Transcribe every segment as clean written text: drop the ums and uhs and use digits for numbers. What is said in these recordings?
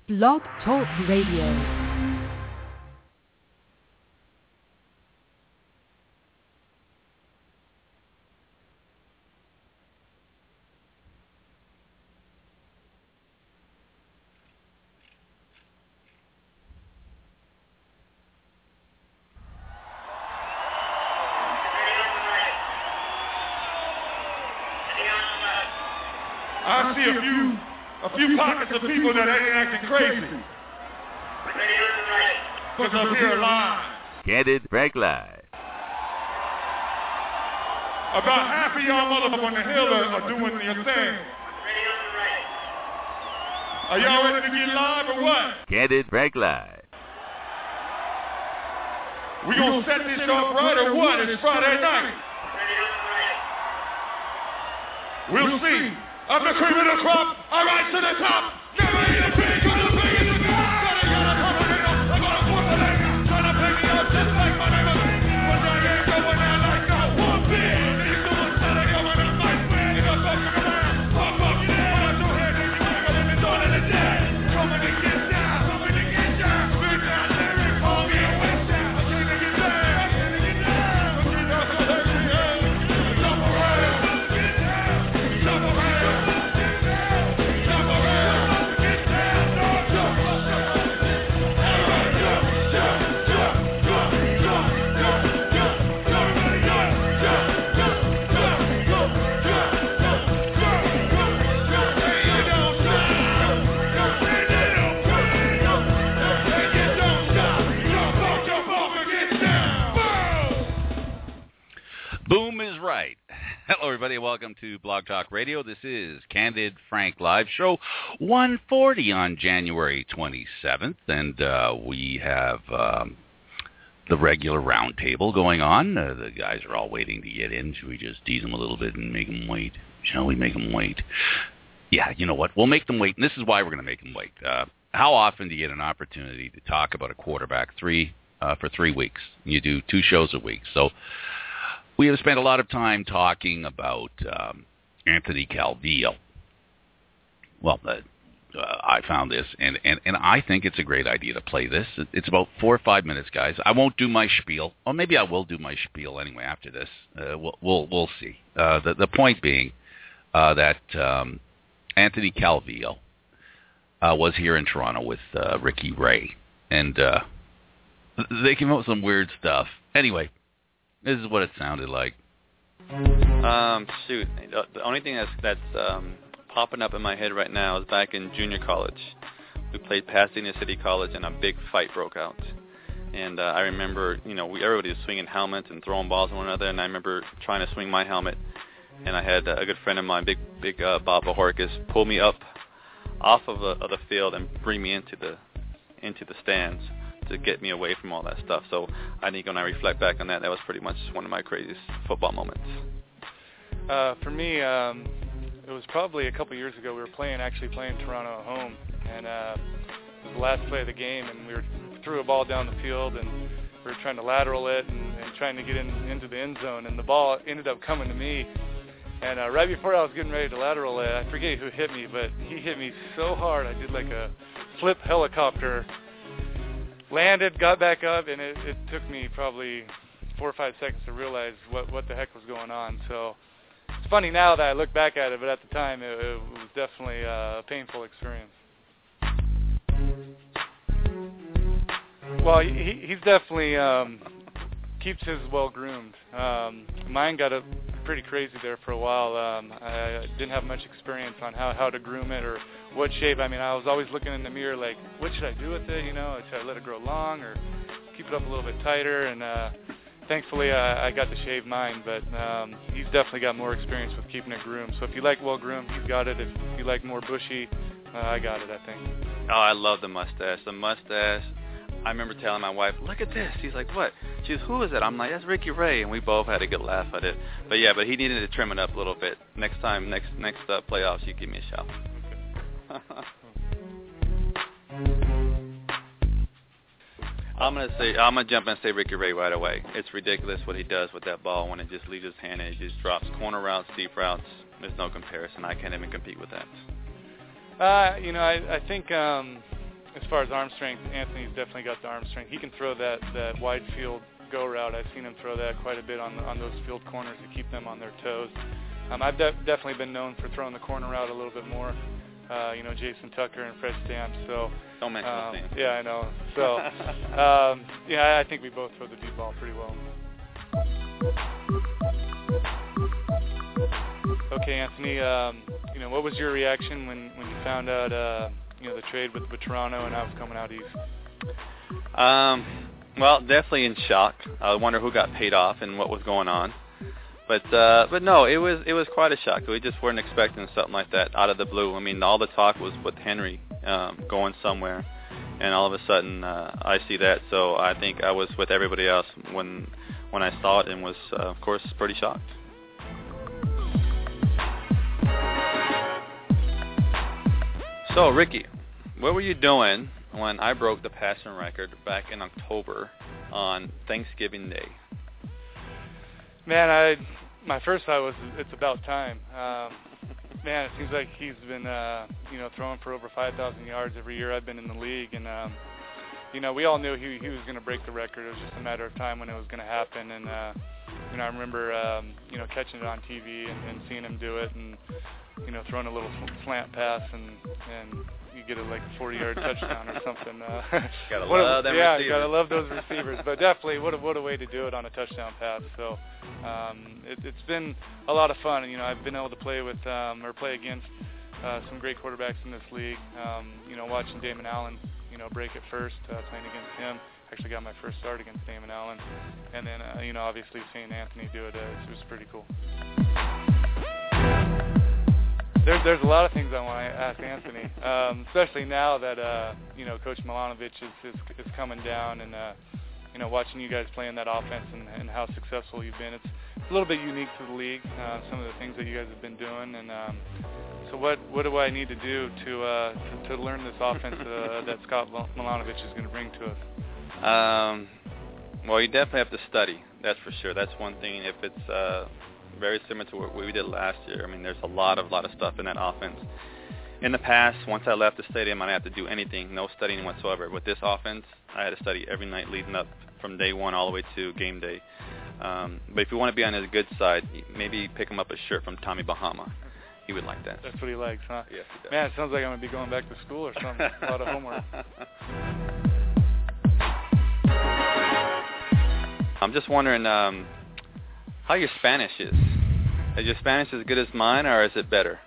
Blog Talk Radio. I see a few pockets of people that ain't acting crazy. Because I'm here live. Candid Frank Live. About half of y'all motherfuckers on the hill are doing your thing. Are y'all ready to get live or what? Candid Frank Live. We gonna set this off right or what? It's Friday night. We'll see. I'm the cream of the crop. I rise to the top. Never eat a pig. Gonna bring it to God. I'm gonna put the leg. Trying to play me out just like my name is. But I ain't going out like no one big. You doing something over the mic. You got fucking around. Fuck up. But I do hear that you wake up in the dawn of the day. Coming to get down. Coming to get down. Big down lyrics. Call me a waste down. I'm trying to get down. I'm trying to get down. I'm trying to get down. Jump around. Jump around. Boom is right. Hello, everybody. Welcome to Blog Talk Radio. This is Candid Frank Live, show 140 on January 27th, and we have the regular roundtable going on. The guys are all waiting to get in. Should we just tease them a little bit and make them wait? Shall we make them wait? Yeah, you know what? We'll make them wait, and this is why we're going to make them wait. How often do you get an opportunity to talk about a quarterback for 3 weeks? You do 2 shows a week, so we have spent a lot of time talking about Anthony Calvillo. Well, I found this, and I think it's a great idea to play this. It's about 4 or 5 minutes, guys. I won't do my spiel, or maybe I will do my spiel anyway after this. We'll see. The point being that Anthony Calvillo was here in Toronto with Ricky Ray, and they came up with some weird stuff. Anyway. This is what it sounded like. Shoot. The only thing that's popping up in my head right now is back in junior college. We played Pasadena City College, and a big fight broke out. And I remember, everybody was swinging helmets and throwing balls at one another, and I remember trying to swing my helmet. And I had a good friend of mine, big Bob Bajorquez, pull me up off of the field and bring me into the stands to get me away from all that stuff. So I think when I reflect back on that, that was pretty much one of my craziest football moments. For me, it was probably a couple years ago. We were actually playing Toronto at home, and it was the last play of the game, and we threw a ball down the field, and we were trying to lateral it and trying to get into the end zone, and the ball ended up coming to me. And right before I was getting ready to lateral it, I forget who hit me, but he hit me so hard I did like a flip helicopter. Landed, got back up, and it took me probably 4 or 5 seconds to realize what the heck was going on. So it's funny now that I look back at it, but at the time it was definitely a painful experience. Well, he's definitely keeps his well-groomed. Mine got pretty crazy there for a while. I didn't have much experience on how to groom it or what shape. I mean, I was always looking in the mirror like, what should I do with it? Should I let it grow long or keep it up a little bit tighter? And thankfully, I got to shave mine, but he's definitely got more experience with keeping it groomed. So if you like well-groomed, he's got it. If you like more bushy, I got it, I think. Oh, I love the mustache. The mustache. I remember telling my wife, look at this. She's like, what? She goes, who is it? I'm like, that's Ricky Ray. And we both had a good laugh at it. But he needed to trim it up a little bit. Next time, next playoffs, you give me a shout. I'm gonna jump in and say Ricky Ray right away. It's ridiculous what he does with that ball when it just leaves his hand and it just drops corner routes, deep routes. There's no comparison. I can't even compete with that. I think as far as arm strength, Anthony's definitely got the arm strength. He can throw that wide field go route. I've seen him throw that quite a bit on those field corners to keep them on their toes. I've definitely been known for throwing the corner route a little bit more. Jason Tucker and Fred Stamps. So don't mention those names. Yeah, I know. So I think we both throw the deep ball pretty well. Okay, Anthony. What was your reaction when you found out the trade with Toronto and how it was coming out east? Well, definitely in shock. I wonder who got paid off and what was going on. But no, it was quite a shock. We just weren't expecting something like that out of the blue. I mean, all the talk was with Henry going somewhere, and all of a sudden I see that. So I think I was with everybody else when I saw it, and was of course pretty shocked. So Ricky, what were you doing when I broke the passing record back in October on Thanksgiving Day? Man, my first thought was it's about time. Man, it seems like he's been throwing for over 5,000 yards every year I've been in the league, and we all knew he was going to break the record. It was just a matter of time when it was going to happen. And I remember catching it on TV and seeing him do it, and throwing a little slant pass, and you get a 40-yard touchdown or something. Gotta love them receivers. You gotta love those receivers. But definitely, what a way to do it on a touchdown pass. So it's been a lot of fun. I've been able to play with or play against some great quarterbacks in this league. Watching Damon Allen, break it first, playing against him. Actually got my first start against Damon Allen, and then obviously seeing Anthony do it, it was pretty cool. There's a lot of things I want to ask Anthony, especially now that Coach Milanovic is coming down, and watching you guys play in that offense and how successful you've been. It's a little bit unique to the league, some of the things that you guys have been doing, and so what do I need to do to learn this offense that Scott Milanovic is going to bring to us? Well, you definitely have to study. That's for sure. That's one thing. If it's very similar to what we did last year. I mean, there's a lot of stuff in that offense. In the past, once I left the stadium, I didn't have to do anything, no studying whatsoever. With this offense, I had to study every night leading up from day one all the way to game day. But if you want to be on his good side, maybe pick him up a shirt from Tommy Bahama. He would like that. That's what he likes, huh? Yes, he does. Man, it sounds like I'm going to be going back to school or something. A lot of homework. I'm just wondering how your Spanish is. Is your Spanish as good as mine, or is it better?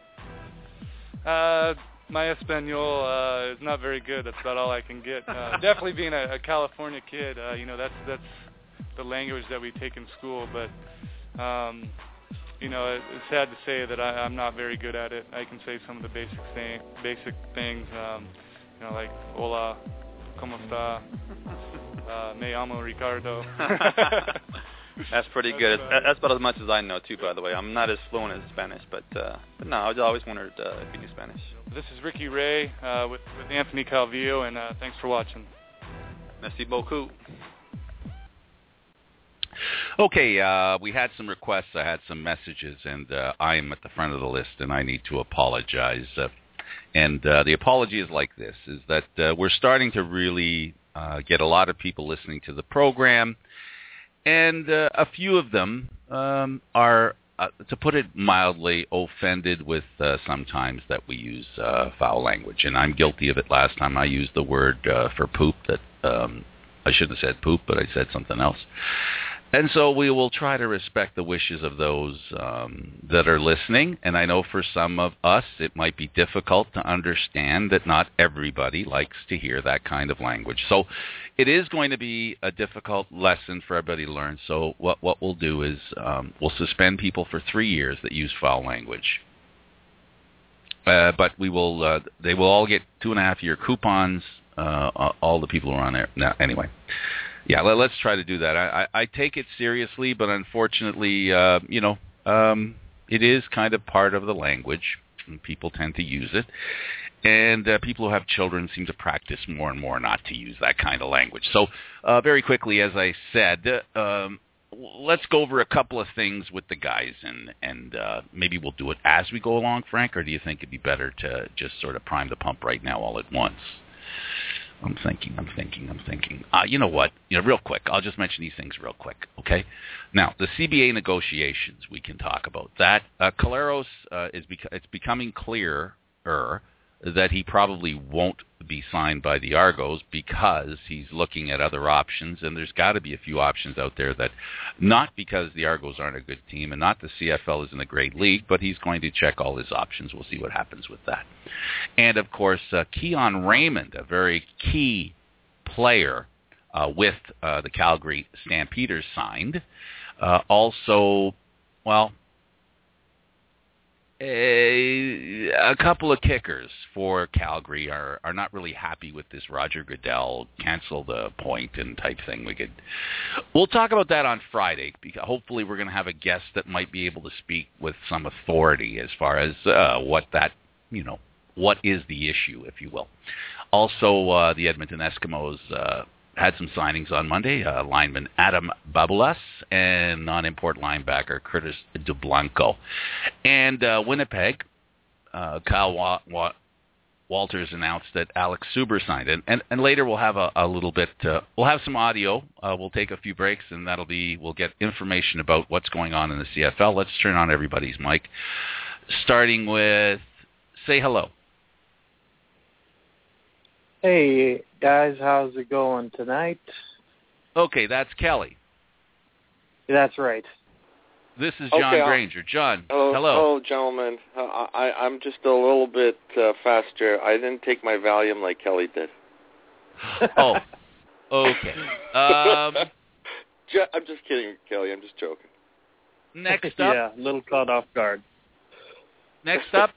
My Espanol is not very good. That's about all I can get. Definitely being a California kid, that's the language that we take in school. But it's sad to say that I'm not very good at it. I can say some of the basic things, like hola, ¿cómo está? Me llamo Ricardo. That's pretty good. That's about as much as I know, too, by the way. I'm not as fluent in Spanish, but no, I always wondered if you knew Spanish. This is Ricky Ray with Anthony Calvillo, and thanks for watching. Merci beaucoup. Okay, we had some requests. I had some messages, and I am at the front of the list, and I need to apologize. And the apology is like this, is that we're starting to really get a lot of people listening to the program. And a few of them are, to put it mildly, offended with sometimes that we use foul language. And I'm guilty of it. Last time I used the word for poop that I shouldn't have said poop, but I said something else. And so we will try to respect the wishes of those that are listening. And I know for some of us it might be difficult to understand that not everybody likes to hear that kind of language. So it is going to be a difficult lesson for everybody to learn. So what we'll do is we'll suspend people for 3 years that use foul language. But we will they will all get 2.5-year coupons, all the people who are on there. Now, anyway. Yeah, let's try to do that. I take it seriously, but unfortunately, it is kind of part of the language, and people tend to use it. And people who have children seem to practice more and more not to use that kind of language. So very quickly, as I said, let's go over a couple of things with the guys, and maybe we'll do it as we go along, Frank, or do you think it'd be better to just sort of prime the pump right now all at once? I'm thinking. You know what? Real quick. I'll just mention these things real quick, okay? Now, the CBA negotiations we can talk about. That Collaros it's becoming clearer that he probably won't be signed by the Argos because he's looking at other options, and there's got to be a few options out there that, not because the Argos aren't a good team and not the CFL isn't a great league, but he's going to check all his options. We'll see what happens with that. And, of course, Keon Raymond, a very key player with the Calgary Stampeders, signed. Also, well, a couple of kickers for Calgary are not really happy with this Roger Goodell cancel the point and type thing. We'll talk about that on Friday, because hopefully we're going to have a guest that might be able to speak with some authority as far as what is the issue, if you will. Also, the Edmonton Eskimos had some signings on Monday, lineman Adam Babulas and non-import linebacker Curtis DeBlanco. And Winnipeg, Kyle Walters announced that Alex Suber signed. And later we'll have a little bit, we'll have some audio. We'll take a few breaks, and we'll get information about what's going on in the CFL. Let's turn on everybody's mic, starting with, say hello. Hey, guys, how's it going tonight? Okay, that's Kelly. That's right. This is John Granger. John, hello. Hello, gentlemen. I'm just a little bit faster. I didn't take my Valium like Kelly did. Oh, okay. I'm just kidding, Kelly. I'm just joking. Next up. Yeah, a little caught off guard. Next up.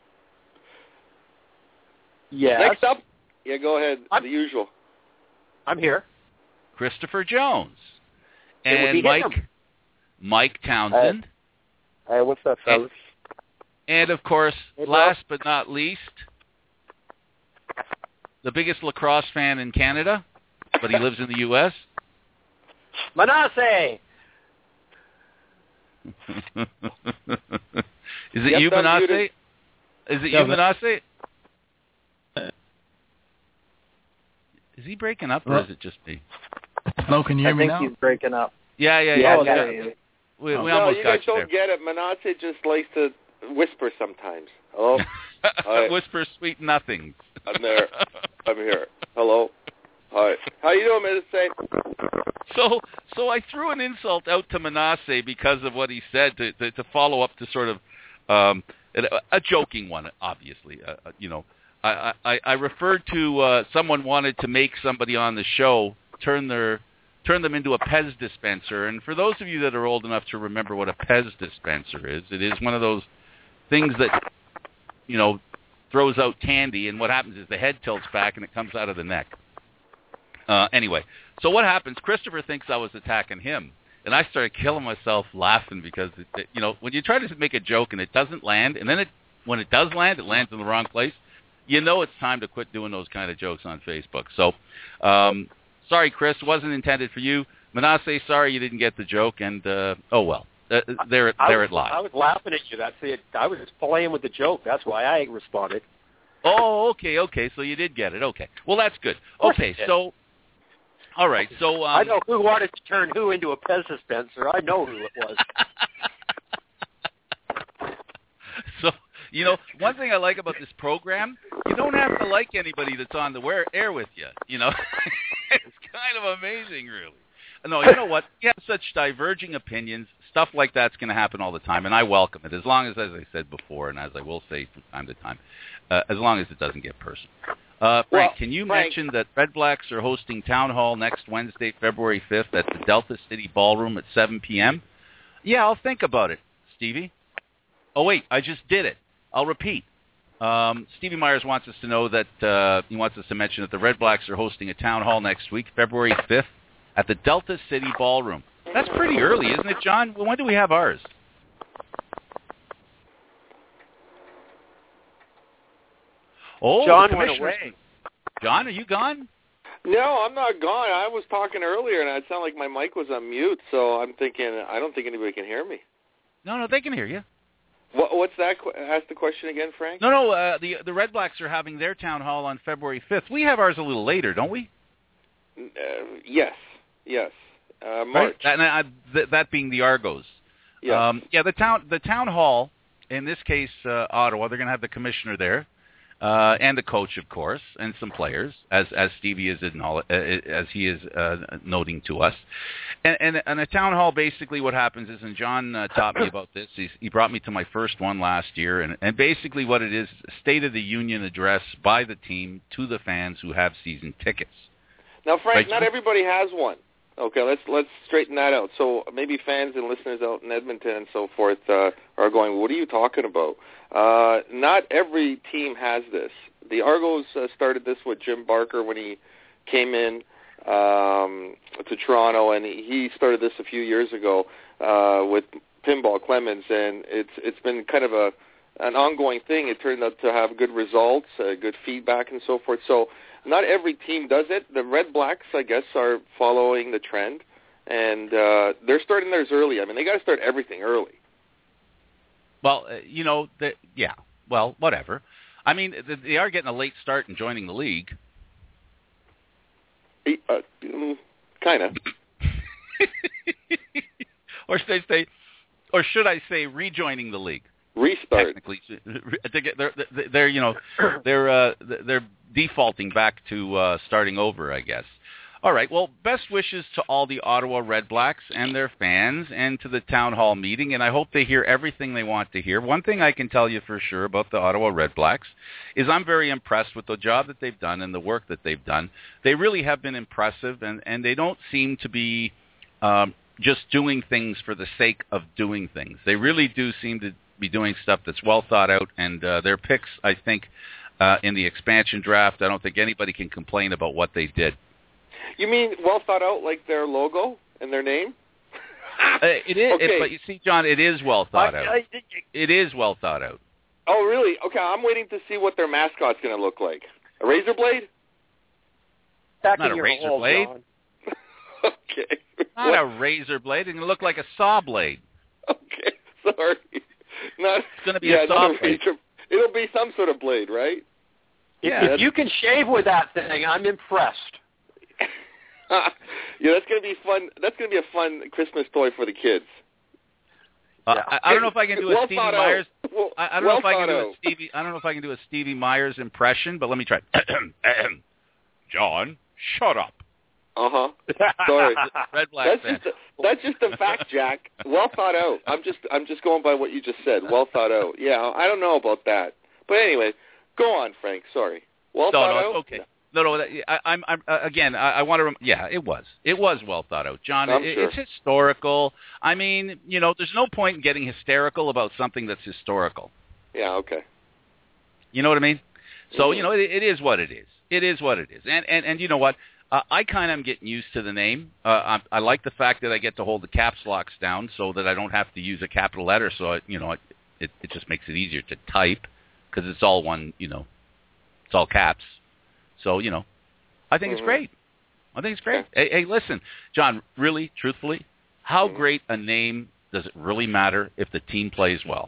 Yes. Next up. Yeah, go ahead. The usual. I'm here. Christopher Jones. And Mike Townsend. Hey, what's up, fellas? And, of course, last but not least, the biggest lacrosse fan in Canada, but he lives in the U.S. Manasseh! Is it you, Manasseh? Is it you, Manasseh? Is he breaking up, or is it just me? Hello, can you hear me now? I think he's breaking up. Yeah. We almost got you there. Don't get it. Manasseh just likes to whisper sometimes. Hello? Whisper sweet nothings. I'm there. I'm here. Hello? Hi. How you doing, Manasseh? So I threw an insult out to Manasseh because of what he said to follow up to sort of a joking one, obviously. I referred to someone wanted to make somebody on the show turn them into a Pez dispenser. And for those of you that are old enough to remember what a Pez dispenser is, it is one of those things that, throws out candy, and what happens is the head tilts back and it comes out of the neck. Anyway, so what happens, Christopher thinks I was attacking him, and I started killing myself laughing because, when you try to make a joke and it doesn't land, and then when it does land, it lands in the wrong place, it's time to quit doing those kind of jokes on Facebook. So, sorry, Chris, wasn't intended for you. Manasseh, sorry you didn't get the joke, and oh well, there it lies. I was laughing at you. That's it. I was just playing with the joke. That's why I responded. Oh, okay. So you did get it. Okay. Well, that's good. Okay, so, all right. So I know who wanted to turn who into a Pez dispenser. I know who it was. So, one thing I like about this program, you don't have to like anybody that's on the air with you. It's kind of amazing, really. No, you know what? You have such diverging opinions. Stuff like that's going to happen all the time, and I welcome it, as long as I said before, and as I will say from time to time, as long as it doesn't get personal. Frank, can you mention that Red Blacks are hosting Town Hall next Wednesday, February 5th at the Delta City Ballroom at 7 p.m.? Yeah, I'll think about it, Stevie. Oh, wait, I just did it. I'll repeat. Stevie Myers wants us to know that he wants us to mention that the Red Blacks are hosting a town hall next week, February 5th, at the Delta City Ballroom. That's pretty early, isn't it, John? When do we have ours? Oh, John went away. John, are you gone? No, I'm not gone. I was talking earlier, and it sounded like my mic was on mute, so I'm thinking I don't think anybody can hear me. No, they can hear you. What's that? Ask the question again, Frank. No. The Red Blacks are having their town hall on February 5th. We have ours a little later, don't we? Yes. March. Right? That being the Argos. Yes. The town hall, in this case, Ottawa. They're going to have the commissioner there, and the coach, of course, and some players, as Stevie is noting to us. And a town hall, basically, what happens is, and John taught me about this. He brought me to my first one last year, and basically what it is, State of the Union address by the team to the fans who have season tickets. Now, Frank, right? Not everybody has one. Okay, let's straighten that out. So maybe fans and listeners out in Edmonton and so forth are going, what are you talking about? Not every team has this. The Argos started this with Jim Barker when he came in to Toronto, and he started this a few years ago with Pinball Clemens, and it's been kind of an ongoing thing. It turned out to have good results, good feedback, and so forth. So not every team does it. The Red Blacks, I guess, are following the trend, and they're starting theirs early. I mean, they got to start everything early. Well, well, whatever. I mean, they are getting a late start in joining the league. Kind of. Or should I say rejoining the league? Restart. Technically, they're defaulting back to starting over, I guess. All right. Well, best wishes to all the Ottawa Red Blacks and their fans, and to the town hall meeting. And I hope they hear everything they want to hear. One thing I can tell you for sure about the Ottawa Red Blacks is I'm very impressed with the job that they've done and the work that they've done. They really have been impressive, and they don't seem to be just doing things for the sake of doing things. They really do seem to be doing stuff that's well thought out, and their picks, I think, in the expansion draft, I don't think anybody can complain about what they did. You mean well thought out, like their logo and their name? It is, okay. But you see, John, it is well thought out. It is well thought out. Oh, really? Okay, I'm waiting to see what their mascot's going to look like. A razor blade? Not a razor blade. Okay. Not a razor blade. It's going to look like a saw blade. Okay, sorry. It's going to be a saw blade. It'll be some sort of blade, right? If you can shave with that thing, I'm impressed. Yeah, that's going to be fun. That's going to be a fun Christmas toy for the kids. I don't know if I can do a Stevie Myers. I don't know if I can do a Stevie. I don't know if I can do a Stevie Myers impression, but let me try. John, shut up. Sorry. Red Black. That's just a fact, Jack. Well thought out. I'm just going by what you just said. Well thought out. Yeah, I don't know about that. But anyway, go on, Frank. Sorry. Well thought out. Okay. No. I want to. Yeah, it was well thought out, John. Sure. It's historical. I mean, there's no point in getting hysterical about something that's historical. Yeah. Okay. You know what I mean? So it is what it is. It is what it is. And you know what? I kind of am getting used to the name. I like the fact that I get to hold the caps locks down so that I don't have to use a capital letter. So it just makes it easier to type because it's all one. It's all caps. So, I think it's great. I think it's great. Hey, listen, John, really, truthfully, how great a name does it really matter if the team plays well?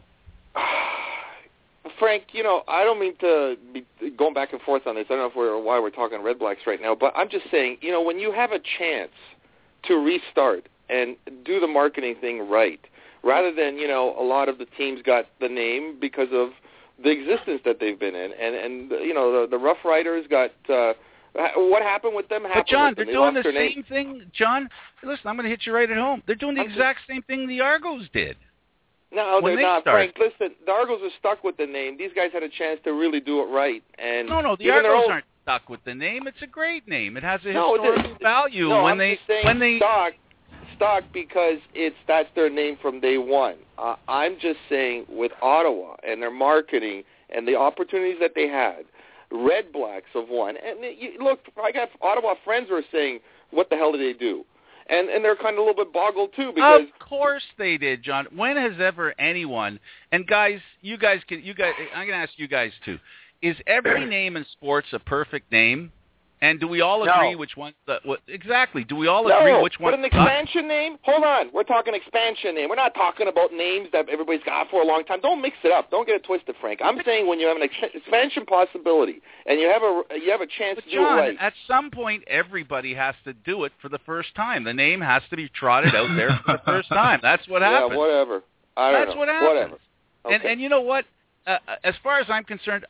Frank, I don't mean to be going back and forth on this. I don't know why we're talking Red Blacks right now, but I'm just saying, when you have a chance to restart and do the marketing thing right, rather than, a lot of the teams got the name because of the existence that they've been in, and the Rough Riders got what happened with them. But John, they're doing the same thing. John, listen, I'm going to hit you right at home. They're doing the exact same thing the Argos did. No, they're not. Frank, listen, the Argos are stuck with the name. These guys had a chance to really do it right. And no, the Argos aren't stuck with the name. It's a great name. It has a historical value. I'm saying stock because that's their name from day one. I'm just saying with Ottawa and their marketing and the opportunities that they had, Red Blacks have won. And look, I got Ottawa friends who are saying, what the hell did they do? And they're kind of a little bit boggled, too, because... Of course they did, John. When has ever anyone... And guys, I'm going to ask you guys, too. Is every name in sports a perfect name? And do we all agree which one? Exactly. Do we all agree which one? But an expansion name? Hold on. We're talking expansion name. We're not talking about names that everybody's got for a long time. Don't mix it up. Don't get it twisted, Frank. I'm saying when you have an expansion possibility and you have a chance to do it right. At some point, everybody has to do it for the first time. The name has to be trotted out there for the first time. That's what happens. Yeah, whatever. I don't know. That's what happens. Whatever. Okay. And you know what? As far as I'm concerned,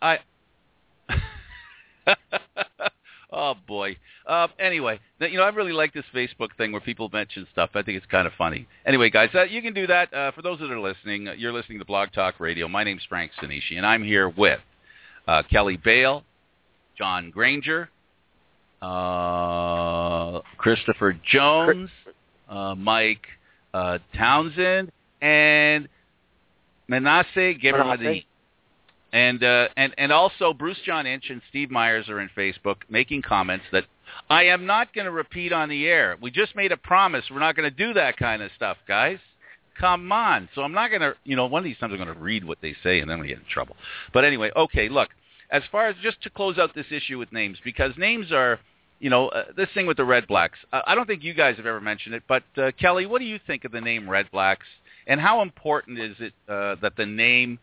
oh, boy. Anyway, I really like this Facebook thing where people mention stuff. I think it's kind of funny. Anyway, guys, you can do that. For those that are listening, you're listening to Blog Talk Radio. My name's Frank Sinishi, and I'm here with Kelly Bale, John Granger, Christopher Jones, Mike Townsend, and Manasseh Gebermadi. And also Bruce John Inch and Steve Myers are in Facebook making comments that I am not going to repeat on the air. We just made a promise. We're not going to do that kind of stuff, guys. Come on. So I'm not going to, one of these times I'm going to read what they say and then we get in trouble. But anyway, okay, look, as far as just to close out this issue with names, because names are, this thing with the Red Blacks, I don't think you guys have ever mentioned it, but Kelly, what do you think of the name Red Blacks? And how important is it that the name,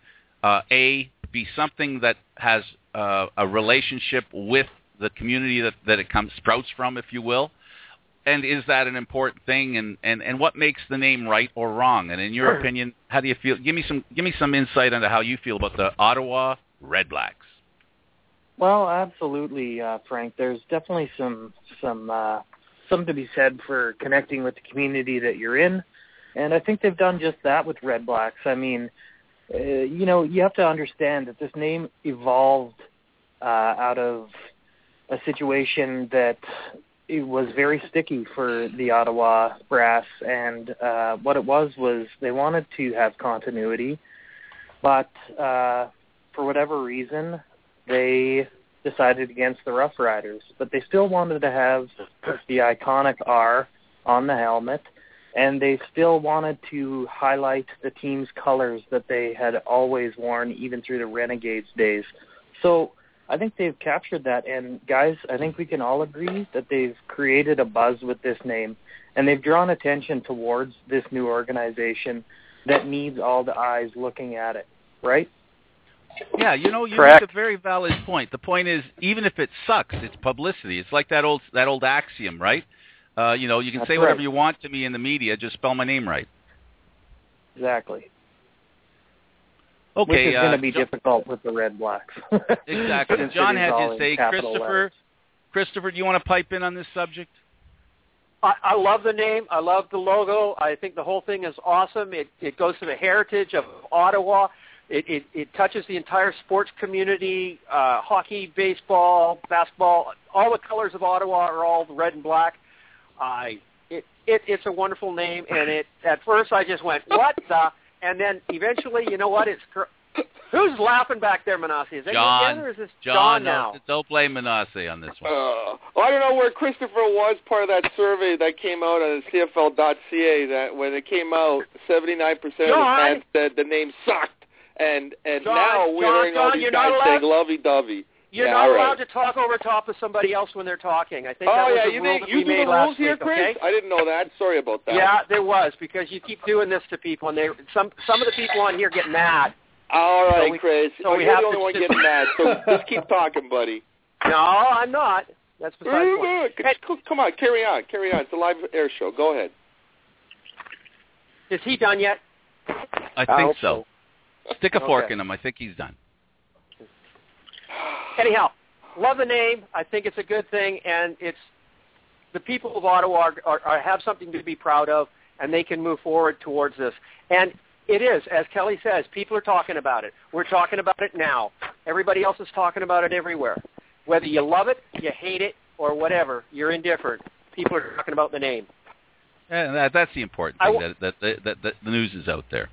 be something that has a relationship with the community that it sprouts from, if you will? And is that an important thing? And what makes the name right or wrong? And in your opinion, how do you feel? Give me some insight into how you feel about the Ottawa Red Blacks. Well, absolutely, Frank. There's definitely some something to be said for connecting with the community that you're in, and I think they've done just that with Red Blacks. I mean, you have to understand that this name evolved out of a situation that it was very sticky for the Ottawa brass, and what it was they wanted to have continuity, but for whatever reason, they decided against the Rough Riders. But they still wanted to have the iconic R on the helmet, and they still wanted to highlight the team's colors that they had always worn, even through the Renegades days. So I think they've captured that. And, guys, I think we can all agree that they've created a buzz with this name, and they've drawn attention towards this new organization that needs all the eyes looking at it, right? Yeah, you make a very valid point. The point is, even if it sucks, it's publicity. It's like that old axiom, right? You can That's say whatever right. you want to me in the media, just spell my name right. Exactly. Okay, which is going to be difficult with the Red Blacks. Exactly. John had to say, Christopher, do you want to pipe in on this subject? I love the name. I love the logo. I think the whole thing is awesome. It goes to the heritage of Ottawa. It touches the entire sports community, hockey, baseball, basketball. All the colors of Ottawa are all red and black. It's a wonderful name, and at first I just went, what the? And then eventually, you know what? Who's laughing back there, Manasseh? Is that John, you again, or is this John now? No, don't blame Manasseh on this one. I don't know where Christopher was part of that survey that came out on CFL.ca that when it came out, 79% of the fans said the name sucked. And now we're hearing all these guys saying lovey-dovey. You're not allowed to talk over top of somebody else when they're talking. I think that was a rule that we made last week, Chris? okay? I didn't know that. Sorry about that. Yeah, there was, because you keep doing this to people, and some of the people on here get mad. All right, Chris. So you're the only one getting mad, so just keep talking, buddy. No, I'm not. That's besides the point. Come on, carry on. It's a live air show. Go ahead. Is he done yet? I think so. Stick a fork in him. I think he's done. Anyhow, love the name. I think it's a good thing, and it's the people of Ottawa have something to be proud of, and they can move forward towards this. And it is, as Kelly says, people are talking about it. We're talking about it now. Everybody else is talking about it everywhere. Whether you love it, you hate it, or whatever, you're indifferent. People are talking about the name. And that's the important thing, that the news is out there.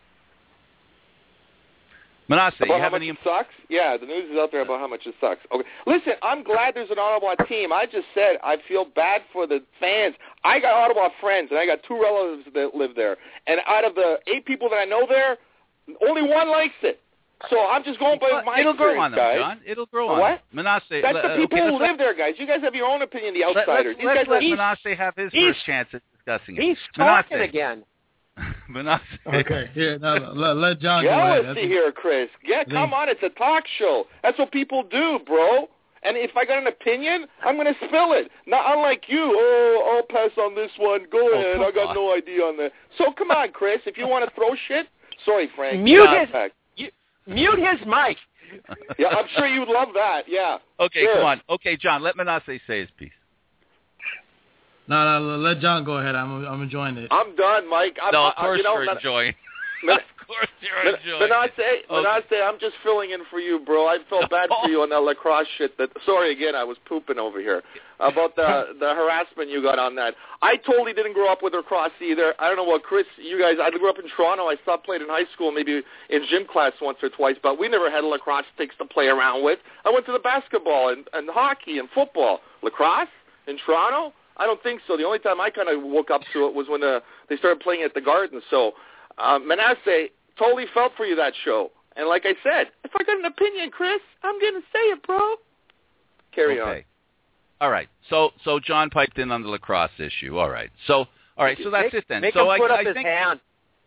Manasseh, about you have how much it sucks? Yeah, the news is out there about how much it sucks. Okay, listen, I'm glad there's an Ottawa team. I just said I feel bad for the fans. I got Ottawa friends, and I got 2 relatives that live there. And out of the 8 people that I know there, only 1 likes it. So I'm just going by my It'll grow on experience, them, guys. John. It'll grow on What? them. Manasseh, That's the people who live there, guys. You guys have your own opinion, the outsiders. Let's let Manasseh have his first chance at discussing it. He's talking again. Manasseh. Okay, here, no, let John go ahead. Jealousy here, Chris. Yeah, come on, it's a talk show. That's what people do, bro. And if I got an opinion, I'm going to spill it. Not unlike you. Oh, I'll pass on this one. Go ahead. I got no idea on that. So come on, Chris. If you want to throw shit, sorry, Frank. Mute his mic. Yeah, I'm sure you'd love that. Yeah. Okay, sure. come on. Okay, John, let Manasseh say his piece. No, let John go ahead. I'm enjoying it. I'm done, Mike. Of course you're enjoying. Of course you're enjoying. Manasseh, I'm just filling in for you, bro. I felt bad for you on that lacrosse shit. Sorry again, I was pooping over here about the harassment you got on that. I totally didn't grow up with lacrosse either. I don't know what Chris, you guys. I grew up in Toronto. I stopped playing in high school, maybe in gym class once or twice, but we never had lacrosse sticks to play around with. I went to the basketball and hockey and football. Lacrosse in Toronto? I don't think so. The only time I kind of woke up to it was when they started playing at the Garden. So, Manasseh, totally felt for you that show. And like I said, if I got an opinion, Chris, I'm going to say it, bro. Carry on. All right. So John piped in on the lacrosse issue. All right. So that's it then. Make so him put up I his think, hand.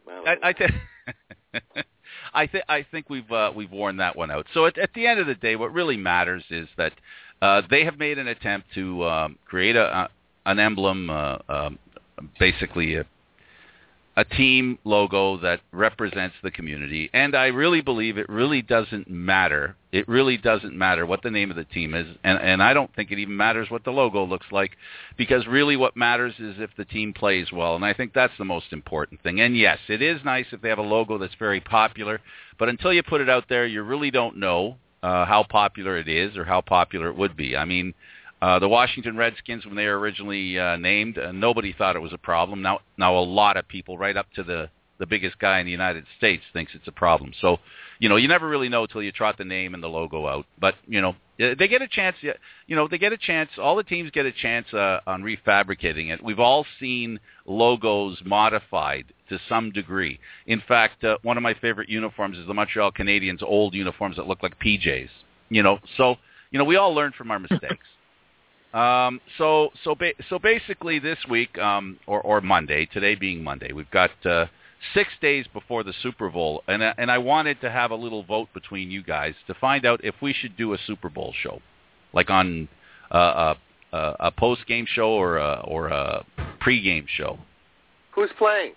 I think we've worn that one out. So at the end of the day, what really matters is that they have made an attempt to create an emblem, basically a team logo that represents the community. And I really believe it really doesn't matter. It really doesn't matter what the name of the team is. And I don't think it even matters what the logo looks like, because really what matters is if the team plays well. And I think that's the most important thing. And yes, it is nice if they have a logo that's very popular. But until you put it out there, you really don't know how popular it is or how popular it would be. I mean, the Washington Redskins, when they were originally named, nobody thought it was a problem. Now a lot of people, right up to the biggest guy in the United States, thinks it's a problem. So, you never really know until you trot the name and the logo out. But, they get a chance. They get a chance. All the teams get a chance on refabricating it. We've all seen logos modified to some degree. In fact, one of my favorite uniforms is the Montreal Canadiens' old uniforms that look like PJs. So we all learn from our mistakes. So basically this week, or Monday, today being Monday, we've got 6 days before the Super Bowl, and I wanted to have a little vote between you guys to find out if we should do a Super Bowl show, like on a post-game show or a pre-game show. Who's playing?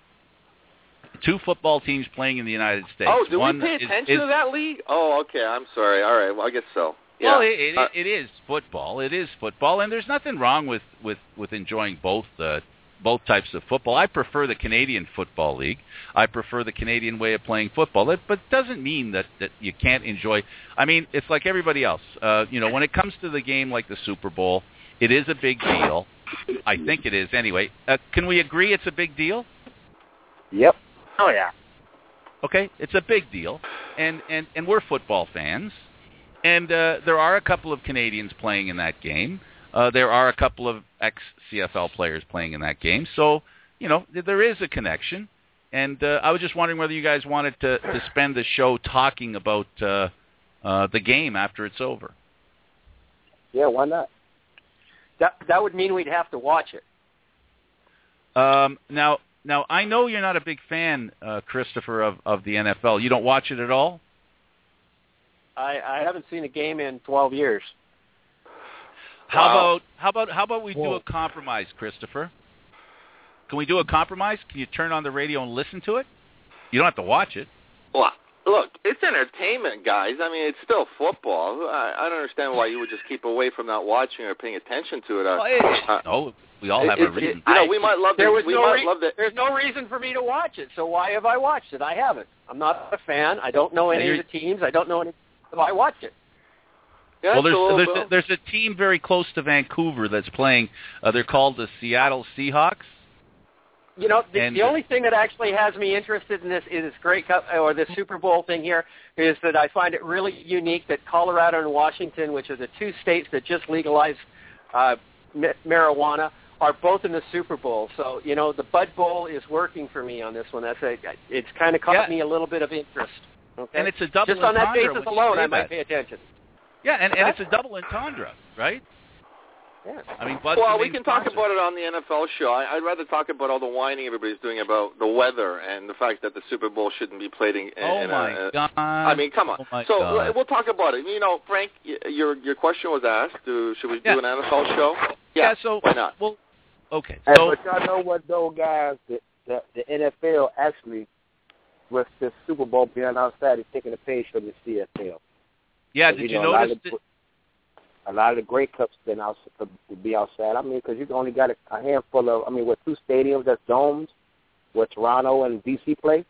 2 football teams playing in the United States. Oh, do we pay attention to that league? Oh, okay. I'm sorry. All right. Well, I guess so. Yeah. Well, it is football. It is football, and there's nothing wrong with enjoying both types of football. I prefer the Canadian Football League. I prefer the Canadian way of playing football. But doesn't mean that you can't enjoy. I mean, it's like everybody else. When it comes to the game like the Super Bowl, it is a big deal. I think it is anyway. Can we agree it's a big deal? Yep. Oh yeah. Okay, it's a big deal, and we're football fans. And there are a couple of Canadians playing in that game. There are a couple of ex-CFL players playing in that game. So, there is a connection. And I was just wondering whether you guys wanted to spend the show talking about the game after it's over. Yeah, why not? That would mean we'd have to watch it. Now, I know you're not a big fan, Christopher, of the NFL. You don't watch it at all? I haven't seen a game in 12 years. How about we do a compromise, Christopher? Can we do a compromise? Can you turn on the radio and listen to it? You don't have to watch it. Well, look, it's entertainment, guys. I mean, it's still football. I don't understand why you would just keep away from not watching or paying attention to it. No, we all have a reason. We might love it. There's no reason for me to watch it, so why have I watched it? I haven't. I'm not a fan. I don't know any of the teams. I don't know any. So I watch it. Yeah, well, there's a team very close to Vancouver that's playing. They're called the Seattle Seahawks. The only thing that actually has me interested in this Grey Cup or this Super Bowl thing here is that I find it really unique that Colorado and Washington, which are the 2 states that just legalized marijuana, are both in the Super Bowl. So the Bud Bowl is working for me on this one. It's kind of caught me a little bit of interest. Okay. And it's a double Just on that entendre basis when you alone, say I might that. pay attention. Yeah, and it's a double entendre, right? Yeah. I mean, Bud's well, the we main can talk sponsor. about it on the NFL show. I'd rather talk about all the whining everybody's doing about the weather and the fact that the Super Bowl shouldn't be played in my God. I mean, come on. Oh my so God. we'll talk about it. You know, Frank, your question was asked. Should we do an NFL show? Yeah, so why not? Well, okay. Hey, So but y'all know what, though, guys? The NFL actually, with the Super Bowl being outside, is taking a page from the CFL. yeah, And, did you know, notice? a lot of the Grey Cups been out to be outside. I mean, because you only got a handful of. I mean, with 2 stadiums that's domes, where Toronto and DC play.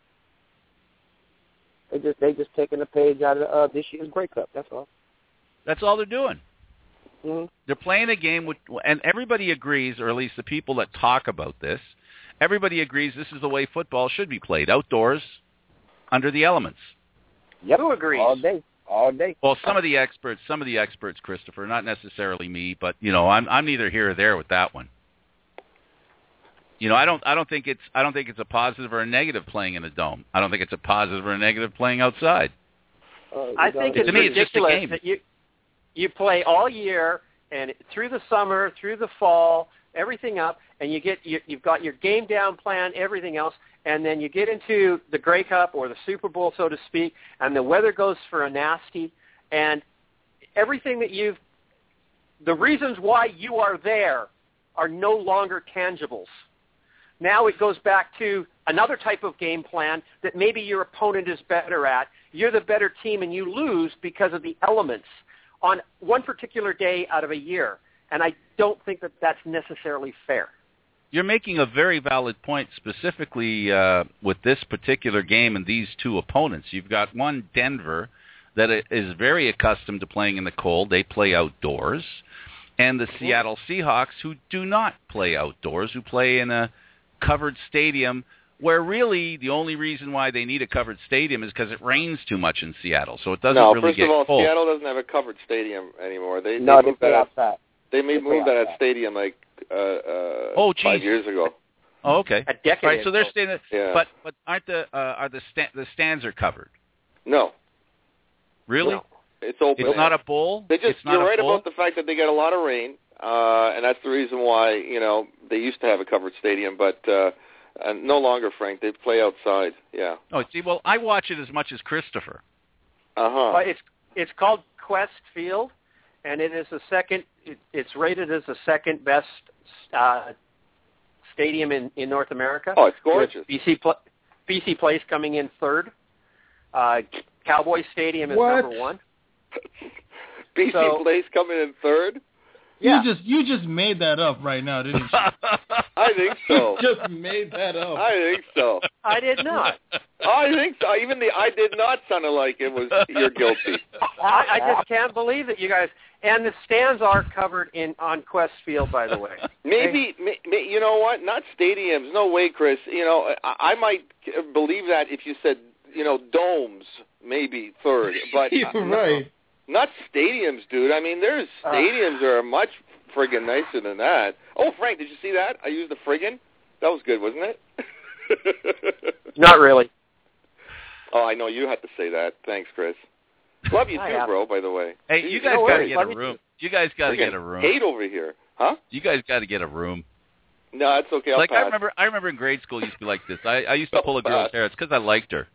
They just taking a page out of this year's Grey Cup. That's all. That's all they're doing. Mm-hmm. They're playing a game with, and everybody agrees, or at least the people that talk about this, everybody agrees this is the way football should be played, outdoors, under the elements. Yep. Who agrees? All day. Well, some of the experts, Christopher, not necessarily me, but you know, I'm neither here or there with that one. You know, I don't think it's a positive or a negative playing in a dome. I don't think it's a positive or a negative playing outside. I think it's to me, it's just a ridiculous game. that you play all year and through the summer, through the fall, everything up, and you've got your game down plan, everything else, and then you get into the Grey Cup or the Super Bowl, so to speak, and the weather goes for a nasty, and everything that the reasons why you are there are no longer tangibles. Now it goes back to another type of game plan that maybe your opponent is better at. You're the better team, and you lose because of the elements on one particular day out of a year. And I don't think that that's necessarily fair. You're making a very valid point, specifically with this particular game and these 2 opponents. You've got one, Denver, that is very accustomed to playing in the cold. They play outdoors. And the Seattle Seahawks, who do not play outdoors, who play in a covered stadium, where really the only reason why they need a covered stadium is because it rains too much in Seattle, so it doesn't really get cold. First of all, Seattle doesn't have a covered stadium anymore. They play outside. They moved that stadium like 5 years ago. Oh, okay. A decade. Right, so they're staying. Yeah. But aren't the stands are covered? No. Really? No. It's open. It's not a bowl. You're right about the fact that they get a lot of rain, and that's the reason why they used to have a covered stadium, but no longer, Frank. They play outside. Yeah. Oh, see, well, I watch it as much as Christopher. Uh-huh. It's called Quest Field, and it is it's rated as the second best stadium in North America. Oh, it's gorgeous. BC Place coming in third. Cowboy Stadium is number 1. BC Place coming in third? Yeah. You just made that up right now, didn't you? I think so. You just made that up. I think so. I did not. I think so. Even the I did not sounded like it was you're guilty. I just can't believe it, you guys. And the stands are covered on Quest Field, by the way. Maybe you know what? Not stadiums. No way, Chris. You know, I might believe that if you said domes, maybe third. But you're right. Not stadiums, dude. I mean, there's stadiums that are much friggin' nicer than that. Oh, Frank, did you see that? I used the friggin'. That was good, wasn't it? Not really. Oh, I know you had to say that. Thanks, Chris. Love you too, bro, by the way. Hey, you guys got to get a room. You guys got to get a room. Hate over here. Huh? You guys got to get a room. No, it's okay. I'll pass. I remember in grade school it used to be like this. I used to pull a girl's hair. It's because I liked her.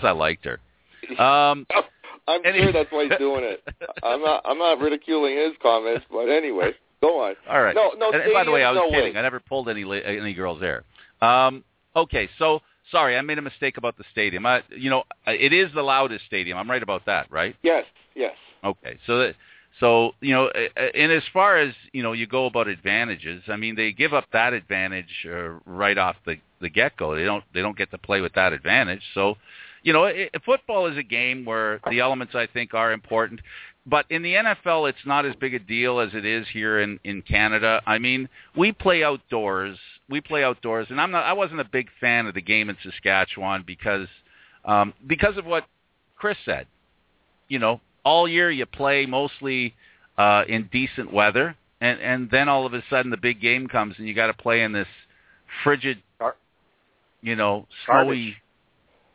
I'm sure that's why he's doing it. I'm not ridiculing his comments, but anyway, go on. All right. No. And by the way, I was kidding. Way. I never pulled any girl's hair. Okay, so sorry, I made a mistake about the stadium. It is the loudest stadium. I'm right about that, right? Yes. Okay, so and as far as you go about advantages, I mean, they give up that advantage right off the get-go. They don't get to play with that advantage. So, football is a game where the elements, I think, are important. But in the NFL, it's not as big a deal as it is here in Canada. I mean, we play outdoors, and I wasn't a big fan of the game in Saskatchewan because of what Chris said. All year you play mostly in decent weather, and then all of a sudden the big game comes and you got to play in this frigid, snowy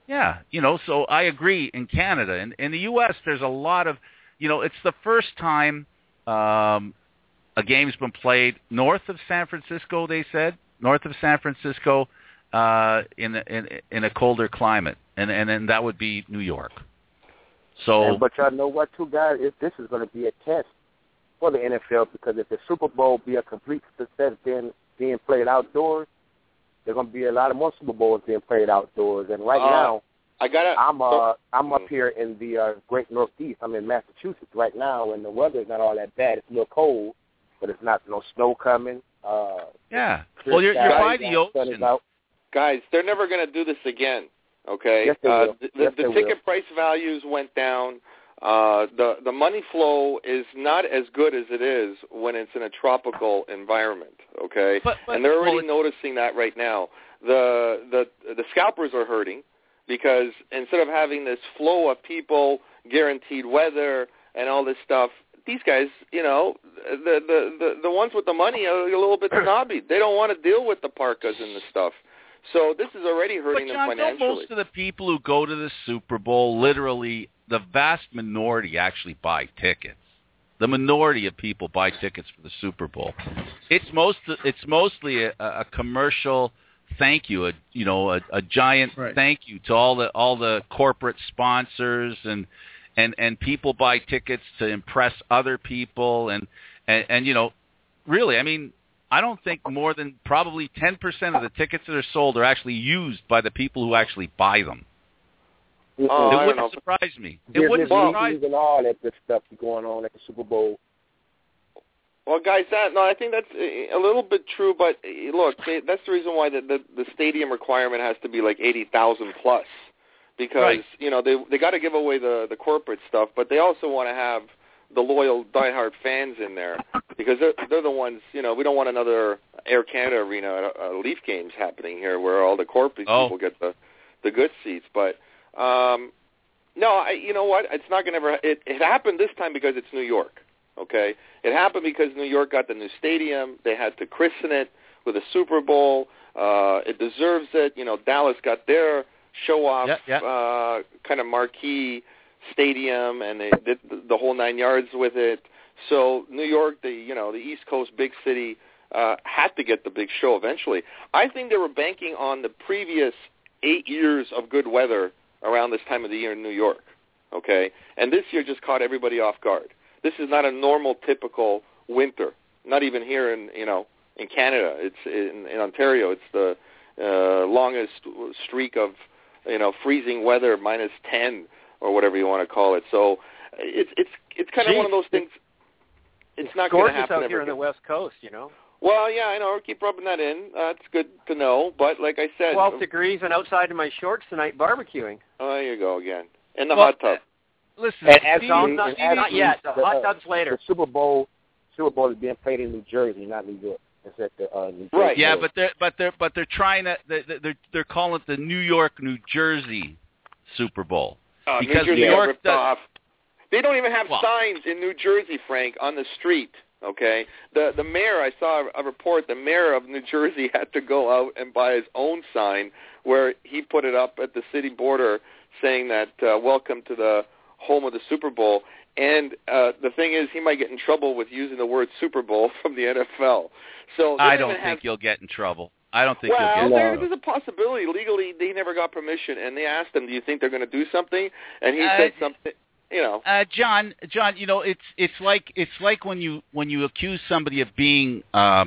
Yeah, so I agree in Canada. And in the U.S., there's a lot of, it's the first time a game's been played north of San Francisco, they said, north of San Francisco in a colder climate. And then that would be New York. So, but y'all know what, too, guys? This is going to be a test for the NFL, because if the Super Bowl be a complete success being played outdoors, there's going to be a lot of more Super Bowls being played outdoors. And right now, I'm up here in the Great Northeast. I'm in Massachusetts right now, and the weather's not all that bad. It's a little cold, but it's not no snow coming. Yeah. Well, you're by the ocean. Guys, they're never going to do this again. Okay. Yes, they will. The ticket price values went down. The money flow is not as good as it is when it's in a tropical environment, okay? And they're already noticing that right now. The scalpers are hurting because instead of having this flow of people, guaranteed weather, and all this stuff, these guys, the ones with the money are a little bit snobby. They don't want to deal with the parkas and the stuff. So this is already hurting them financially. Don't most of the people who go to the Super Bowl, literally, the vast minority actually buy tickets. The minority of people buy tickets for the Super Bowl. It's mostly a commercial thank you, a giant thank you to all the corporate sponsors and people buy tickets to impress other people and really, I mean, I don't think more than probably 10% of the tickets that are sold are actually used by the people who actually buy them. It wouldn't surprise me. It wouldn't surprise me. And all that good stuff going on at the Super Bowl. Well, guys, I think that's a little bit true. But look, that's the reason why the stadium requirement has to be like 80,000 plus, because they got to give away the corporate stuff, but they also want to have the loyal diehard fans in there, because they're the ones. We don't want another Air Canada Arena Leaf games happening here where all the corporate people get the good seats. But no, you know what? It's not going to ever. It happened this time because it's New York. Okay, it happened because New York got the new stadium. They had to christen it with a Super Bowl. It deserves it. Dallas got their show off kind of marquee stadium, and they did the whole 9 yards with it. So New York, the East Coast big city, had to get the big show eventually. I think they were banking on the previous 8 years of good weather around this time of the year in New York. Okay, and this year just caught everybody off guard. This is not a normal, typical winter. Not even here in Canada. It's in Ontario. It's the longest streak of freezing weather, -10 or whatever you want to call it. So it's kind of one of those things. It's not going to happen out here on the West Coast, Well, yeah, I know. Keep rubbing that in. It's good to know. But like I said, 12 degrees and outside in my shorts tonight barbecuing. Oh, there you go again. In the hot tub. Listen, not yet. The hot tub's later. The Super Bowl is being played in New Jersey, not New York. It's at the New Jersey. Right. Yeah, but they're trying to. They're calling it the New York, New Jersey Super Bowl. Because New York ripped off. They don't even have signs in New Jersey, Frank, on the street. Okay, the mayor. I saw a report. The mayor of New Jersey had to go out and buy his own sign, where he put it up at the city border, saying that "Welcome to the home of the Super Bowl." And the thing is, he might get in trouble with using the word Super Bowl from the NFL. So I don't think you'll get in trouble. I don't think you'll get in trouble. There's a possibility. Legally, they never got permission, and they asked him, "Do you think they're going to do something?" And he said something. John, it's like when you accuse somebody of being,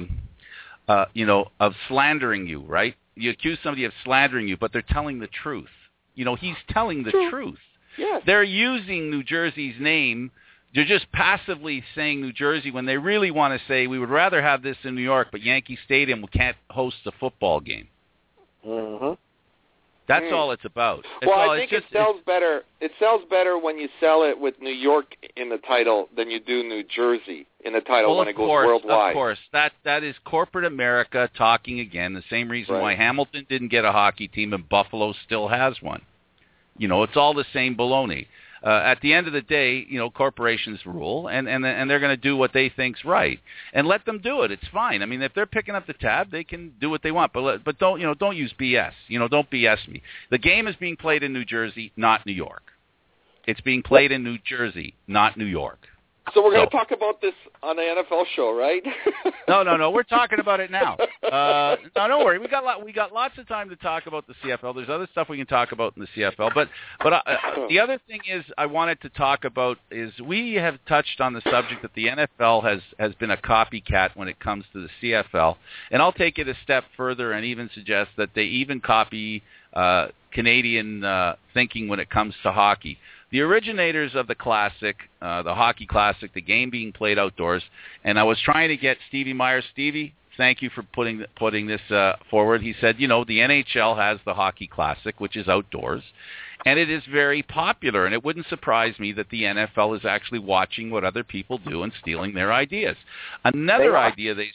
of slandering you, right? You accuse somebody of slandering you, but they're telling the truth. He's telling the truth. Yes. They're using New Jersey's name. They're just passively saying New Jersey when they really want to say we would rather have this in New York, but Yankee Stadium can't host a football game. Mm-hmm. That's all it's about. I think it sells better. It sells better when you sell it with New York in the title than you do New Jersey in the title when it goes worldwide. Of course, that is corporate America talking again. The same reason why Hamilton didn't get a hockey team and Buffalo still has one. It's all the same baloney. At the end of the day, corporations rule, and they're going to do what they think's right, and let them do it. It's fine. I mean, if they're picking up the tab, they can do what they want. But don't use BS. Don't BS me. The game is being played in New Jersey, not New York. It's being played in New Jersey, not New York. So we're going to talk about this on the NFL show, right? No. We're talking about it now. No, don't worry. We got lots of time to talk about the CFL. There's other stuff we can talk about in the CFL. But the other thing is I wanted to talk about is we have touched on the subject that the NFL has been a copycat when it comes to the CFL. And I'll take it a step further and even suggest that they even copy Canadian thinking when it comes to hockey. The originators of the Classic, the Hockey Classic, the game being played outdoors, and I was trying to get Stevie Myers. Stevie, thank you for putting this forward. He said, the NHL has the Hockey Classic, which is outdoors, and it is very popular, and it wouldn't surprise me that the NFL is actually watching what other people do and stealing their ideas. Another idea they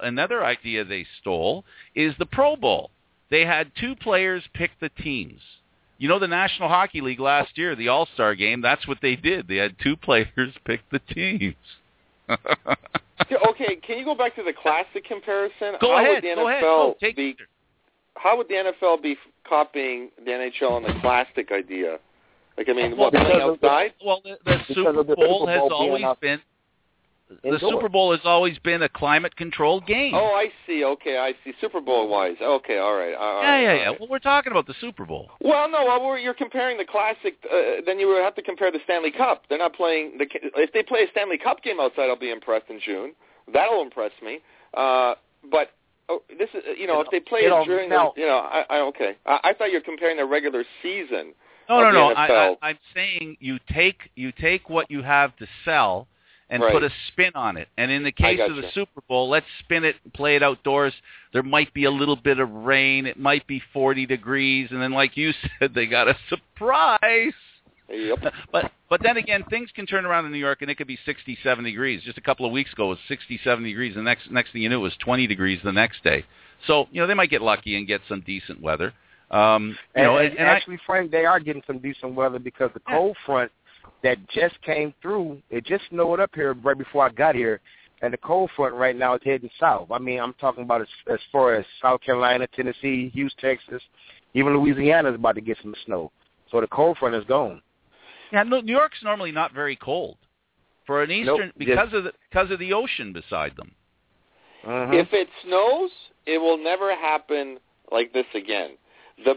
stole is the Pro Bowl. They had 2 players pick the teams. The National Hockey League last year, the All-Star Game, that's what they did. They had 2 players pick the teams. Okay, can you go back to the Classic comparison? Go ahead. How would the NFL be copying the NHL on the Classic idea? Playing outside? Well, the Super Bowl has always been... The Super Bowl has always been a climate-controlled game. Oh, I see. Okay, I see. Super Bowl-wise. Okay, all right. Yeah. Well, we're talking about the Super Bowl. Well, no, you're comparing the Classic. Then you would have to compare the Stanley Cup. They're not playing. If they play a Stanley Cup game outside, I'll be impressed in June. That'll impress me. But this is, if they play it during okay. I thought you were comparing the regular season. No. I'm saying you take what you have to sell and put a spin on it. And in the case of the Super Bowl, let's spin it and play it outdoors. There might be a little bit of rain. It might be 40 degrees. And then, like you said, they got a surprise. Yep. But then again, things can turn around in New York, and it could be 60, 70 degrees. Just a couple of weeks ago, it was 60, 70 degrees. The next thing you knew, it was 20 degrees the next day. So, they might get lucky and get some decent weather. Actually, Frank, they are getting some decent weather because the cold front that just came through, it just snowed up here right before I got here, and the cold front right now is heading south. I mean, I'm talking about as far as South Carolina, Tennessee, Houston, Texas, even Louisiana is about to get some snow. So the cold front is gone. Yeah, no, New York's normally not very cold for an eastern because of the ocean beside them. Mm-hmm. If it snows, it will never happen like this again. The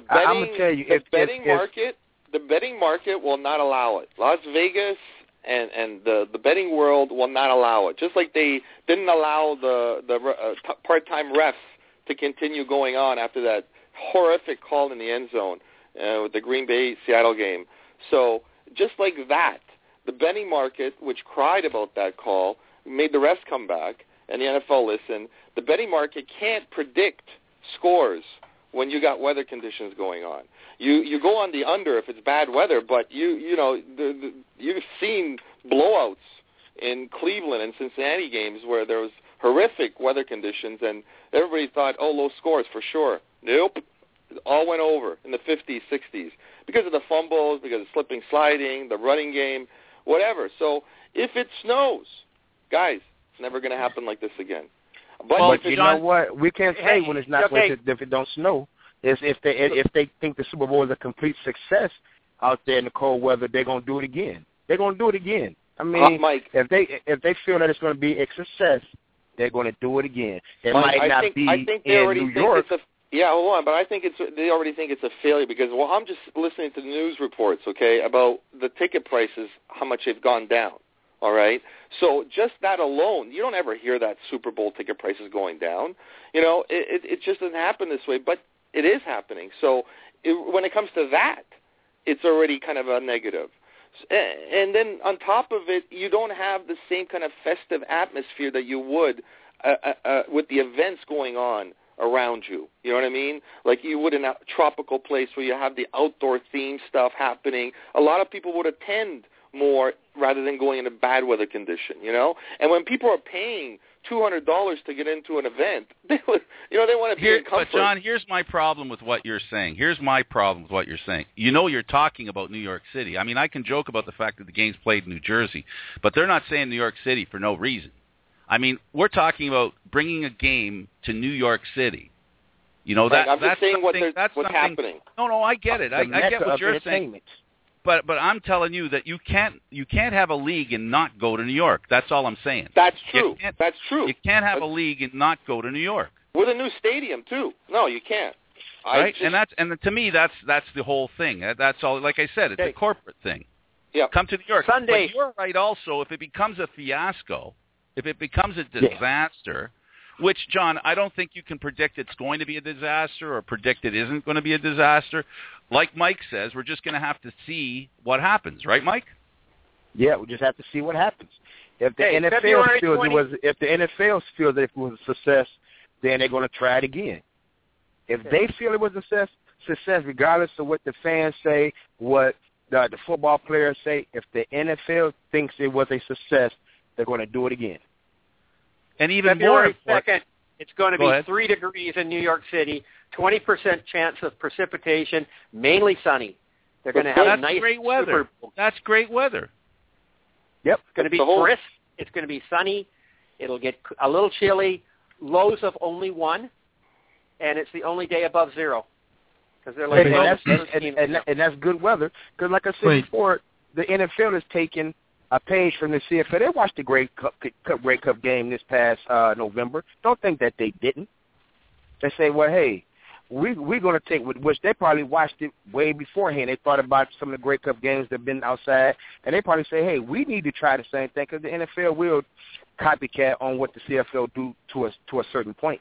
betting market will not allow it. Las Vegas and the betting world will not allow it. Just like they didn't allow the part-time refs to continue going on after that horrific call in the end zone with the Green Bay-Seattle game. So just like that, the betting market, which cried about that call, made the refs come back, and the NFL listened. The betting market can't predict scores when you got weather conditions going on. You go on the under if it's bad weather, but you've seen blowouts in Cleveland and Cincinnati games where there was horrific weather conditions, and everybody thought, low scores for sure. Nope. It all went over in the 50s, 60s because of the fumbles, because of slipping, sliding, the running game, whatever. So if it snows, guys, it's never going to happen like this again. But you know what? We can't say when it's not if it don't snow. If they think the Super Bowl is a complete success out there in the cold weather, they're gonna do it again. They're gonna do it again. I mean, Mike, if they feel that it's gonna be a success, they're gonna do it again. It might not be in New York. Hold on, but I think they already think it's a failure because I'm just listening to the news reports, okay, about the ticket prices, how much they've gone down. All right, so just that alone, you don't ever hear that Super Bowl ticket prices going down. It just doesn't happen this way, but it is happening. So when it comes to that, it's already kind of a negative. And then on top of it, you don't have the same kind of festive atmosphere that you would with the events going on around you. You know what I mean? Like you would in a tropical place where you have the outdoor theme stuff happening. A lot of people would attend more rather than going in a bad weather condition, you know? And when people are paying $200 to get into an event, they want to be in comfort. But, John, here's my problem with what you're saying. You know, you're talking about New York City. I mean, I can joke about the fact that the game's played in New Jersey, but they're not saying New York City for no reason. I mean, we're talking about bringing a game to New York City. You know, I'm that's just saying what's happening. No, I get it. I get what you're saying. But I'm telling you that you can't have a league and not go to New York. That's all I'm saying. That's true. That's true. You can't have a league and not go to New York. With a new stadium too. No, you can't. Right? And to me that's the whole thing. That's all. Like I said, it's a corporate thing. Yeah. Come to New York. Sunday. But you're right. Also, if it becomes a fiasco, if it becomes a disaster. Which, John, I don't think you can predict it's going to be a disaster or predict it isn't going to be a disaster. Like Mike says, we're just going to have to see what happens, right, Mike? Yeah, we just have to see what happens. If the NFL feels that it was a success, then they're going to try it again. If they feel it was a success, regardless of what the fans say, what the football players say, if the NFL thinks it was a success, they're going to do it again. And even February more 2nd, it's going to be 3 degrees in New York City, 20% chance of precipitation, mainly sunny. They're going to have a nice great weather. That's great weather. Yep. It's going to be crisp. It's going to be sunny. It'll get a little chilly. Lows of only 1, and it's the only day above 0. Because they're like and that's good weather. Because like I said before, the NFL is taking a page from the CFL. They watched the Grey Cup game this past November. Don't think that they didn't. They say, well, hey, we're going to take, which they probably watched it way beforehand. They thought about some of the Grey Cup games that have been outside, and they probably say, hey, we need to try the same thing because the NFL will copycat on what the CFL do to a certain point.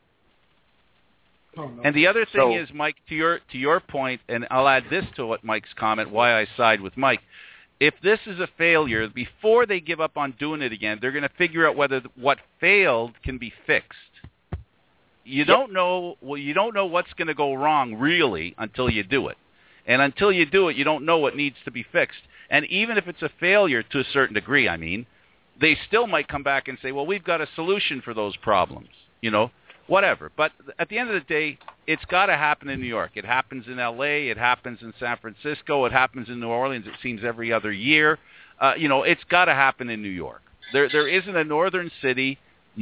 And the other thing is, Mike, to your point, and I'll add this to what Mike's comment, why I side with Mike. If this is a failure, before they give up on doing it again, they're going to figure out whether what failed can be fixed. You don't know what's going to go wrong really until you do it. And until you do it, you don't know what needs to be fixed. And even if it's a failure to a certain degree, I mean, they still might come back and say, well, we've got a solution for those problems, whatever. But at the end of the day, it's got to happen in New York. It happens in L.A., it happens in San Francisco, it happens in New Orleans, it seems every other year. It's got to happen in New York. There isn't a northern city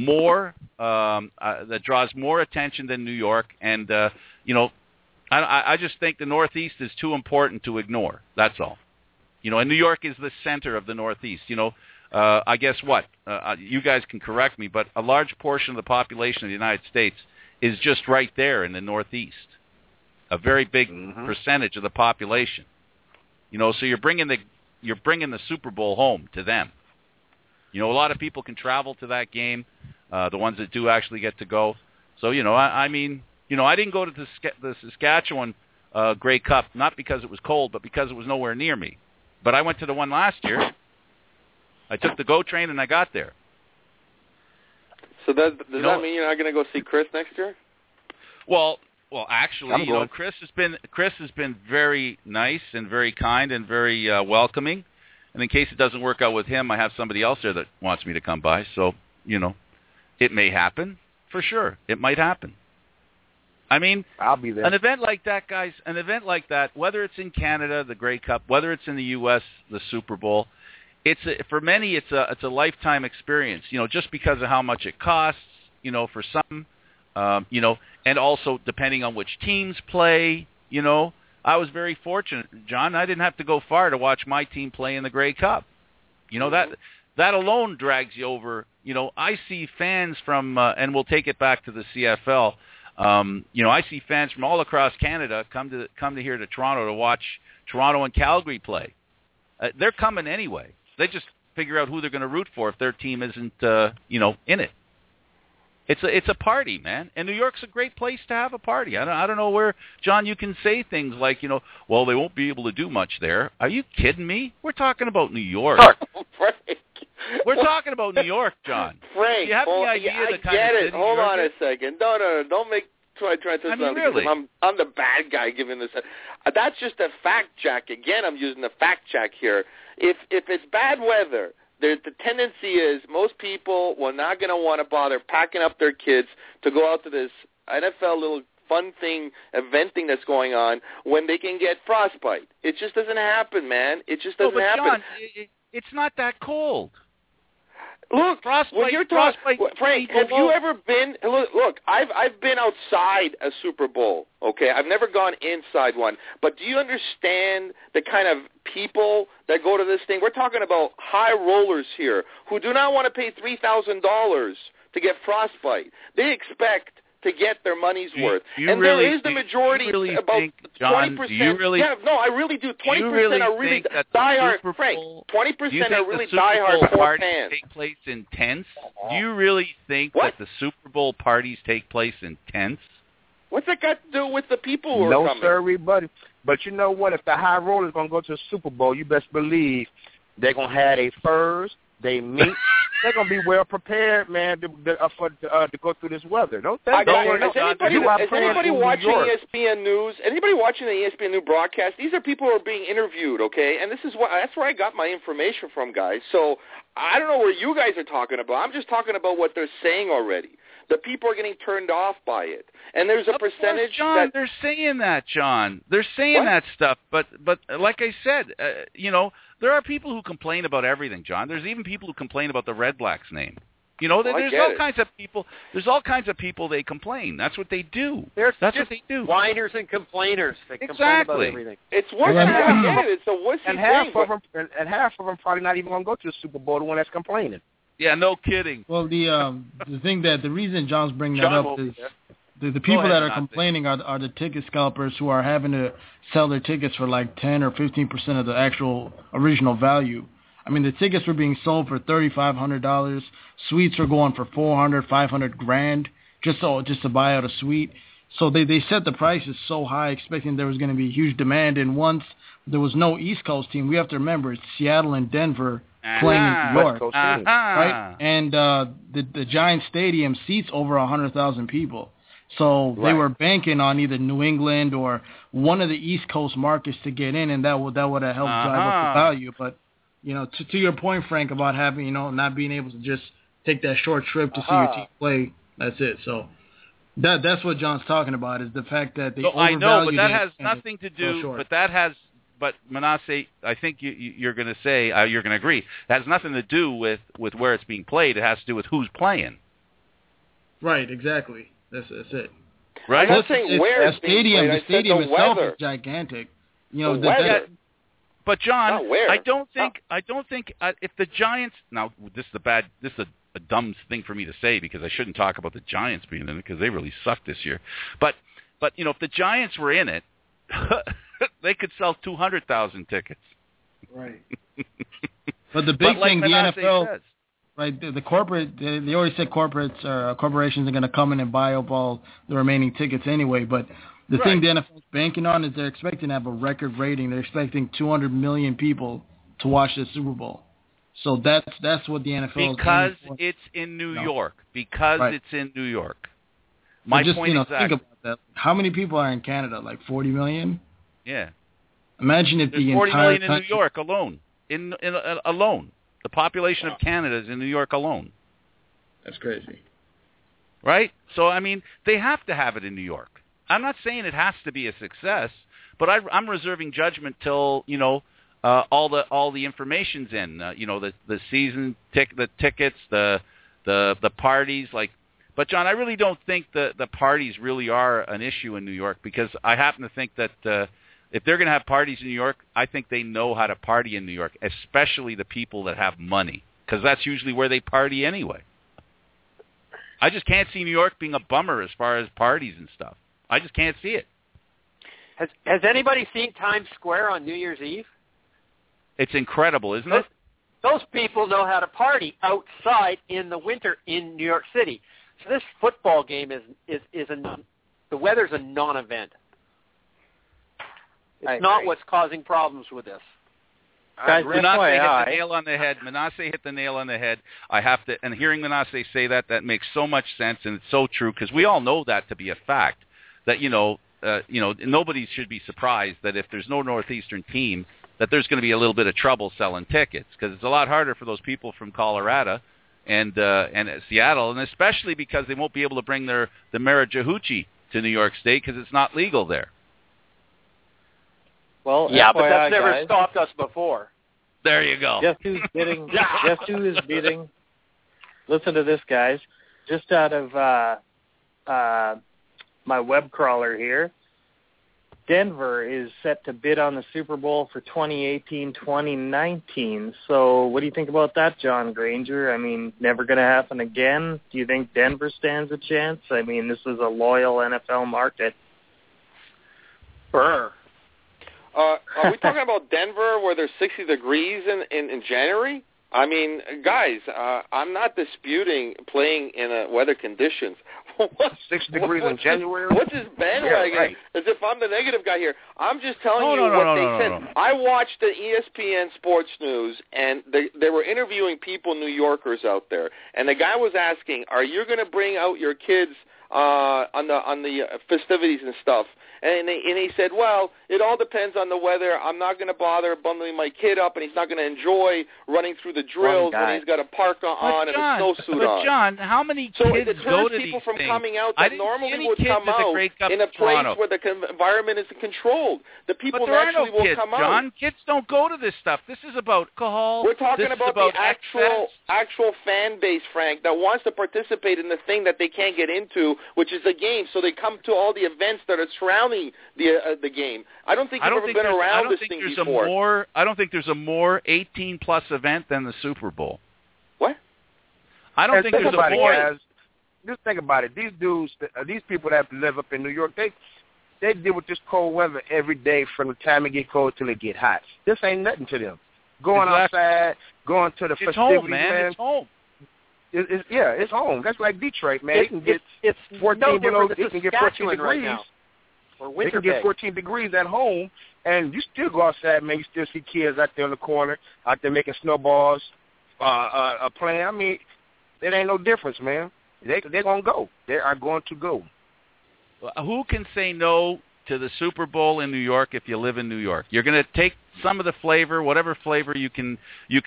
that draws more attention than New York, and, I just think the Northeast is too important to ignore. That's all. And New York is the center of the Northeast. I guess what? You guys can correct me, but a large portion of the population of the United States is just right there in the Northeast. A very big percentage of the population. So you're bringing the Super Bowl home to them. A lot of people can travel to that game, the ones that do actually get to go. So, I didn't go to the Saskatchewan Grey Cup, not because it was cold, but because it was nowhere near me. But I went to the one last year. I took the GO train and I got there. So does that mean you're not going to go see Chris next year? Well, actually, Chris has been very nice and very kind and very welcoming. And in case it doesn't work out with him, I have somebody else there that wants me to come by. So, it may happen for sure. It might happen. I mean, I'll be there. An event like that, guys. Whether it's in Canada, the Grey Cup, whether it's in the U.S., the Super Bowl. For many, it's a lifetime experience, just because of how much it costs, for some, and also depending on which teams play, I was very fortunate, John. I didn't have to go far to watch my team play in the Grey Cup. That alone drags you over. I see fans from, and we'll take it back to the CFL. I see fans from all across Canada come to here to Toronto to watch Toronto and Calgary play. They're coming anyway. They just figure out who they're going to root for if their team isn't, in it. It's a party, man. And New York's a great place to have a party. I don't know where, John, you can say things like, well, they won't be able to do much there. Are you kidding me? We're talking about New York. Frank. We're talking about New York, John. Frank, do you have any idea the kind I get of it. city Hold on a second. No. what I try to I mean, really? I'm the bad guy giving this. That's just a fact check. Again, I'm using the fact check here. If it's bad weather, the tendency is most people were not going to want to bother packing up their kids to go out to this NFL little fun thing, event thing that's going on when they can get frostbite. It just doesn't happen, man. It just doesn't happen. John, it's not that cold. Look, frostbite, when you're talking, Frank, have you ever been? Look, I've been outside a Super Bowl. Okay, I've never gone inside one. But do you understand the kind of people that go to this thing? We're talking about high rollers here who do not want to pay $3,000 to get frostbite. They expect to get their money's worth. And really, there is the majority, really about think, John, 20%. Really, yeah, no, I really do. 20% are really diehard. Frank, 20% are really diehard core fans. Take place in tents? Do you really think that the Super Bowl parties take place in tents? What's that got to do with the people who are coming? No, sir, buddy. But you know what? If the high rollers going to go to the Super Bowl, you best believe they're going to have their furs, their meat. They're going to be well prepared, man, to go through this weather. Don't they? Is anybody watching ESPN News? Anybody watching the ESPN News broadcast? These are people who are being interviewed, okay? And that's where I got my information from, guys. So I don't know where you guys are talking about. I'm just talking about what they're saying already. The people are getting turned off by it. And there's a percentage John, they're saying that, John. They're saying that stuff. But like I said, there are people who complain about everything, John. There's even people who complain about the Red Blacks name. There's all kinds of people. There's all kinds of people. They complain. That's what they do. That's what they do. Whiners and complainers. They complain about everything. It's wussy. I get it. It's a wussy and half of them probably not even going to go to the Super Bowl. The one that's complaining. Yeah, no kidding. Well, the reason John's bringing that up is the people that are complaining are the ticket scalpers who are having to sell their tickets for like 10 or 15% of the actual original value. I mean, the tickets were being sold for $3,500. Suites were going for $400, $500 just to buy out a suite. So they set the prices so high, expecting there was going to be huge demand. And once there was no East Coast team, we have to remember it's Seattle and Denver playing in New York, right? And the Giant Stadium seats over 100,000 people. So they were banking on either New England or one of the East Coast markets to get in, and that would have helped drive up the value. But to your point, Frank, about having not being able to just take that short trip to see your team play, that's it. So that's what John's talking about, is the fact that they overvalued. I know, but that has nothing to do. But Manasseh, I think you're going to say you're going to agree. That has nothing to do with where it's being played. It has to do with who's playing. Right. Exactly. That's it. Right. I'm not saying where the stadium itself is gigantic. But John, I don't think if the Giants. Now this is a dumb thing for me to say because I shouldn't talk about the Giants being in it because they really suck this year. But if the Giants were in it. They could sell 200,000 tickets. Right. But the big thing, the NFL, says, right? The corporate, they already said corporations are going to come in and buy up all the remaining tickets anyway. But the thing the NFL is banking on is they're expecting to have a record rating. They're expecting 200 million people to watch the Super Bowl. So that's what the NFL because is for. It's in New York. Because it's in New York. My point is think about that. How many people are in Canada? Like 40 million? Yeah. Imagine if There's the 40 entire million in country... New York alone. Alone. The population of Canada is in New York alone. That's crazy. Right? So, I mean, they have to have it in New York. I'm not saying it has to be a success, but I'm reserving judgment till, all the information's in. The season the tickets, the parties, like. But, John, I really don't think the parties really are an issue in New York because I happen to think that if they're going to have parties in New York, I think they know how to party in New York, especially the people that have money because that's usually where they party anyway. I just can't see New York being a bummer as far as parties and stuff. I just can't see it. Has anybody seen Times Square on New Year's Eve? It's incredible, isn't it? Those people know how to party outside in the winter in New York City. So this football game the weather's a non-event. It's not what's causing problems with this. Guys, Manasseh hit the nail on the head. Manasseh hit the nail on the head. I have to, and hearing Manasseh say that makes so much sense, and it's so true because we all know that to be a fact. That nobody should be surprised that if there's no Northeastern team, that there's going to be a little bit of trouble selling tickets because it's a lot harder for those people from Colorado and Seattle, and especially because they won't be able to bring the Marijahuchi to New York State because it's not legal there. Well, yeah, FYI, but that's never guys, stopped us before. There you go. Guess who's bidding? Guess who is bidding? Listen to this, guys. Just out of my web crawler here, Denver is set to bid on the Super Bowl for 2018-2019. So what do you think about that, John Granger? I mean, never going to happen again? Do you think Denver stands a chance? I mean, this is a loyal NFL market. Burr. Are we talking about Denver where there's 60 degrees in January? I mean, guys, I'm not disputing playing in weather conditions. 6 degrees in January? What's his bandwagon? Yeah, right. As if I'm the negative guy here. I'm just telling you what they said. No. I watched the ESPN Sports News, and they were interviewing people, New Yorkers out there, and the guy was asking, are you going to bring out your kids on the festivities and stuff? And he said, well, it all depends on the weather. I'm not going to bother bundling my kid up, and he's not going to enjoy running through the drills when he's got a parka on and a snowsuit on. But, John, how many kids go to these people from things? coming out that normally would come out in a place where the environment is controlled. The people naturally will come out. John, kids don't go to this stuff. This is about alcohol. We're talking about the actual fan base, Frank, that wants to participate in the thing that they can't get into, which is the game. So they come to all the events that are surrounding the game. I don't think you've ever been around this thing before. I don't think there's a more 18-plus event than the Super Bowl. What? I don't think there's a more. Guys, just think about it. These dudes, these people that live up in New York, they deal with this cold weather every day from the time it get cold till it get hot. This ain't nothing to them. Going outside, going to the festivities, home, man. It's home. It's home. That's like Detroit, man. It's 14 below. It can get 14 degrees. Right now. They can get 14 degrees at home, and you still go outside, man. You still see kids out there in the corner, out there making snowballs, playing. I mean, it ain't no difference, man. They're going to go. They are going to go. Who can say no to the Super Bowl in New York if you live in New York? You're going to take some of the flavor, whatever flavor you can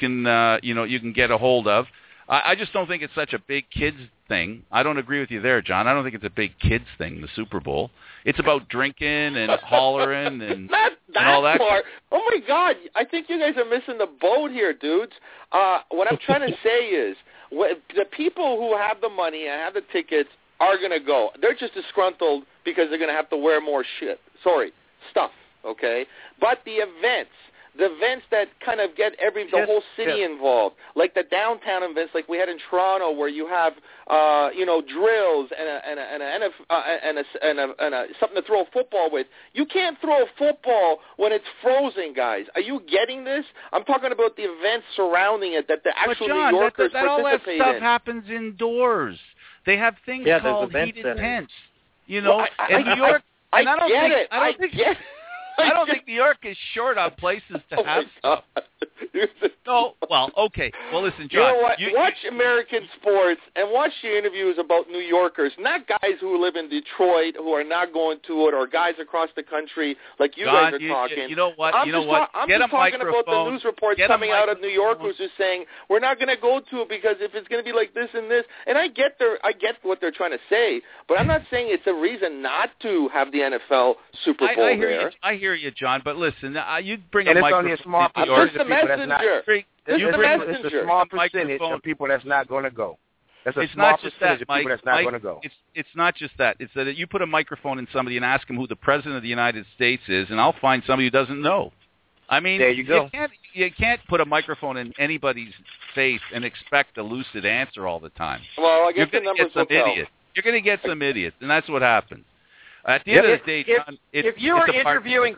get a hold of. I just don't think it's such a big kids thing. I don't agree with you there, John. I don't think it's a big kids thing, the Super Bowl. It's about drinking and hollering and all that. Part. Oh, my God. I think you guys are missing the boat here, dudes. What I'm trying to say is the people who have the money and have the tickets are going to go. They're just disgruntled because they're going to have to wear more stuff, okay? But the events that kind of get the whole city involved, like the downtown events, like we had in Toronto, where you have drills and something to throw a football with. You can't throw a football when it's frozen, guys. Are you getting this? I'm talking about the events surrounding it that the actual New Yorkers participate in. All that stuff happens indoors. They have things called heated tents. In New York. I get it. I don't think New York is short on places to have stuff. No, well, okay. Well, listen, John. You know what? Watch American sports and watch the interviews about New Yorkers, not guys who live in Detroit who are not going to it, or guys across the country like you guys are talking. You know what? I'm just talking about the news reports coming out of New York who's just saying we're not going to go to it because if it's going to be like this and this. And I get what they're trying to say, but I'm not saying it's a reason not to have the NFL Super Bowl there. I hear you, John. But listen, you bring a it's microphone. Only a small It's a small percentage of people that's not going to go. That's a small percentage of people that's not going to go. It's not just that. It's that you put a microphone in somebody and ask them who the President of the United States is, and I'll find somebody who doesn't know. I mean, there you go. You can't put a microphone in anybody's face and expect a lucid answer all the time. Well, I guess the numbers will tell. You're going to get some idiots, and that's what happens. At the end of the day, John, if you were interviewing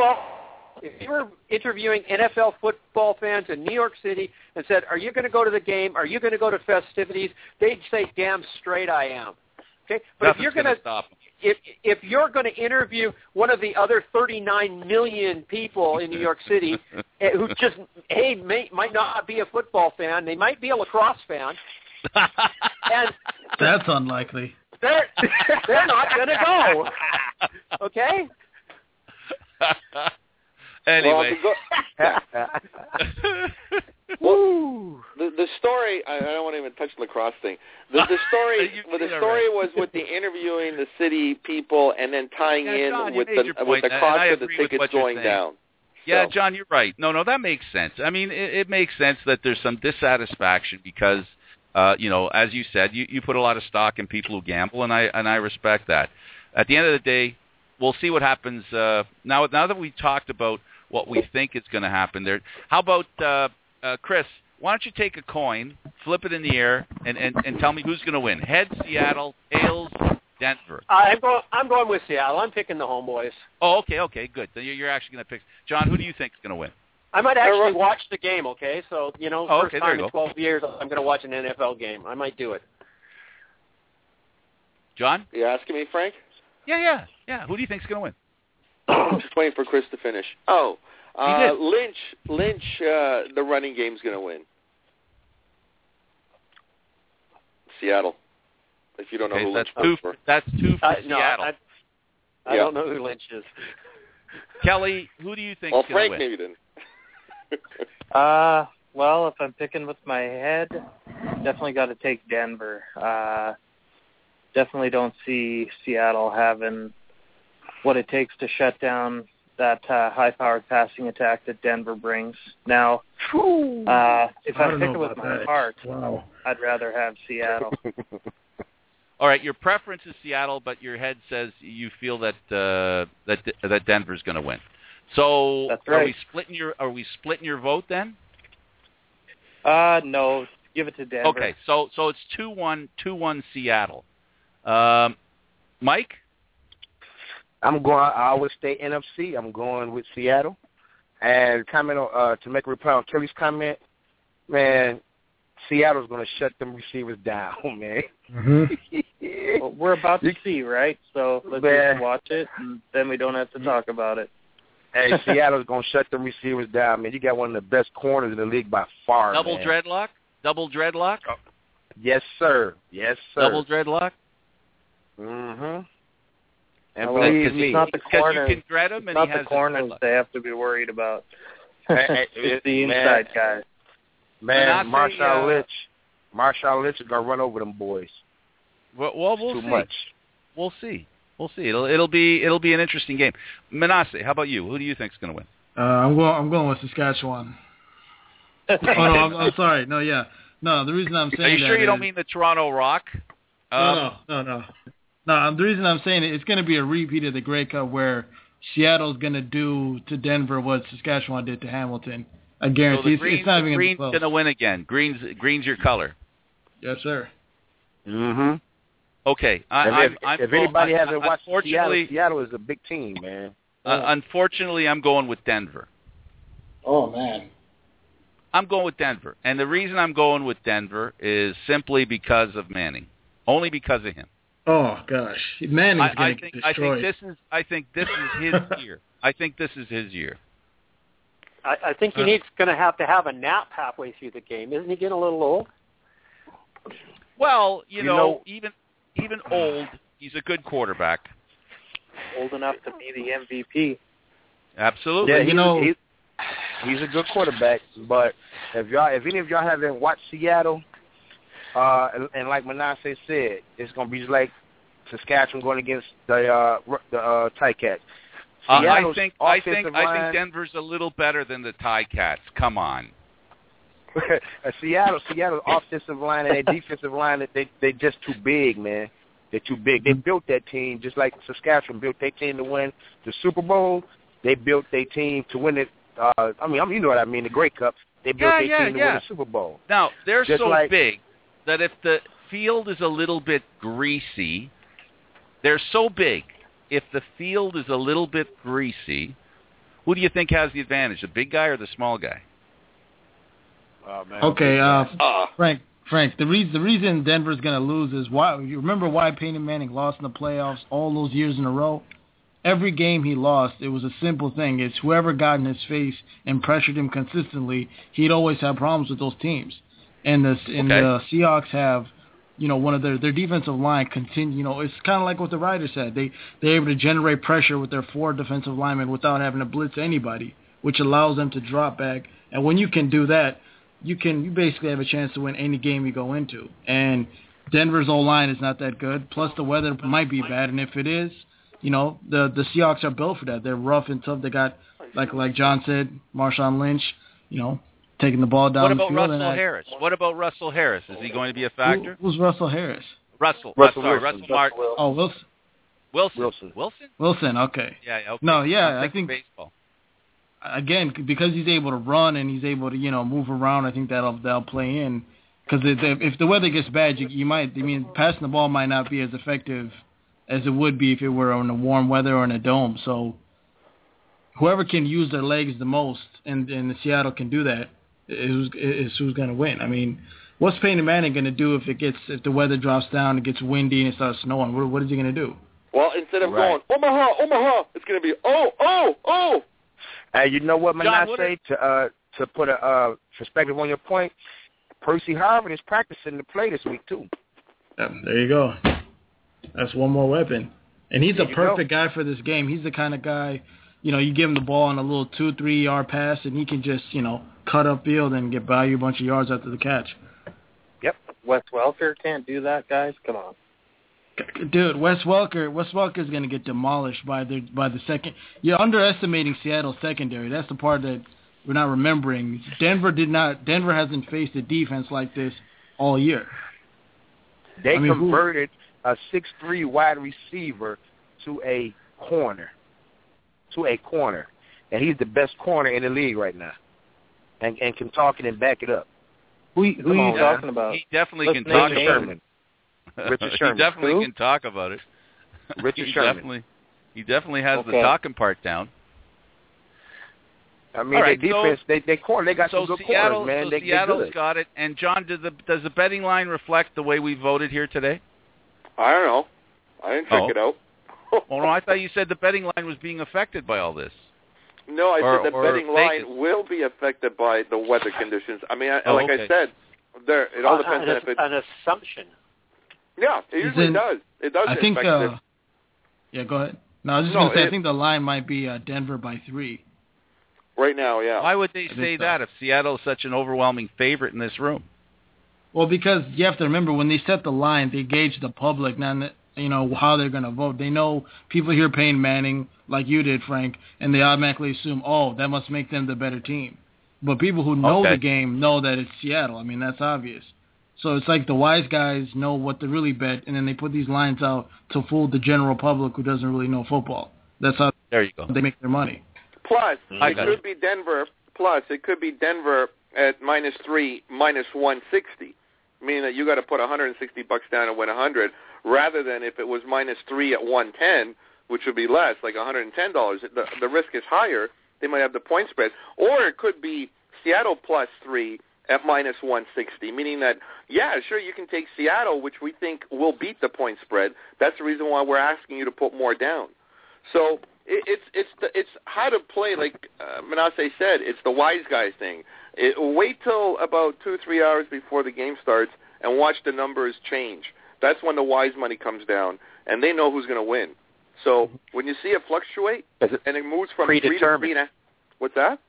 NFL football fans in New York City and said, are you going to go to the game? Are you going to go to festivities? They'd say, damn straight I am. Okay, but if you're going to stop him. If you're going to interview one of the other 39 million people in New York City who just might not be a football fan, they might be a lacrosse fan, and that's unlikely. They're not going to go. Okay. Anyway. Well, the story, I don't want to even touch the lacrosse thing. The story was with the interviewing the city people and then tying John, with the cost of the tickets going down. Yeah, John, you're right. No, that makes sense. I mean, it makes sense that there's some dissatisfaction because, as you said, you put a lot of stock in people who gamble, and I respect that. At the end of the day, we'll see what happens. Now that we talked about what we think is going to happen there, how about Chris? Why don't you take a coin, flip it in the air, and tell me who's going to win? Heads, Seattle, tails, Denver. I'm going with Seattle. I'm picking the homeboys. Oh, okay, good. So you're actually going to pick. John, who do you think is going to win? I might actually watch the game, okay? So, first okay, time in 12 years I'm going to watch an NFL game. I might do it. John? You asking me, Frank? Yeah. Who do you think is going to win? I'm just waiting for Chris to finish. Lynch, the running game's going to win. Seattle. If you don't know who Lynch is. That's two for Seattle. I don't know who Lynch is. Kelly, who do you think is going to win? Frank maybe didn't. Well, if I'm picking with my head, definitely got to take Denver. Definitely don't see Seattle having what it takes to shut down that high-powered passing attack that Denver brings. Now, if I'm picking with my heart, I'd rather have Seattle. All right, your preference is Seattle, but your head says you feel that that Denver's going to win. So, that's right. Are we splitting your vote then? No, give it to Denver. Okay, so it's 2-1 Seattle. Mike? I always stay NFC. I'm going with Seattle. And to make a reply on Kelly's comment, man, Seattle's going to shut them receivers down, man. Mm-hmm. Well, we're about to see, right? So let's just watch it, and then we don't have to talk about it. Hey, Seattle's going to shut them receivers down, man. You got one of the best corners in the league by far, Double dreadlock? Oh. Yes, sir. Double dreadlock? Mm-hmm. And believe me, it's not the corners. You can dread him, and not he has the corners they have to be worried about. It's the inside guys. Man, Marshawn Lynch is gonna run over them boys. Well, we'll see. Too much. We'll see. It'll be an interesting game. Manasseh, how about you? Who do you think is going to win? I'm going with Saskatchewan. I'm sorry. No, yeah. No, the reason I'm saying Are you sure you don't mean the Toronto Rock? No. The reason I'm saying it's going to be a repeat of the Grey Cup where Seattle's going to do to Denver what Saskatchewan did to Hamilton. I guarantee it's not even Green's going to win again. Green's your color. Yes, sir. Mm-hmm. Okay. If anybody hasn't watched Seattle is a big team, man. Unfortunately, I'm going with Denver. Oh, man. I'm going with Denver. And the reason I'm going with Denver is simply because of Manning. Only because of him. Oh, gosh. Manning's going to get destroyed. I think this is his year. I think this is his year. I think he's going to have a nap halfway through the game. Isn't he getting a little old? Well, you know, even old, he's a good quarterback. Old enough to be the MVP. Absolutely. Yeah, he's a good quarterback. But if any of y'all haven't watched Seattle, and like Manasseh said, it's going to be just like Saskatchewan going against the Ticats. I think Denver's a little better than the Ticats. Come on. Seattle's offensive line and their defensive line, they just too big, man. They're too big. They built that team just like Saskatchewan built their team to win the Super Bowl. They built their team to win it. You know what I mean, the Grey Cup. They built their team to win the Super Bowl. Now, they're big that if the field is a little bit greasy, they're so big. If the field is a little bit greasy, who do you think has the advantage, the big guy or the small guy? Okay, Frank, the reason Denver's going to lose is why. You remember why Peyton Manning lost in the playoffs all those years in a row? Every game he lost, it was a simple thing. It's whoever got in his face and pressured him consistently, he'd always have problems with those teams. And the Seahawks have, one of their defensive line continue. It's kind of like what the writer said. They're able to generate pressure with their 4 defensive linemen without having to blitz anybody, which allows them to drop back. And when you can do that, you basically have a chance to win any game you go into. And Denver's O-line is not that good. Plus the weather might be bad, and if it is, the Seahawks are built for that. They're rough and tough. They got, like John said, Marshawn Lynch, taking the ball down the field. What about Russell Harris? Is he going to be a factor? Who's Russell Harris? Russell Martin. Oh, Wilson. Wilson, okay. Yeah, okay. No, yeah, I think baseball. Again, because he's able to run and he's able to, move around, I think that'll play in. Because if the weather gets bad, passing the ball might not be as effective as it would be if it were in a warm weather or in a dome. So whoever can use their legs the most, and Seattle can do that, is who's going to win. What's Peyton Manning going to do if the weather drops down, it gets windy, and it starts snowing? What is he going to do? Well, instead of going, Omaha, it's going to be, oh. Hey, you know what, Manasseh, to put a perspective on your point, Percy Harvin is practicing to play this week, too. Yeah, there you go. That's one more weapon. And he's a perfect guy for this game. He's the kind of guy, you give him the ball on a little 2-3 yard pass, and he can just, cut upfield and get by you a bunch of yards after the catch. Yep. Wes Welker can't do that, guys. Come on. Dude, Wes Welker is going to get demolished by the second. You're underestimating Seattle's secondary. That's the part that we're not remembering. Denver hasn't faced a defense like this all year. They converted a 6'3" wide receiver to a corner. And he's the best corner in the league right now. And can talk it and back it up. Who are you talking about? He definitely can talk about it. Richard Sherman. He definitely can talk about it. Richard Sherman. He definitely has the talking part down. Their defense, they got some good corners, man. So Seattle's got it. And John, does the betting line reflect the way we voted here today? I don't know. I didn't check it out. Well, no, I thought you said the betting line was being affected by all this. No, I said the betting line will be affected by the weather conditions. I said, it all depends on if it's an assumption. Yeah, it usually does. It does. I think. Yeah, go ahead. No, I was just going to say, I think the line might be Denver by 3. Right now, yeah. Why would they say that if Seattle is such an overwhelming favorite in this room? Well, because you have to remember, when they set the line, they gauge the public, not how they're going to vote. They know people hear Peyton Manning, like you did, Frank, and they automatically assume, that must make them the better team. But people who know the game know that it's Seattle. That's obvious. So it's like the wise guys know what to really bet, and then they put these lines out to fool the general public who doesn't really know football. That's how they make their money. Plus, it could be Denver. It could be Denver at -3, -160, meaning that you got to put $160 down to win 100, rather than if it was -3 at 110, which would be less, like $110. The risk is higher. They might have the point spread, or it could be Seattle +3 at -160, meaning that, sure, you can take Seattle, which we think will beat the point spread. That's the reason why we're asking you to put more down. So it's how to play, like Manasseh said, it's the wise guy thing. Wait till about 2-3 hours before the game starts and watch the numbers change. That's when the wise money comes down, and they know who's going to win. So when you see it fluctuate, and it moves from 3 to 3, what's that?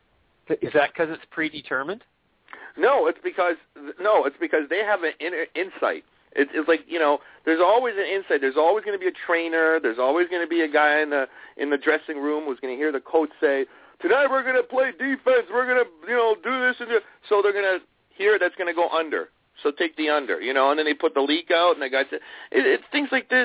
Is that because it's predetermined? No, it's because they have an inner insight. It's like, there's always an insight. There's always going to be a trainer. There's always going to be a guy in the dressing room who's going to hear the coach say, "Tonight we're going to play defense. We're going to do this and do." So they're going to hear that's going to go under. So take the under, and then they put the leak out, and the guy said, "It's things like this."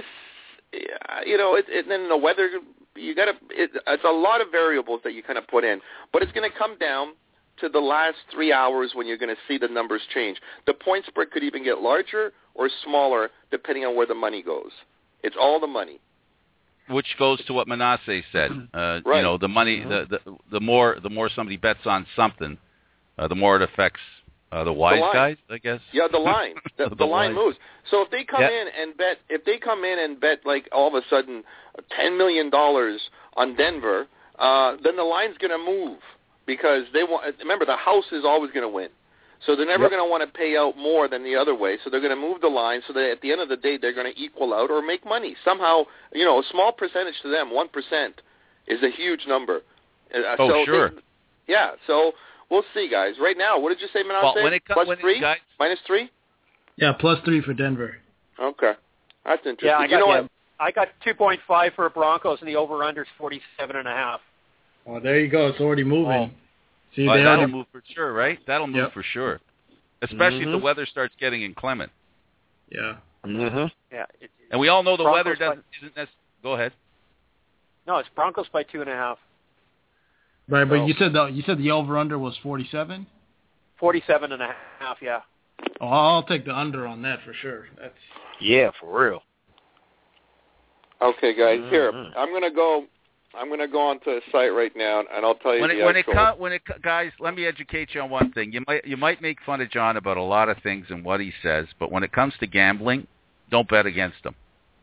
And then the weather. It's a lot of variables that you kind of put in, but it's going to come down to the last 3 hours when you're going to see the numbers change. The point spread could even get larger or smaller depending on where the money goes. It's all the money. Which goes to what Manasseh said. Right. The money, the more somebody bets on something, the more it affects The wise guys, I guess. Yeah, the line. The line moves. So if they come in and bet like all of a sudden $10 million on Denver, then the line's going to move because they want. Remember, the house is always going to win. So they're never going to want to pay out more than the other way. So they're going to move the line so that at the end of the day they're going to equal out or make money somehow. A small percentage to them, 1%, is a huge number. Sure. So we'll see, guys. Right now, what did you say, Manasseh? Plus 3? Minus 3? Yeah, plus 3 for Denver. Okay. That's interesting. Yeah, I got 2.5 for Broncos, and the over-under is 47.5. Oh, there you go. It's already moving. See, that'll move for sure, right? That'll move for sure. Especially if the weather starts getting inclement. Yeah. Mm-hmm. Yeah. And we all know the Broncos weather isn't necessarily... Go ahead. No, it's Broncos by 2.5. Right, but you said the over-under was 47? 47.5, yeah. Oh, I'll take the under on that for sure. Yeah, for real. Okay, guys, here. I'm going to go onto a site right now, and I'll tell you guys, let me educate you on one thing. You might make fun of John about a lot of things and what he says, but when it comes to gambling, don't bet against him.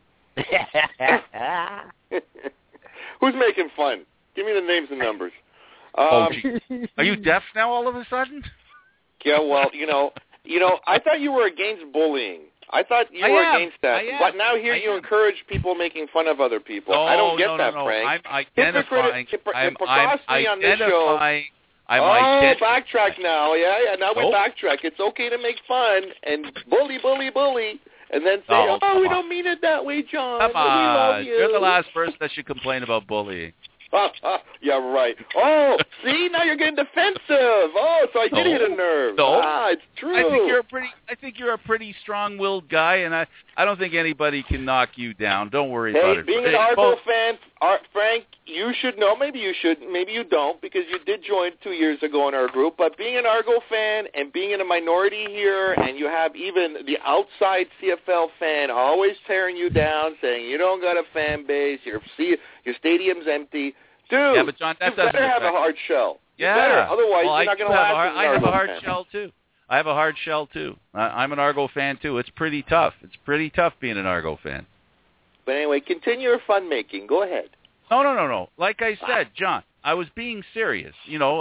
Who's making fun? Give me the names and numbers. Are you deaf now all of a sudden? Yeah, well, I thought you were against bullying. I thought you were against that. But now here you encourage people making fun of other people. I don't get that, Frank. I'm identifying. Hypocrisy on this show. Backtrack now. Yeah, now we backtrack. It's okay to make fun and bully, and then say, we don't mean it that way, John. Come on. We love you. You're the last person that should complain about bullying. Yeah, right. Oh, see, now you're getting defensive. Oh, so I did hit a nerve. It's true. I think you're a pretty strong-willed guy, and I don't think anybody can knock you down. Don't worry about it. Being an Argo fan, Frank, you should know. Maybe you should. Maybe you don't, because you did join 2 years ago in our group. But being an Argo fan and being in a minority here, and you have even the outside CFL fan always tearing you down, saying you don't got a fan base, your stadium's empty. Dude, yeah, but John, that you better have a hard shell. Yeah. You better. Otherwise, you're not going to last as an Argo fan. I have a hard shell, too. I have a hard shell, too. I'm an Argo fan, too. It's pretty tough. It's pretty tough being an Argo fan. But anyway, continue your fun-making. Go ahead. No. Like I said, John, I was being serious.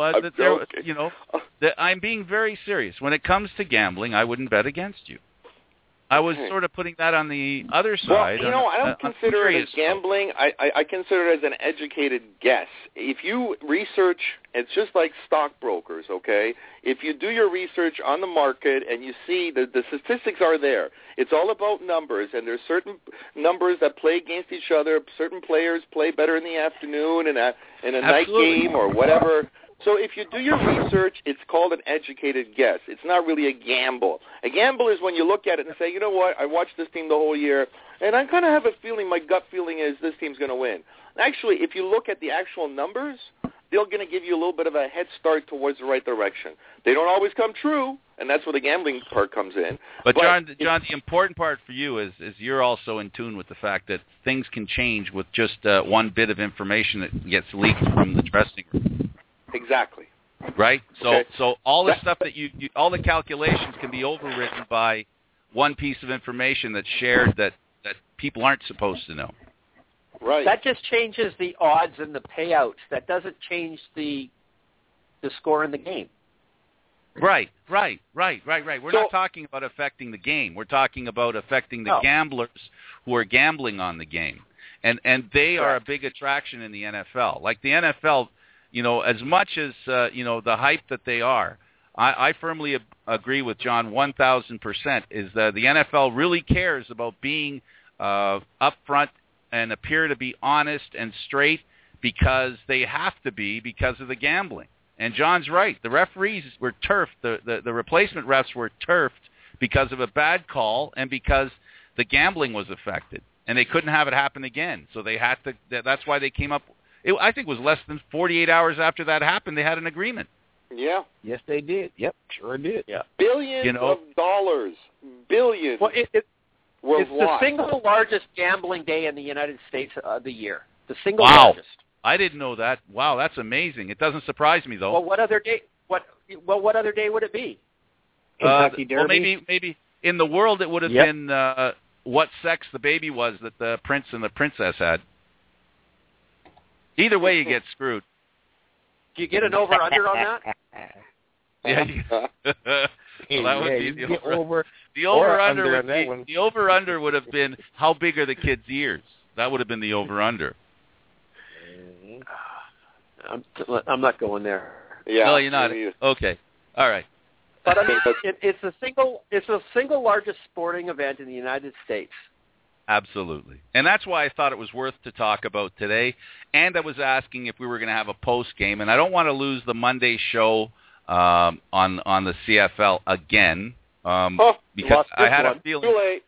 I'm being very serious. When it comes to gambling, I wouldn't bet against you. I was sort of putting that on the other side. Well, I don't consider it as gambling. I consider it as an educated guess. If you research, it's just like stockbrokers, okay? If you do your research on the market and you see the statistics are there, it's all about numbers, and there's certain numbers that play against each other. Certain players play better in the afternoon in a night game or whatever. So if you do your research, it's called an educated guess. It's not really a gamble. A gamble is when you look at it and say, you know what, I watched this team the whole year, and I kind of have a feeling, my gut feeling is this team's going to win. Actually, if you look at the actual numbers, they're going to give you a little bit of a head start towards the right direction. They don't always come true, and that's where the gambling part comes in. But John, the important part for you is you're also in tune with the fact that things can change with just one bit of information that gets leaked from the dressing room. Exactly. Right? So all the stuff that all the calculations can be overwritten by one piece of information that's shared that people aren't supposed to know. Right. That just changes the odds and the payouts. That doesn't change the score in the game. Right. We're not talking about affecting the game. We're talking about affecting the gamblers who are gambling on the game. And they are a big attraction in the NFL. Like the NFL, as much as, the hype that they are, I firmly agree with John 1,000%, is that the NFL really cares about being upfront and appear to be honest and straight because they have to be because of the gambling. And John's right. The referees were turfed. The replacement refs were turfed because of a bad call and because the gambling was affected. And they couldn't have it happen again. So they had to. That's why they came up. I think it was less than 48 hours after that happened, they had an agreement. Yeah. Yes, they did. Yep, sure did. Yeah. Billions of dollars. Billions. Well, it's the single largest gambling day in the United States of the year. The single largest. I didn't know that. Wow, that's amazing. It doesn't surprise me though. Well, what other day? What other day would it be? Kentucky Derby. Well, maybe in the world it would have been what sex the baby was that the prince and the princess had. Either way, you get screwed. Do you get an over-under on that? Yeah. Well, that would be the over. The over-under would have been how big are the kids' ears. That would have been the over-under. I'm not going there. Yeah. No, you're not. Okay. All right. But I mean, it's the single largest sporting event in the United States. Absolutely. And that's why I thought it was worth to talk about today. And I was asking if we were going to have a post game, and I don't want to lose the Monday show on the CFL again because I had a feeling. Too late.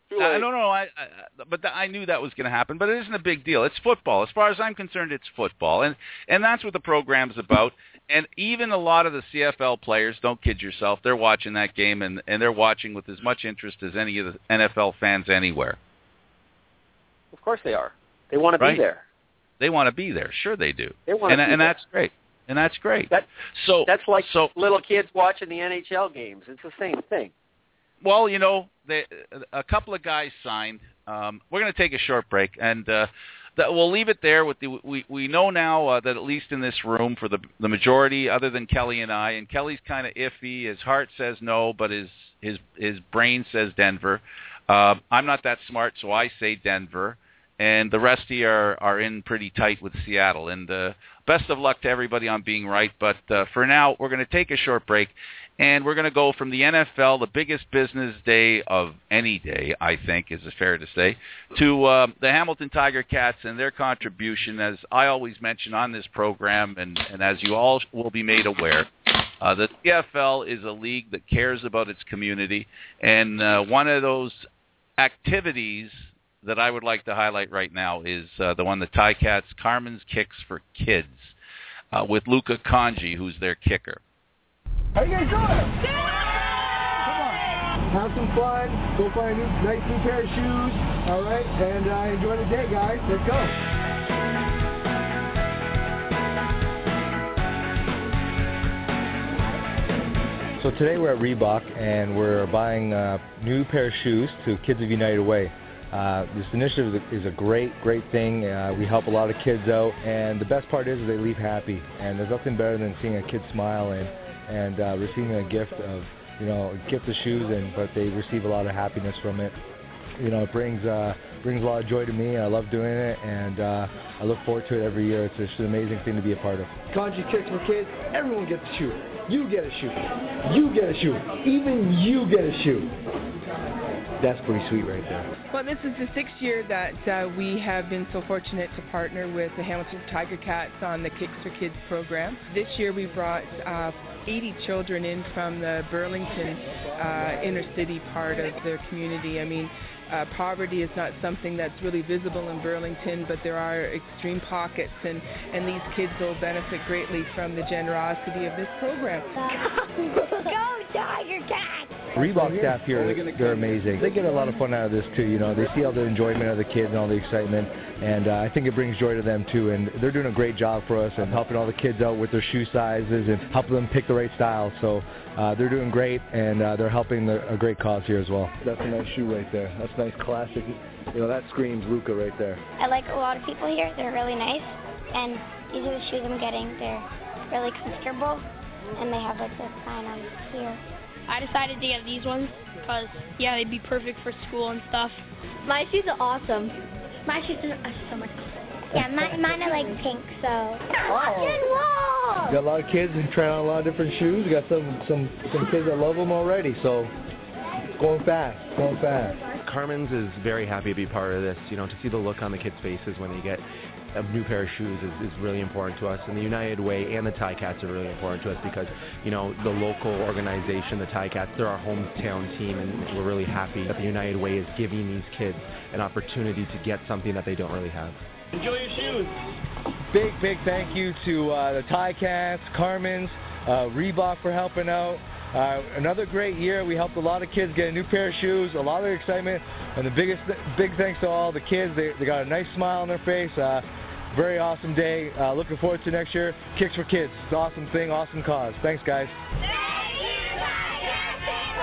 But I knew that was going to happen. But it isn't a big deal. It's football. As far as I'm concerned, it's football, and that's what the program's about. And even a lot of the CFL players, don't kid yourself, they're watching that game, and they're watching with as much interest as any of the NFL fans anywhere. Of course they are. They want to be there. They want to be there. Sure they do. They want to be there. That's great. And that's great. That's like little kids watching the NHL games. It's the same thing. Well, a couple of guys signed. We're going to take a short break, and we'll leave it there. We know now that at least in this room, for the majority, other than Kelly and I, and Kelly's kind of iffy. His heart says no, but his brain says Denver. I'm not that smart, so I say Denver. And the rest of you are in pretty tight with Seattle. And best of luck to everybody on being right. But for now, we're going to take a short break. And we're going to go from the NFL, the biggest business day of any day, I think, is fair to say, to the Hamilton Tiger Cats and their contribution, as I always mention on this program, and as you all will be made aware, the CFL is a league that cares about its community. And one of those activities that I would like to highlight right now is the one, the Ticats Carmen's Kicks for Kids, with Luca Conji, who's their kicker. How you guys doing? Come on. Have some fun. Go find a nice new pair of shoes. All right? And enjoy the day, guys. Let's go. So today we're at Reebok, and we're buying a new pair of shoes to Kids of United Way. This initiative is a great thing. We help a lot of kids out, and the best part is they leave happy. And there's nothing better than seeing a kid smile and receiving a gift of shoes, but they receive a lot of happiness from it. It brings a lot of joy to me. I love doing it, and I look forward to it every year. It's just an amazing thing to be a part of. Conji Kicks for Kids. Everyone gets a shoe. You get a shoe. You get a shoe. Even you get a shoe. That's pretty sweet right there. Well, this is the 6th year that we have been so fortunate to partner with the Hamilton Tiger Cats on the Kicks for Kids program. This year we brought 80 children in from the Burlington inner city part of their community. I mean, poverty is not something that's really visible in Burlington, but there are extreme pockets, and these kids will benefit greatly from the generosity of this program. Go Tiger Cats! Reebok staff here, they're amazing. They get a lot of fun out of this too. They see all the enjoyment of the kids and all the excitement, and I think it brings joy to them too. And they're doing a great job for us and helping all the kids out with their shoe sizes and helping them pick the right style. So they're doing great, and they're helping a great cause here as well. That's a nice shoe right there. That's a nice classic. That screams Luca right there. I like a lot of people here. They're really nice, and these are the shoes I'm getting. They're really comfortable, and they have like this sign on here. I decided to get these ones because, they'd be perfect for school and stuff. My shoes are awesome. My shoes are so much fun. Yeah, mine are like pink, so. Oh. Got a lot of kids and trying on a lot of different shoes. We got some kids that love them already, so it's going fast. Carmen's is very happy to be part of this. To see the look on the kids' faces when they get a new pair of shoes is really important to us. And the United Way and the Ticats are really important to us because, the local organization, the Ticats, they're our hometown team, and we're really happy that the United Way is giving these kids an opportunity to get something that they don't really have. Enjoy your shoes. Big thank you to the Ticats, Carmen's, Reebok for helping out. Another great year. We helped a lot of kids get a new pair of shoes, a lot of excitement, and the big thanks to all the kids. They got a nice smile on their face. Very awesome day. Looking forward to next year. Kicks for Kids. It's an awesome thing, awesome cause. Thanks, guys. Thank you,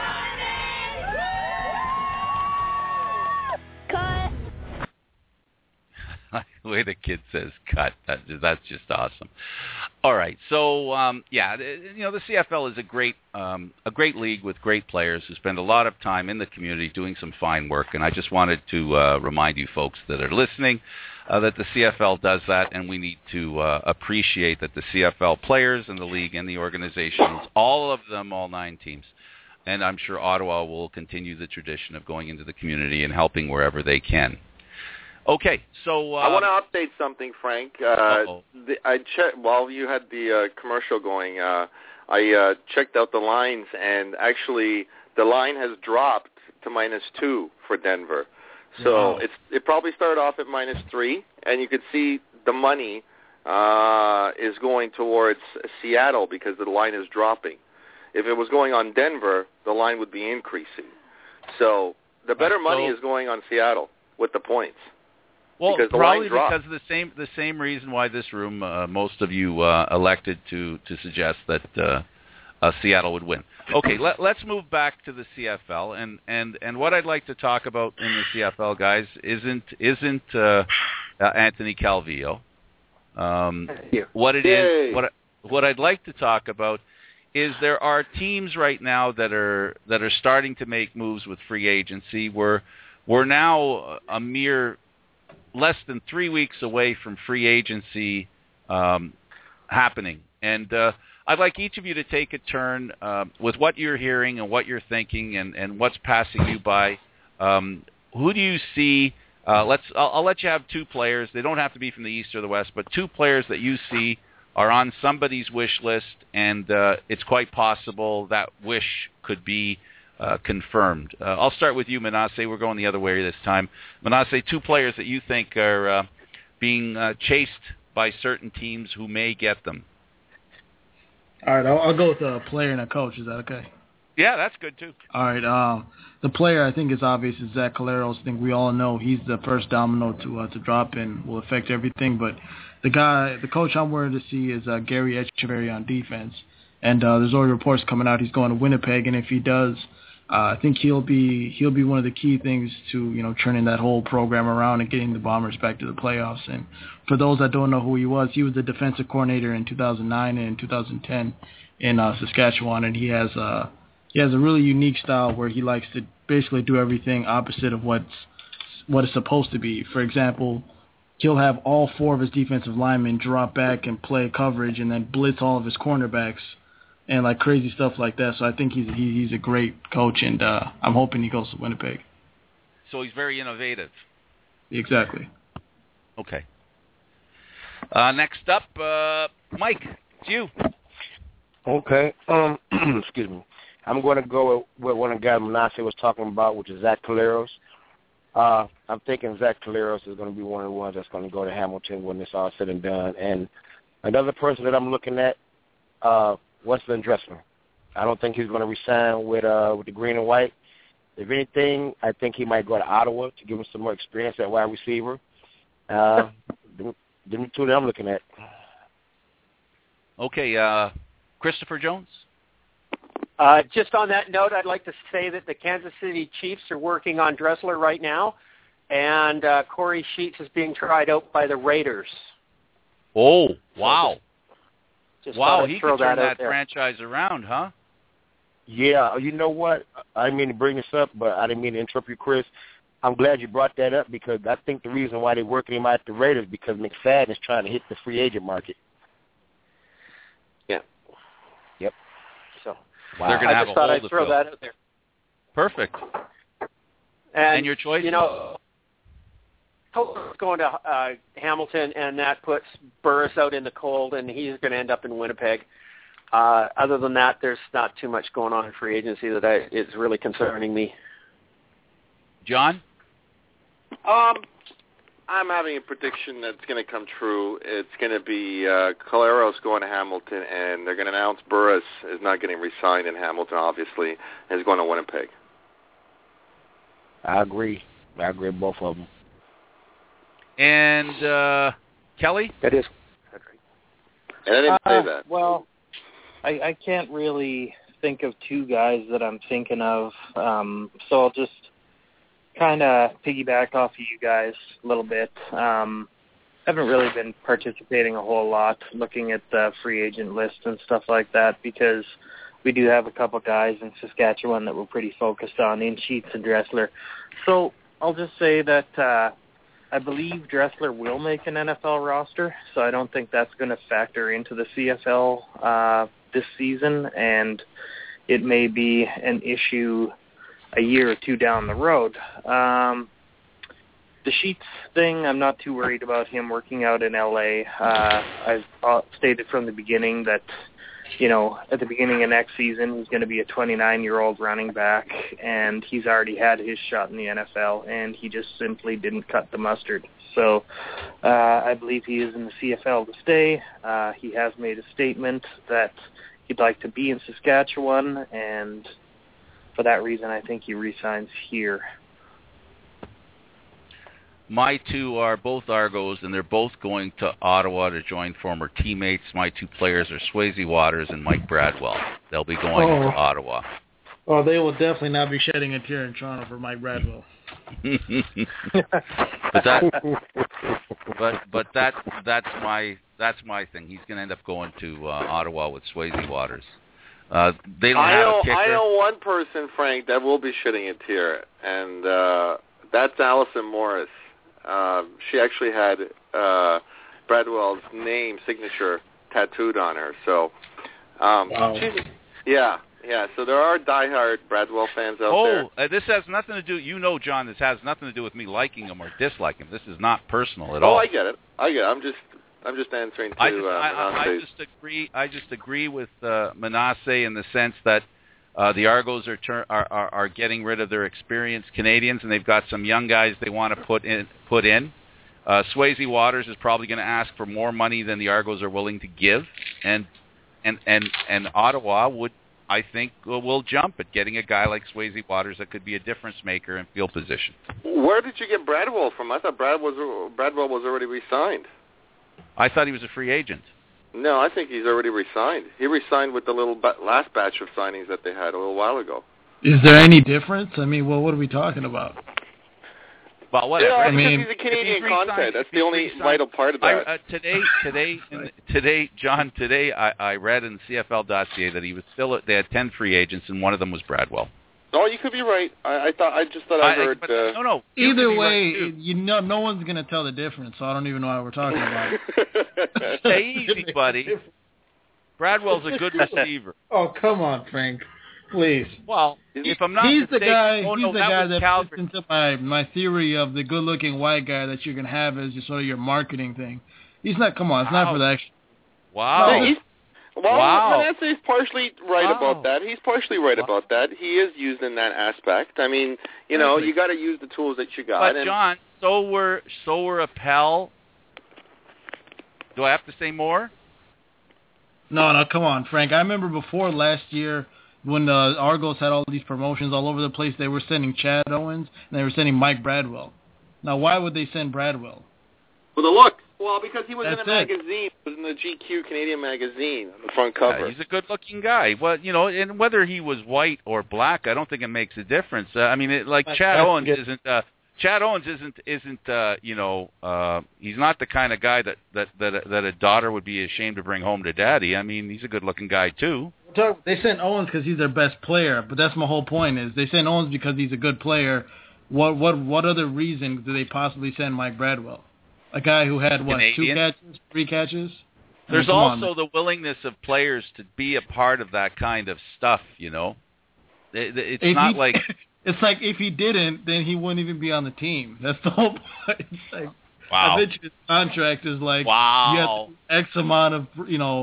the way the kid says cut. That's just awesome. All right. So, the CFL is a great league with great players who spend a lot of time in the community doing some fine work. And I just wanted to remind you folks that are listening that the CFL does that, and we need to appreciate that the CFL players and the league and the organizations, all of them, all 9 teams, and I'm sure Ottawa will continue the tradition of going into the community and helping wherever they can. Okay, so I want to update something, Frank. I checked while you had the commercial going. I checked out the lines, and actually, the line has dropped to -2 for Denver. So it probably started off at -3, and you could see the money is going towards Seattle because the line is dropping. If it was going on Denver, the line would be increasing. So the better money is going on Seattle with the points. Well, because probably because of the same reason why this room, most of you elected to suggest that Seattle would win. Okay, let's move back to the CFL, and what I'd like to talk about in the CFL, guys, isn't Anthony Calvillo. What I'd like to talk about is there are teams right now that are starting to make moves with free agency. We're now a mere less than 3 weeks away from free agency happening, and I'd like each of you to take a turn with what you're hearing and what you're thinking and what's passing you by. Who do you see? I'll let you have 2 players. They don't have to be from the East or the West, but 2 players that you see are on somebody's wish list, and it's quite possible that wish could be confirmed. I'll start with you, Manasseh. We're going the other way this time. Manasseh, 2 players that you think are being chased by certain teams who may get them. All right, I'll go with a player and a coach. Is that okay? Yeah, that's good too. All right, the player I think is obvious is Zach Collaros. I think we all know he's the first domino to drop and will affect everything. But the coach I'm worried to see is Gary Echeverry on defense. And there's already reports coming out he's going to Winnipeg, and if he does, I think he'll be one of the key things to turning that whole program around and getting the Bombers back to the playoffs. And for those that don't know who he was the defensive coordinator in 2009 and 2010 in Saskatchewan, and he has a really unique style where he likes to basically do everything opposite of what it's supposed to be. For example, he'll have all 4 of his defensive linemen drop back and play coverage, and then blitz all of his cornerbacks. And like crazy stuff like that. So I think he's a great coach, and I'm hoping he goes to Winnipeg. So he's very innovative. Exactly. Okay. Next up, Mike, it's you. Okay. Excuse me. I'm going to go with one of the guys Manasseh was talking about, which is Zach Collaros. I'm thinking Zach Collaros is going to be one of the ones that's going to go to Hamilton when it's all said and done. And another person that I'm looking at, Wesley Dressler. I don't think he's going to resign with the green and white. If anything, I think he might go to Ottawa to give him some more experience at wide receiver. Them 2 that I'm looking at. Okay, Christopher Jones? Just on that note, I'd like to say that the Kansas City Chiefs are working on Dressler right now, and Corey Sheets is being tried out by the Raiders. Oh, wow. Wow, he could turn that franchise around, huh? Yeah, you know what? I didn't mean to bring this up, but I didn't mean to interrupt you, Chris. I'm glad you brought that up because I think the reason why they're working him out at the Raiders is because McFadden is trying to hit the free agent market. Yeah. Yep. So they're going to have a hole to fill. I just thought I'd throw that out there. Perfect. And your choice? Going to Hamilton, and that puts Burris out in the cold, and he's going to end up in Winnipeg. Other than that, there's not too much going on in free agency that is really concerning me. John? I'm having a prediction that's going to come true. It's going to be Collaros going to Hamilton, and they're going to announce Burris is not getting re-signed in Hamilton, obviously, and is going to Winnipeg. I agree with both of them. And Kelly? That is. And I didn't say that. Well, I can't really think of 2 guys that I'm thinking of, so I'll just kind of piggyback off of you guys a little bit. haven't really been participating a whole lot, looking at the free agent list and stuff like that, because we do have a couple guys in Saskatchewan that we're pretty focused on, in Sheets and Dressler. So I'll just say that I believe Dressler will make an NFL roster, so I don't think that's going to factor into the CFL this season, and it may be an issue a year or two down the road. The Sheets thing, I'm not too worried about him working out in L.A. I've stated from the beginning that, you know, at the beginning of next season, he's going to be a 29-year-old running back, and he's already had his shot in the NFL, and he just simply didn't cut the mustard. So I believe he is in the CFL to stay. He has made a statement that he'd like to be in Saskatchewan, and for that reason, I think he re-signs here. My two are both Argos, and they're both going to Ottawa to join former teammates. My two players are Swayze Waters and Mike Bradwell. They'll be going to Ottawa. Oh, they will definitely not be shedding a tear in Toronto for Mike Bradwell. but that's my thing. He's going to end up going to Ottawa with Swayze Waters. They don't have a kicker. I know one person, Frank, that will be shedding a tear, and that's Allison Morris. She actually had Bradwell's name signature tattooed on her. So, wow. Yeah. So there are diehard Bradwell fans out there. This has nothing to do. You know, John, this has nothing to do with me liking him or disliking him. This is not personal at all. Oh, I get it. I'm just answering to I just agree with Manasseh in the sense that the Argos are getting rid of their experienced Canadians, and they've got some young guys they want to put in. Swayze Waters is probably going to ask for more money than the Argos are willing to give, and Ottawa would, I think, will jump at getting a guy like Swayze Waters that could be a difference maker in field position. Where did you get Bradwell from? I thought Bradwell was already re-signed. I thought he was a free agent. No, I think he's already re-signed. He re-signed with the little last batch of signings that they had a little while ago. Is there any difference? I mean, well, what are we talking about? Well, whatever. Yeah, because he's a Canadian content. That's the only vital part of that. Today, John, I read in CFL.ca that he was still. They had 10 free agents, and one of them was Bradwell. Oh, you could be right. I just thought I heard. No. Either way, right, no one's going to tell the difference. So I don't even know what we're talking about. Stay easy, buddy. Bradwell's a good receiver. Oh, come on, Frank. Please. Well, if I'm not he's mistaken, the guy. he's the guy that fits into my theory of the good-looking white guy that you can have as just sort of your marketing thing. He's not. Come on, it's not for that. Wow. No, Manasseh is partially right about that. He's partially right about that. He is used in that aspect. I mean, you know, you got to use the tools that you got. But John, so were Appel. Do I have to say more? No, come on, Frank. I remember before last year when the Argos had all these promotions all over the place, they were sending Chad Owens and they were sending Mike Bradwell. Now, why would they send Bradwell? For the look. Well, because he was in a magazine. He was in the GQ Canadian magazine on the front cover. Yeah, he's a good-looking guy. Well, you know, and whether he was white or black, I don't think it makes a difference. I mean, Chad Owens isn't. Chad Owens isn't. You know, he's not the kind of guy that a daughter would be ashamed to bring home to daddy. I mean, he's a good-looking guy too. They sent Owens because he's their best player, but that's my whole point. Is they sent Owens because he's a good player. What other reason do they possibly send Mike Bradwell? A guy who had, Canadian? 2 catches, 3 catches? There's also the willingness of players to be a part of that kind of stuff, you know. It's not like... It's like if he didn't, then he wouldn't even be on the team. That's the whole point. It's like, wow. I bet his contract is like, wow. You have X amount of,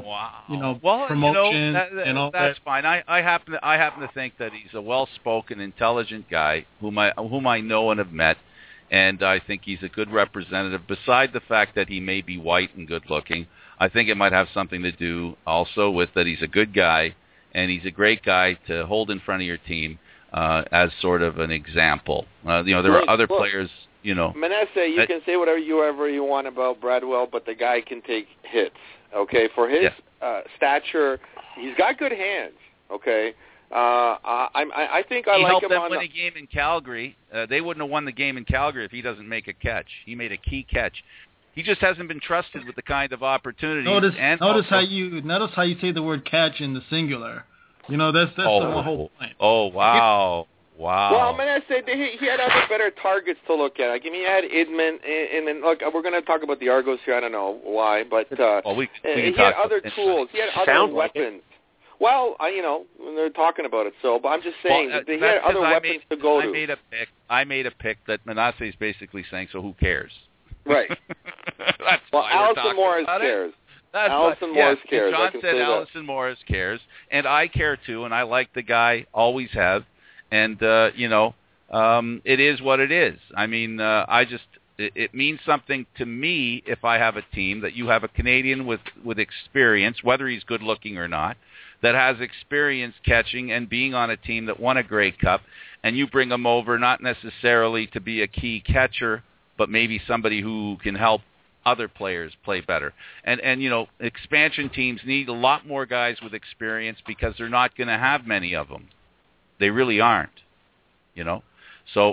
promotion and all that. That's fine. I happen to think that he's a well-spoken, intelligent guy whom I know and have met. And I think he's a good representative. Beside the fact that he may be white and good-looking, I think it might have something to do also with that he's a good guy, and he's a great guy to hold in front of your team as sort of an example. There are other players, you know. Manasseh, you can say whatever you want about Bradwell, but the guy can take hits, okay? For his stature, he's got good hands, okay? I think I like him. He helped them win a game in Calgary. They wouldn't have won the game in Calgary if he doesn't make a catch. He made a key catch. He just hasn't been trusted with the kind of opportunities. Notice also, how you say the word catch in the singular. You know, that's the whole point. Oh, wow. Wow. Well, I'm going to say that he had other better targets to look at. Like, he had Idman, and then, look, we're going to talk about the Argos here. I don't know why, but we he had other tools. He had other weapons. Well, they're talking about it, but I'm just saying that he had other weapons to go to. I made a pick that Manasseh is basically saying, so who cares? Right. That's why Allison Morris cares. Allison Morris cares. John said Allison Morris cares, and I care too, and I like the guy, always have. And, it is what it is. I mean, it means something to me if I have a team that you have a Canadian with experience, whether he's good looking or not, that has experience catching and being on a team that won a Grey Cup, and you bring him over not necessarily to be a key catcher, but maybe somebody who can help other players play better. And expansion teams need a lot more guys with experience because they're not going to have many of them. They really aren't, So,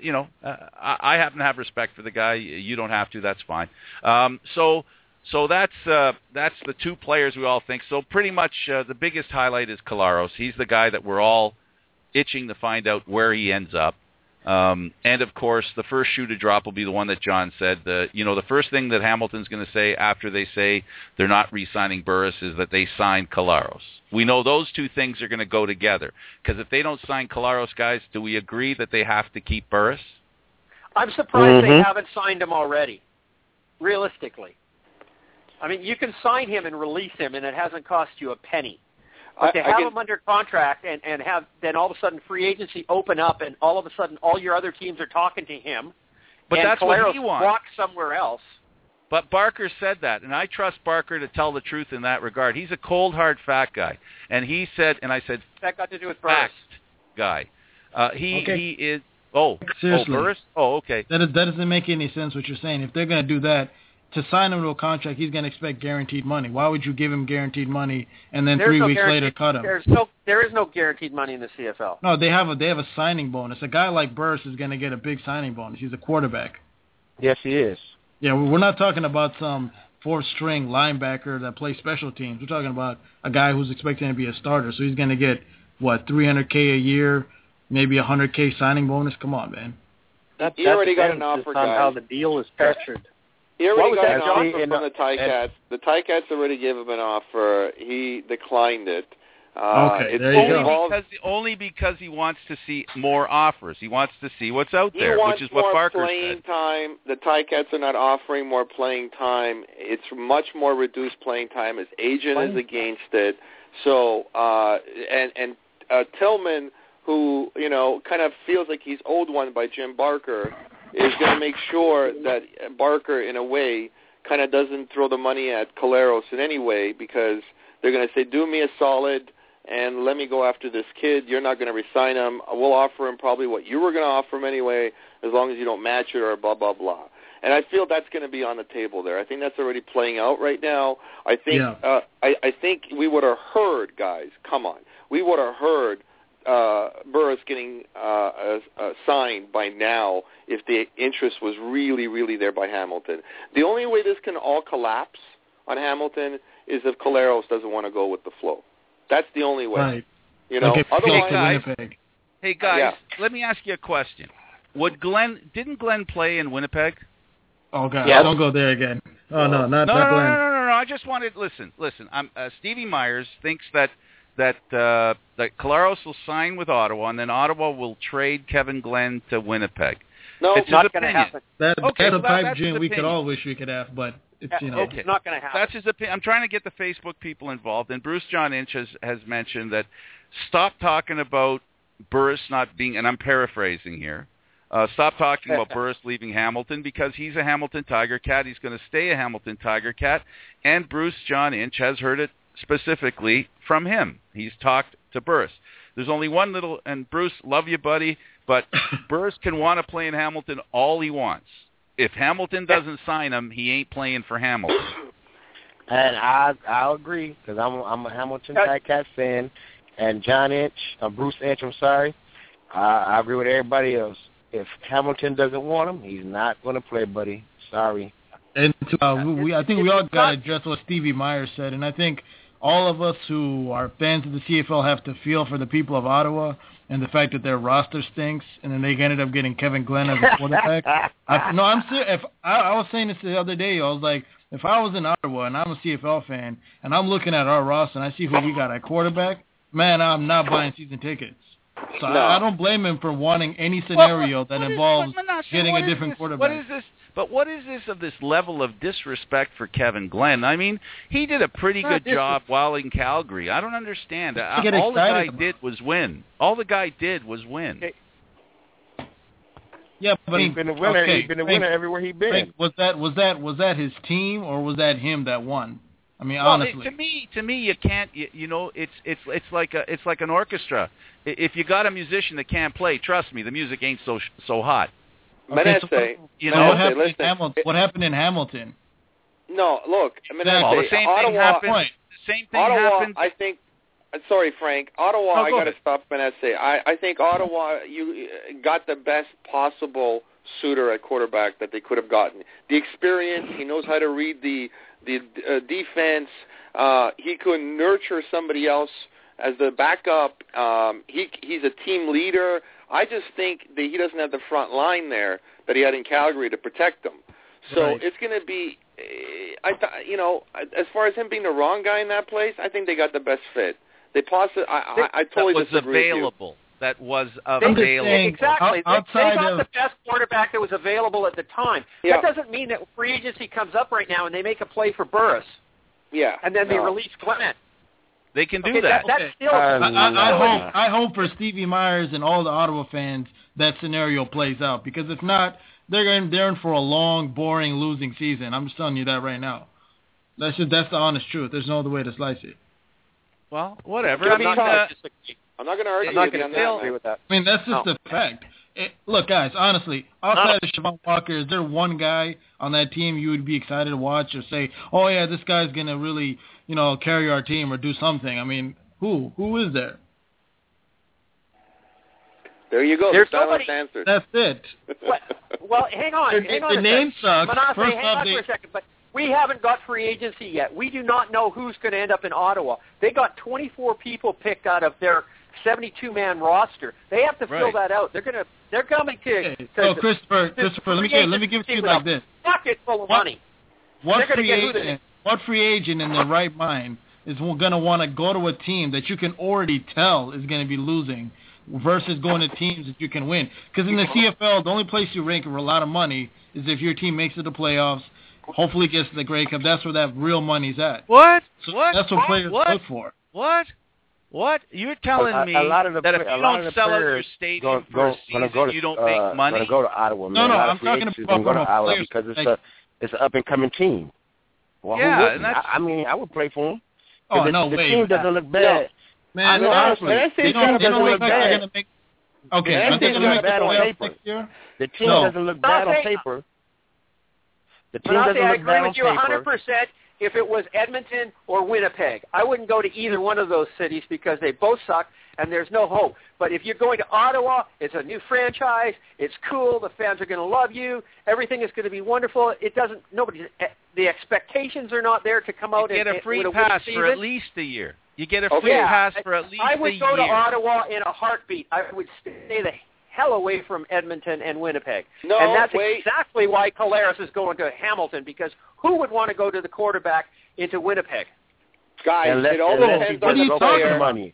I happen to have respect for the guy. You don't have to. That's fine. So that's the two players we all think. So pretty much the biggest highlight is Collaros. He's the guy that we're all itching to find out where he ends up. And, of course, the first shoe to drop will be the one that John said. The first thing that Hamilton's going to say after they say they're not re-signing Burris is that they signed Collaros. We know those two things are going to go together. Because if they don't sign Collaros, guys, do we agree that they have to keep Burris? I'm surprised they haven't signed him already, realistically. I mean, you can sign him and release him, and it hasn't cost you a penny. But to have him under contract and have then all of a sudden free agency open up and all of a sudden all your other teams are talking to him. But that's Collaros what he wants. Walk somewhere else. But Barker said that, and I trust Barker to tell the truth in that regard. He's a cold, hard fact guy. And he said, and I said, that got to do with Burris. Fact guy. He is, seriously. Burris? Oh, okay. That doesn't make any sense what you're saying. If they're going to do that, to sign him to a contract, he's going to expect guaranteed money. Why would you give him guaranteed money and then 3 weeks later cut him? There is no guaranteed money in the CFL. No, they have a signing bonus. A guy like Burris is going to get a big signing bonus. He's a quarterback. Yes, he is. Yeah, we're not talking about some fourth-string linebacker that plays special teams. We're talking about a guy who's expecting to be a starter. So he's going to get, $300K a year, maybe $100K signing bonus? Come on, man. He already got an offer, guys. How the deal is structured. He already got an offer from the Ticats. The Ticats already gave him an offer. He declined it. There you go. Only because he wants to see more offers. He wants to see what's out there, which is what Barker said. Time. The Ticats are not offering more playing time. It's much more reduced playing time. His agent is against it. So, Tillman, who, kind of feels like he's owed one by Jim Barker, is going to make sure that Barker, in a way, kind of doesn't throw the money at Collaros in any way, because they're going to say, do me a solid and let me go after this kid. You're not going to re-sign him. We'll offer him probably what you were going to offer him anyway, as long as you don't match it or blah, blah, blah. And I feel that's going to be on the table there. I think that's already playing out right now. I think I think we would have heard, guys, come on. We would have heard Burris getting signed by now if the interest was really, really there by Hamilton. The only way this can all collapse on Hamilton is if Collaros doesn't want to go with the flow. That's the only way. Right. Otherwise, hey guys, let me ask you a question. Didn't Glenn play in Winnipeg? Oh God, don't go there again. Oh no, not Glenn. No. I just wanted listen. Stevie Myers thinks that Collaros will sign with Ottawa, and then Ottawa will trade Kevin Glenn to Winnipeg. No, it's not going to happen. That's a pipe dream we could all wish we could have, but it's it's not going to happen. That's his opinion. I'm trying to get the Facebook people involved, and Bruce John Inch has mentioned that stop talking about Burris not being, and I'm paraphrasing here, stop talking about Burris leaving Hamilton, because he's a Hamilton Tiger Cat. He's going to stay a Hamilton Tiger Cat, and Bruce John Inch has heard it specifically from him. He's talked to Burris. There's only one little, and Bruce, love you, buddy, but Burris can want to play in Hamilton all he wants. If Hamilton doesn't sign him, he ain't playing for Hamilton. And I'll agree, because I'm a Hamilton Ticats fan, and Bruce Inch, I'm sorry, I agree with everybody else. If Hamilton doesn't want him, he's not going to play, buddy. Sorry. And I think we all got to address what Stevie Myers said, and I think all of us who are fans of the CFL have to feel for the people of Ottawa and the fact that their roster stinks, and then they ended up getting Kevin Glenn as a quarterback. I'm serious. I was saying this the other day. I was like, if I was in Ottawa and I'm a CFL fan and I'm looking at our roster and I see who we got at quarterback, man, I'm not buying season tickets. So I don't blame him for wanting any scenario that involves getting a different quarterback. What is this? But what is this of this level of disrespect for Kevin Glenn? I mean, he did a pretty good job while in Calgary. I don't understand. All the guy did was win. All the guy did was win. Yeah, but he's been a winner. He's been a winner everywhere he's been. Was that his team or was that him that won? I mean, honestly, to me, you can't. It's like an orchestra. If you got a musician that can't play, trust me, the music ain't so hot. Okay, what happened in Hamilton? No, look, the same thing happened. I think. Sorry, Frank. Ottawa. I got to stop Manesse. I think Ottawa. You got the best possible suitor at quarterback that they could have gotten. The experience. He knows how to read the defense. He could nurture somebody else as the backup. He's a team leader. I just think that he doesn't have the front line there that he had in Calgary to protect them. So it's going to be, as far as him being the wrong guy in that place, I think they got the best fit. They possibly, I totally disagree with you. That was available. Exactly. They got the best quarterback that was available at the time. Yeah. That doesn't mean that free agency comes up right now and they make a play for Burris. Yeah. And then they release Glenn. They can do that. That's still. I hope for Stevie Myers and all the Ottawa fans that scenario plays out, because if not, they're in for a long, boring, losing season. I'm just telling you that right now. That's the honest truth. There's no other way to slice it. Well, whatever. I'm not going to argue with that. I mean, that's just a fact. Look, guys, honestly, outside of Siobhan Walker, is there one guy on that team you would be excited to watch or say, oh, yeah, this guy's going to really, carry our team or do something? I mean, who is there? There you go. There's nobody. Answer. That's it. Well, hang on. The name sucks. Manasseh, hang on for a second. But we haven't got free agency yet. We do not know who's going to end up in Ottawa. They got 24 people picked out of their 72-man roster. They have to fill that out. They're coming to. Okay. So Christopher, let me give it to you like this. Pocket full of money. What free agent in their right mind is going to want to go to a team that you can already tell is going to be losing versus going to teams that you can win? Because in the CFL, the only place you rank for a lot of money is if your team makes it to the playoffs, hopefully gets to the Grey Cup. That's where that real money's at. What? So that's what players look for. What? You're telling me that if you don't sell out your stadium for a season, you don't make money? Going to go to Ottawa, man. No, I'm talking about go to Ottawa because it's an up-and-coming team. Well, I would play for them. Oh, the team doesn't look bad. Man, honestly, they don't look like they're going to make... Okay, are they going to make the playoffs next year? The team doesn't look bad on paper. I agree with you 100% if it was Edmonton or Winnipeg. I wouldn't go to either one of those cities because they both suck and there's no hope. But if you're going to Ottawa, it's a new franchise. It's cool. The fans are going to love you. Everything is going to be wonderful. The expectations are not there to come out and get a free pass for at least a year. You get a free pass for at least a year. I would go to Ottawa in a heartbeat. I would stay the hell away from Edmonton and Winnipeg. And that's exactly why Collaros is going to Hamilton, because who would want to go to the quarterback into Winnipeg? Guys, it all depends on the player.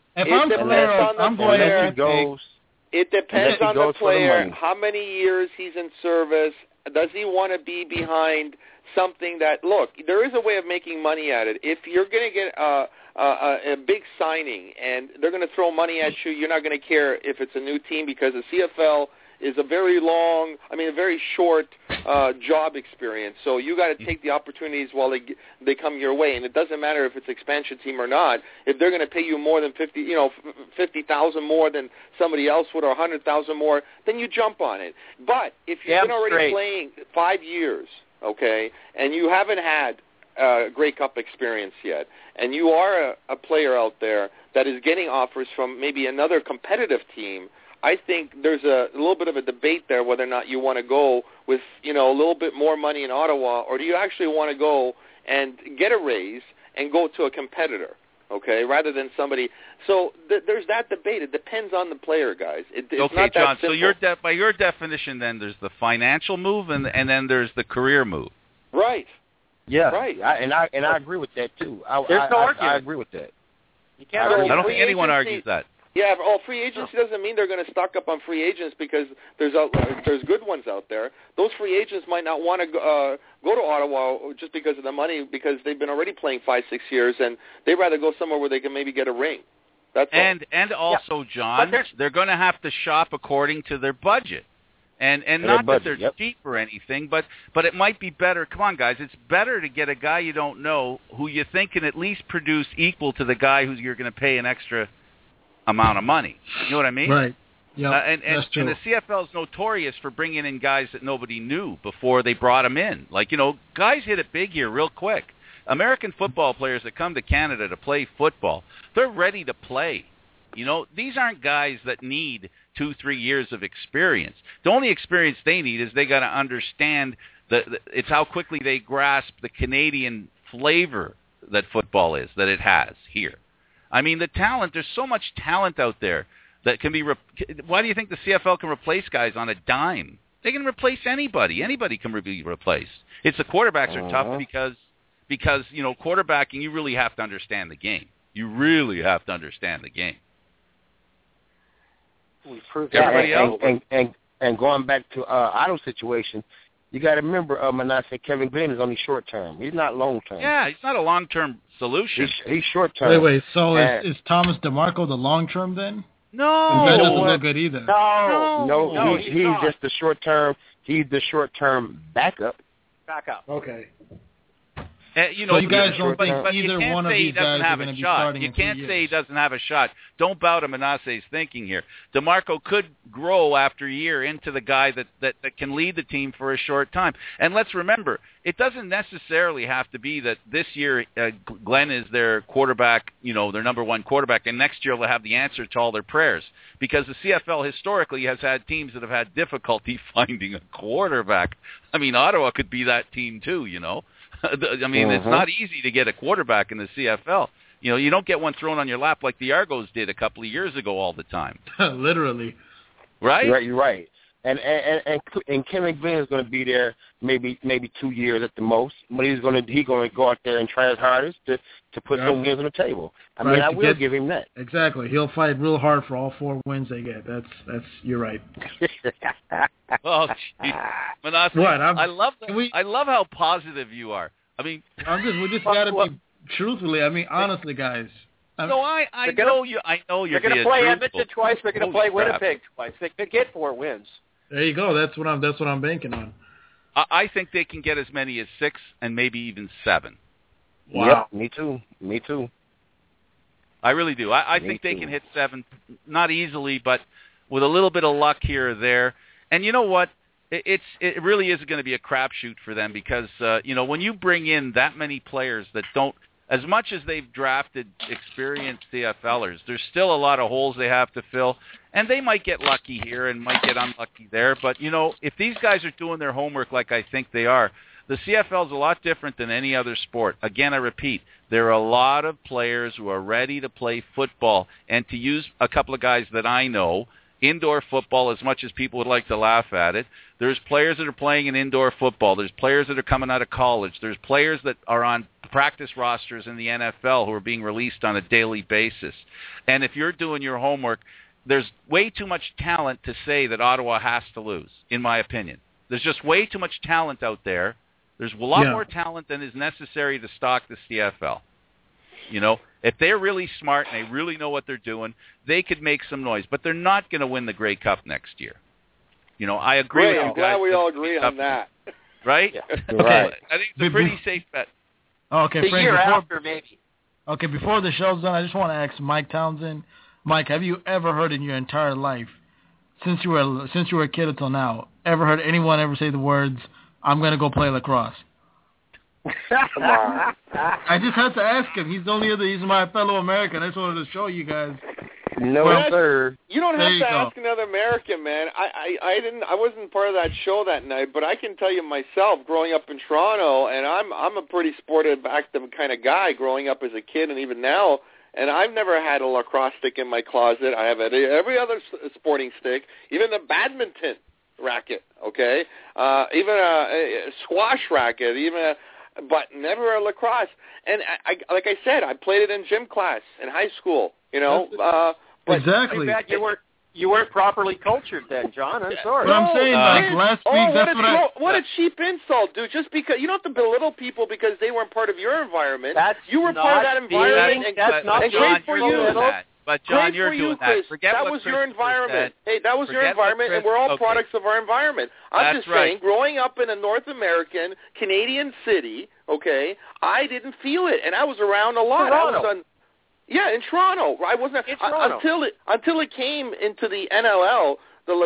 It depends on the player, how many years he's in service. Does he want to be behind something that, look, there is a way of making money at it. If you're going to get a big signing and they're going to throw money at you, you're not going to care if it's a new team, because the CFL is a very short job experience. So you got to take the opportunities while they come your way, and it doesn't matter if it's expansion team or not. If they're going to pay you more than $50,000 more than somebody else would, or $100,000 more, then you jump on it. But if you've been already playing 5 years, okay, and you haven't had Grey Cup experience yet, and you are a player out there that is getting offers from maybe another competitive team, I think there's a little bit of a debate there whether or not you want to go with, a little bit more money in Ottawa, or do you actually want to go and get a raise and go to a competitor, okay, rather than somebody. So there's that debate. It depends on the player, guys. It's okay, not John, that simple. So by your definition, then, there's the financial move and then there's the career move. Right. Yeah. Right. I agree with that, too. There's no argument. I agree with that. You can't I don't think anyone argues that. Yeah, free agency doesn't mean they're going to stock up on free agents because there's good ones out there. Those free agents might not want to go to Ottawa just because of the money, because they've been already playing 5-6 years, and they'd rather go somewhere where they can maybe get a ring. That's all. And also, John, they're going to have to shop according to their budget. And not that they're cheap or anything, but it might be better. Come on, guys. It's better to get a guy you don't know who you think can at least produce equal to the guy who you're going to pay an extra amount of money. You know what I mean? Right. Yeah, and the CFL is notorious for bringing in guys that nobody knew before they brought them in. Like, guys hit it big here real quick. American football players that come to Canada to play football, they're ready to play. These aren't guys that need 2-3 years of experience. The only experience they need is they got to understand it's how quickly they grasp the Canadian flavor that football is, that it has here. I mean, the talent, there's so much talent out there that can be why do you think the CFL can replace guys on a dime? They can replace anybody. Anybody can be replaced. It's the quarterbacks are tough because quarterbacking, you really have to understand the game. You really have to understand the game. We proved everybody else. And going back to Otto's situation, you got to remember, Manasseh, Kevin Glenn is only short term. He's not long term. Yeah, he's not a long term solution. He's short term. Wait. So is Thomas DeMarco the long term then? No, that doesn't look good either. No, he's just the short term. He's the short term backup. Okay. So you guys don't think either one of these guys are going to be starting You in 2 years? can't say he doesn't have a shot. Don't bow to Manasseh's thinking here. DeMarco could grow after a year into the guy that can lead the team for a short time. And let's remember, it doesn't necessarily have to be that this year Glenn is their quarterback, their number one quarterback, and next year they'll have the answer to all their prayers. Because the CFL historically has had teams that have had difficulty finding a quarterback. I mean, Ottawa could be that team too, I mean, It's not easy to get a quarterback in the CFL. You don't get one thrown on your lap like the Argos did a couple of years ago all the time. Literally. Right? You're right. And Kevin Glenn is going to be there maybe 2 years at the most, but he's going to go out there and try his hardest to put some wins on the table. I mean, I will give him that. Exactly. He'll fight real hard for all 4 wins they get. That's you're right. Oh, Manasseh, what? I love how positive you are. I mean, we just got to be truthfully. I mean, honestly, guys. I know you're They're going to play Edmonton twice. They're going to play Winnipeg twice. They could get 4 wins. There you go. That's what I'm banking on. I think they can get as many as 6 and maybe even 7. Wow. Yep, me too. I really do. I think they can hit 7, not easily, but with a little bit of luck here or there. And you know what? It really is going to be a crapshoot for them because when you bring in that many players that don't, as much as they've drafted experienced CFLers, there's still a lot of holes they have to fill, and they might get lucky here and might get unlucky there. But if these guys are doing their homework like I think they are, the CFL is a lot different than any other sport. Again, I repeat, there are a lot of players who are ready to play football, and to use a couple of guys that I know, indoor football, as much as people would like to laugh at it, there's players that are playing in indoor football. There's players that are coming out of college. There's players that are on practice rosters in the NFL who are being released on a daily basis. And if you're doing your homework, there's way too much talent to say that Ottawa has to lose, in my opinion. There's just way too much talent out there. There's a lot more talent than is necessary to stock the CFL. If they're really smart and they really know what they're doing, they could make some noise. But they're not going to win the Grey Cup next year. I agree with you guys. I'm glad we all agree on that. Right? Yeah. Okay. Right. I think it's a pretty safe bet. Okay, the Frank, year after, maybe. Okay, before the show's done, I just want to ask Mike Townsend. Mike, have you ever heard in your entire life, since you were a kid until now, ever heard anyone ever say the words, "I'm going to go play lacrosse"? Come on. I just had to ask him. He's my fellow American. I just wanted to show you guys No, sir. You don't have to ask another American, man. I wasn't part of that show that night, but I can tell you myself, growing up in Toronto, and I'm a pretty sportive, active kind of guy growing up as a kid and even now, and I've never had a lacrosse stick in my closet. I have every other sporting stick, even the badminton racket, okay? Even a squash racket, but never a lacrosse. And like I said, I played it in gym class in high school, you know. But exactly. You weren't properly cultured then, John. I'm sorry. But I'm saying, like, last week, what a cheap insult, dude. Just because you don't have to belittle people because they weren't part of your environment. You were part of that environment, and great for you. But John, you're doing that. That was your environment. Hey, that was your environment, and we're all products of our environment. I'm just saying, growing up in a North American, Canadian city, okay, I didn't feel it, and I was around a lot. In Toronto. I wasn't until it came into the NLL,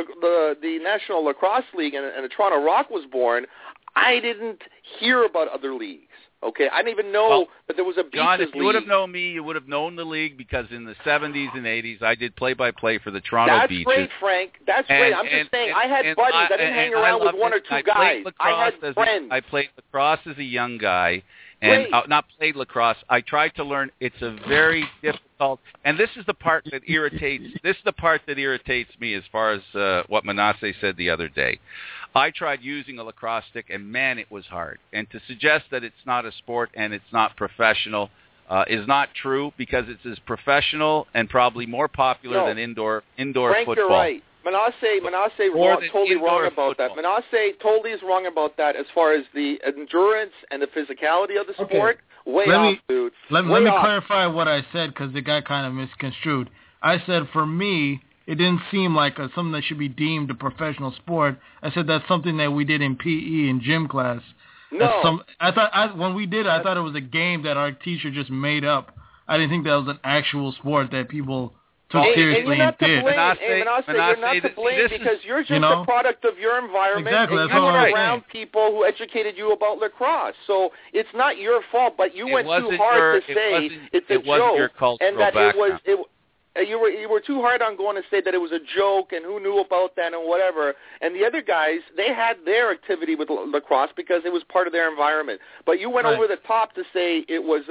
the National Lacrosse League, and the Toronto Rock was born. I didn't hear about other leagues. Okay, I didn't even know that there was a Beaches John, if you league. would have known me, you would have known the league because in the 70s and 80s, I did play-by-play for the Toronto Beaches. That's great, Frank. That's great. I'm just saying, I had buddies. I didn't hang around with one or two guys. I had friends. I played lacrosse as a young guy, and not played lacrosse. I tried to learn. It's a very difficult, and this is the part that irritates. This is the part that irritates me as far as what Manasseh said the other day. I tried using a lacrosse stick, and man, it was hard. And to suggest that it's not a sport and it's not professional is not true, because it's as professional and probably more popular than indoor Frank, football. You're right. Manasseh totally wrong about that. Manasseh totally is wrong about that as far as the endurance and the physicality of the sport. Way off, dude. Let me clarify what I said, because the guy kind of misconstrued. I said, for me, it didn't seem like something that should be deemed a professional sport. I said that's something that we did in PE in gym class. No. When we did it, I thought it was a game that our teacher just made up. I didn't think that was an actual sport that people took seriously and did. Manasseh, you're not to blame because you're just a product of your environment. Exactly, and you were around people who educated you about lacrosse. So it's not your fault, but you went too hard to say it's a joke and that it was. You were too hard on going to say that it was a joke and who knew about that and whatever. And the other guys, they had their activity with lacrosse because it was part of their environment. But you went over the top to say it was,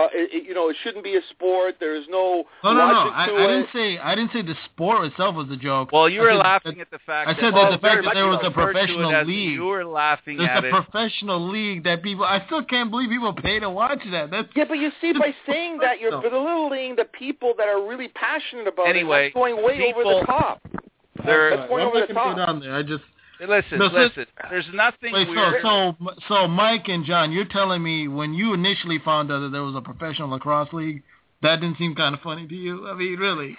it shouldn't be a sport. There's no logic to it. I didn't say the sport itself was a joke. Well, you were laughing at the fact. I said that the fact that there was a professional league. You were laughing at it. There's a professional league that people. I still can't believe people pay to watch that. Yeah, but you see, by saying that, you're belittling the people that are really passionate about it. That's going way over the top. That's going over the top. Listen. There's nothing weird. So Mike and John, you're telling me when you initially found out that there was a professional lacrosse league, that didn't seem kind of funny to you? I mean, really?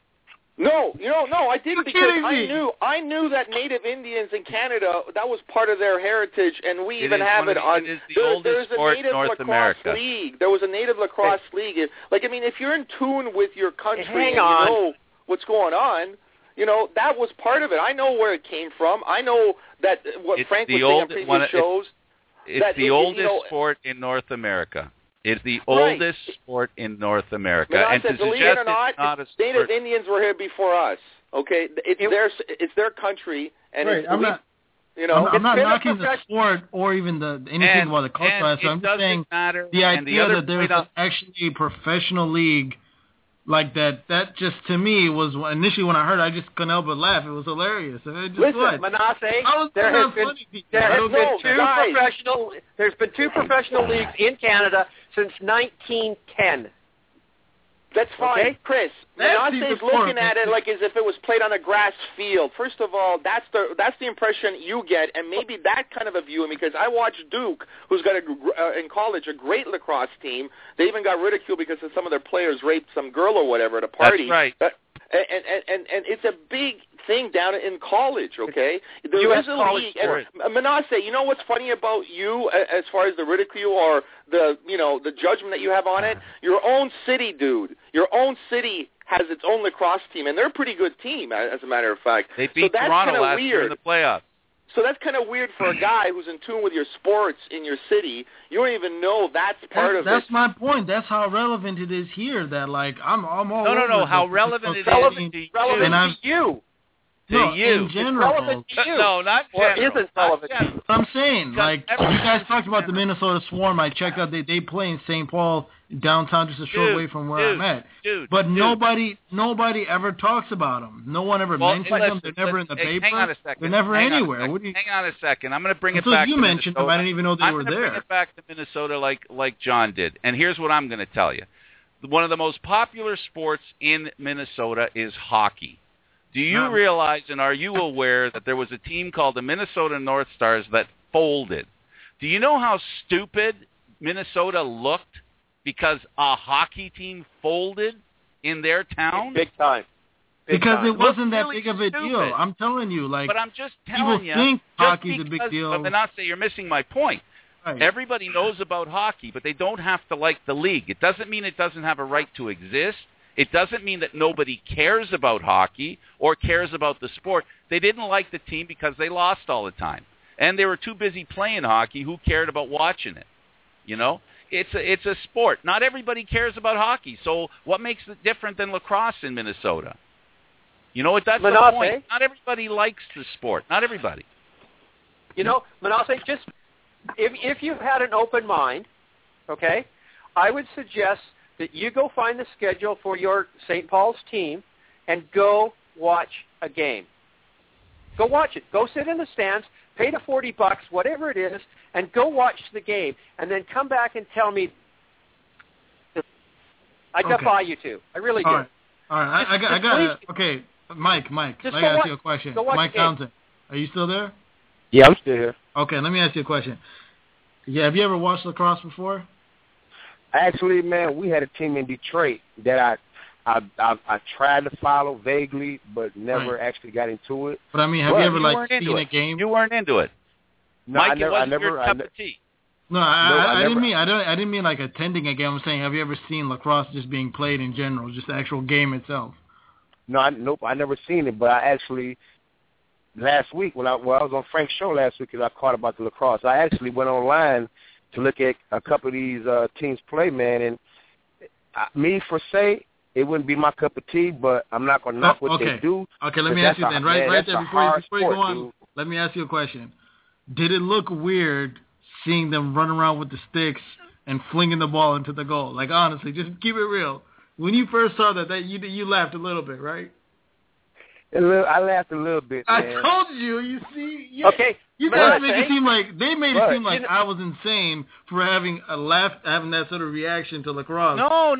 No, I didn't, because I knew that Native Indians in Canada, that was part of their heritage, and we even have it on. There's a Native Lacrosse League. There was a Native Lacrosse League. If you're in tune with your country and you know what's going on, that was part of it. I know where it came from. I know that what Frank was saying on previous shows. It's the oldest sport in North America. It's the oldest sport in North America. And to suggest it's not a sport, Native Indians were here before us. Okay, it's their country, and I'm not knocking the sport or even anything about the culture. I'm just saying the idea that there's actually a professional league like that. That just, to me, was initially when I heard it, I just couldn't help but laugh. It was hilarious. Listen, Manasseh, there's been two professional leagues in Canada since 1910. That's fine, okay? Chris. Manasseh's looking at it like as if it was played on a grass field. First of all, that's the impression you get, and maybe that kind of a view. Because I watched Duke, who's got in college a great lacrosse team. They even got ridiculed because some of their players raped some girl or whatever at a party. That's right. And it's a big thing down in college, okay? There is a league. And Manasseh, you know what's funny about you as far as the ridicule or the judgment that you have on it? Your own city, dude. Your own city has its own lacrosse team, and they're a pretty good team, as a matter of fact. They beat Toronto last year in the playoffs. So that's kind of weird for a guy who's in tune with your sports in your city. You don't even know that's part of it. That's my point. That's how relevant it is here. That like I'm all no. How relevant it is relevant to you. No, in general. It's relevant to you. No, not general. Or isn't relevant. I'm saying, like, you guys talked about the Minnesota Swarm. I checked out. They play in St. Paul, downtown, just a short way from where I'm at. But nobody ever talks about them. No one ever mentions them. They're never in the paper. Hang on a second. They're never anywhere. Hang on a second. I'm going to bring it back. You mentioned them. I didn't even know they were there. I'm going to bring it back to Minnesota like John did. And here's what I'm going to tell you. One of the most popular sports in Minnesota is hockey. Do you realize and are you aware that there was a team called the Minnesota North Stars that folded? Do you know how stupid Minnesota looked because a hockey team folded in their town? Big time. Because it wasn't that big of a deal. I'm telling you. But I'm just telling you. People think hockey's a big deal. But Manasseh, you're missing my point. Right. Everybody knows about hockey, but they don't have to like the league. It doesn't mean it doesn't have a right to exist. It doesn't mean that nobody cares about hockey or cares about the sport. They didn't like the team because they lost all the time. And they were too busy playing hockey. Who cared about watching it? You know? It's a sport. Not everybody cares about hockey. So what makes it different than lacrosse in Minnesota? You know what? That's the point. Not everybody likes the sport. Not everybody. You know, Manasseh, just if you had an open mind, okay, I would suggest that you go find the schedule for your St. Paul's team and go watch a game. Go watch it. Go sit in the stands, pay the $40, whatever it is, and go watch the game, and then come back and tell me. I got by you two. I really did. All right. I got okay, Mike. Let me ask you a question. Mike Townsend, are you still there? Yeah, I'm still here. Okay, let me ask you a question. Yeah, have you ever watched lacrosse before? Actually, man, we had a team in Detroit that I tried to follow vaguely, but never actually got into it. But I mean, have you ever seen a game? You weren't into it. No, Mike, it wasn't your cup of tea. No, I didn't mean like attending a game. I'm saying, have you ever seen lacrosse just being played in general, just the actual game itself? No, nope, I never seen it. But I actually last week when I was on Frank's show last week, because I caught about the lacrosse, I actually went online to look at a couple of these teams play, man, and me per se, it wouldn't be my cup of tea, but I'm not going to knock what they do. Okay, let me ask you then, right there before you go on, let me ask you a question. Did it look weird seeing them run around with the sticks and flinging the ball into the goal? Like, honestly, just keep it real. When you first saw that you laughed a little bit, right? I laughed a little bit, man. I told you. You see? Okay. You guys made it seem like I was insane for having that sort of reaction to lacrosse. No.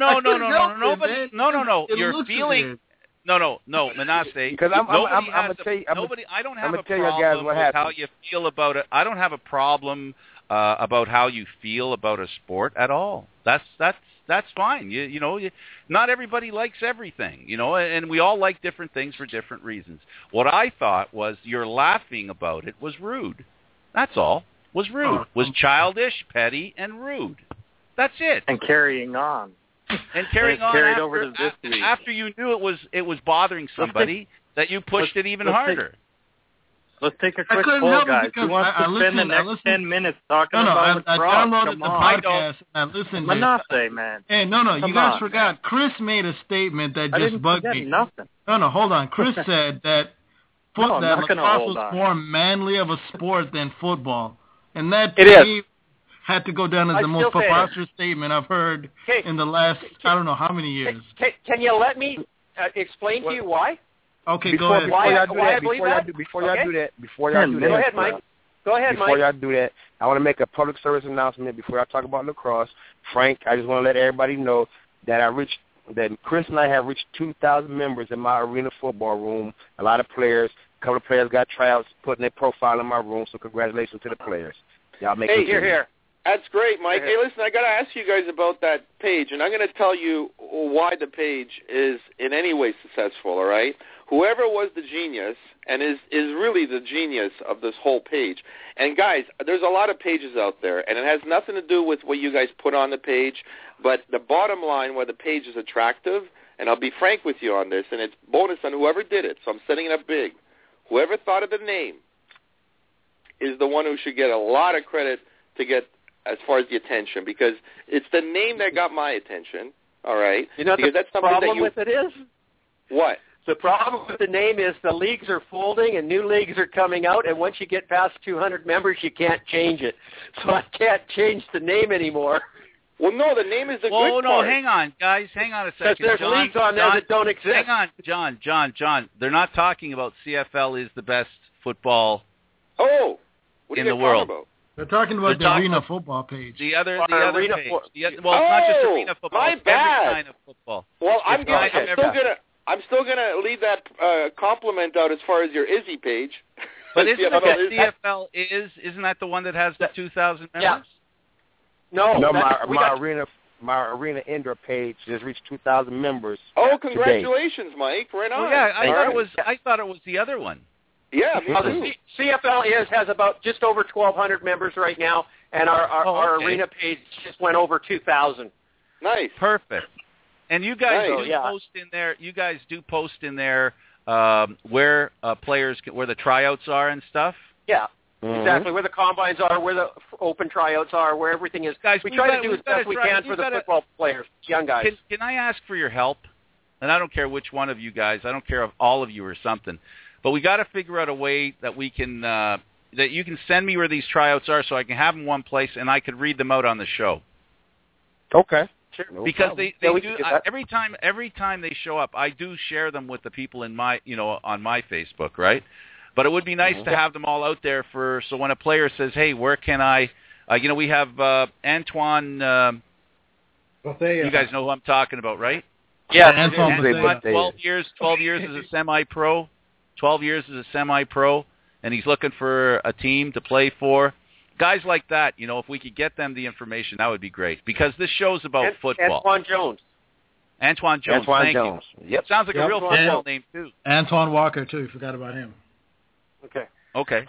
You're feeling weird. No, Manasseh. Because I'm gonna tell you. I don't have a problem with how you feel about it. I don't have a problem about how you feel about a sport at all. That's fine. You know, not everybody likes everything, you know, and we all like different things for different reasons. What I thought was your laughing about it was rude. That's all. Was rude. Was childish, petty, and rude. That's it. And carrying on. And carried over to this week. After you knew it was bothering somebody, that you pushed it even harder. Let's take a quick poll, guys. Who wants to spend the next 10 minutes talking about lacrosse? I downloaded the podcast and I listened to it. Manasseh, man. Hey, no, you guys forgot. Chris made a statement that just bugged me. Nothing. No, hold on. Chris said that lacrosse was more manly of a sport than football. And that had to go down as the most preposterous statement I've heard in the last, I don't know how many years. Can you let me explain to you why? Okay, go ahead. Before y'all do that, Go ahead, Mike. Before y'all do that, I want to make a public service announcement before I talk about lacrosse. Frank, I just want to let everybody know that Chris and I have reached 2,000 members in my arena football room. A lot of players, a couple of players got tryouts, putting their profile in my room, so congratulations to the players. Y'all make it here. That's great, Mike. Hey, listen, I got to ask you guys about that page, and I'm going to tell you why the page is in any way successful, all right? Whoever was the genius and is really the genius of this whole page. And, guys, there's a lot of pages out there, and it has nothing to do with what you guys put on the page, but the bottom line where the page is attractive, and I'll be frank with you on this, and it's bonus on whoever did it, so I'm setting it up big. Whoever thought of the name, is the one who should get a lot of credit to get as far as the attention, because it's the name that got my attention. All right, you know, because the problem with it is what? The problem with the name is the leagues are folding and new leagues are coming out, and once you get past 200 members, you can't change it. So I can't change the name anymore. Well, no, the name is the good part. Oh, no, hang on, guys. Hang on a second. Because there's leagues on there that don't exist. Hang on, John. They're not talking about CFL is the best football in the world. About? They're talking about the Arena Football page. The other page. Well, it's not just Arena Football. My it's bad. Every kind of football. Well, I'm still gonna leave that compliment out as far as your Izzy page. But isn't it CFL isn't that the one that has the 2,000 members? Yeah. No, my arena indoor page just reached 2,000 members. Oh, congratulations, Mike! Right on. Oh, yeah, I thought it was the other one. Yeah, me too. The CFL has about just over 1,200 members right now, and our arena page just went over 2,000. Nice. Perfect. And you guys post in there. You guys do post in there where players where the tryouts are and stuff. Yeah. Exactly, where the combines are, where the open tryouts are, where everything is. Guys, we try to do as best we can for the football players, young guys. Can I ask for your help? And I don't care which one of you guys. I don't care if all of you or something. But we got to figure out a way that we can that you can send me where these tryouts are, so I can have them one place and I could read them out on the show. Okay. Sure. No because problem. they do every time they show up, I do share them with the people in my on my Facebook, right? But it would be nice to have them all out there so when a player says, "Hey, where can I?" We have Antoine. You guys know who I'm talking about, right? Yeah, Antoine. 12 years as a semi-pro. 12 years as a semi-pro, and he's looking for a team to play for. Guys like that, if we could get them the information, that would be great. Because this show's about football. Antoine Jones. Thank you. Yep. Sounds like a real football name, too. Antoine Walker, too. You forgot about him. Okay.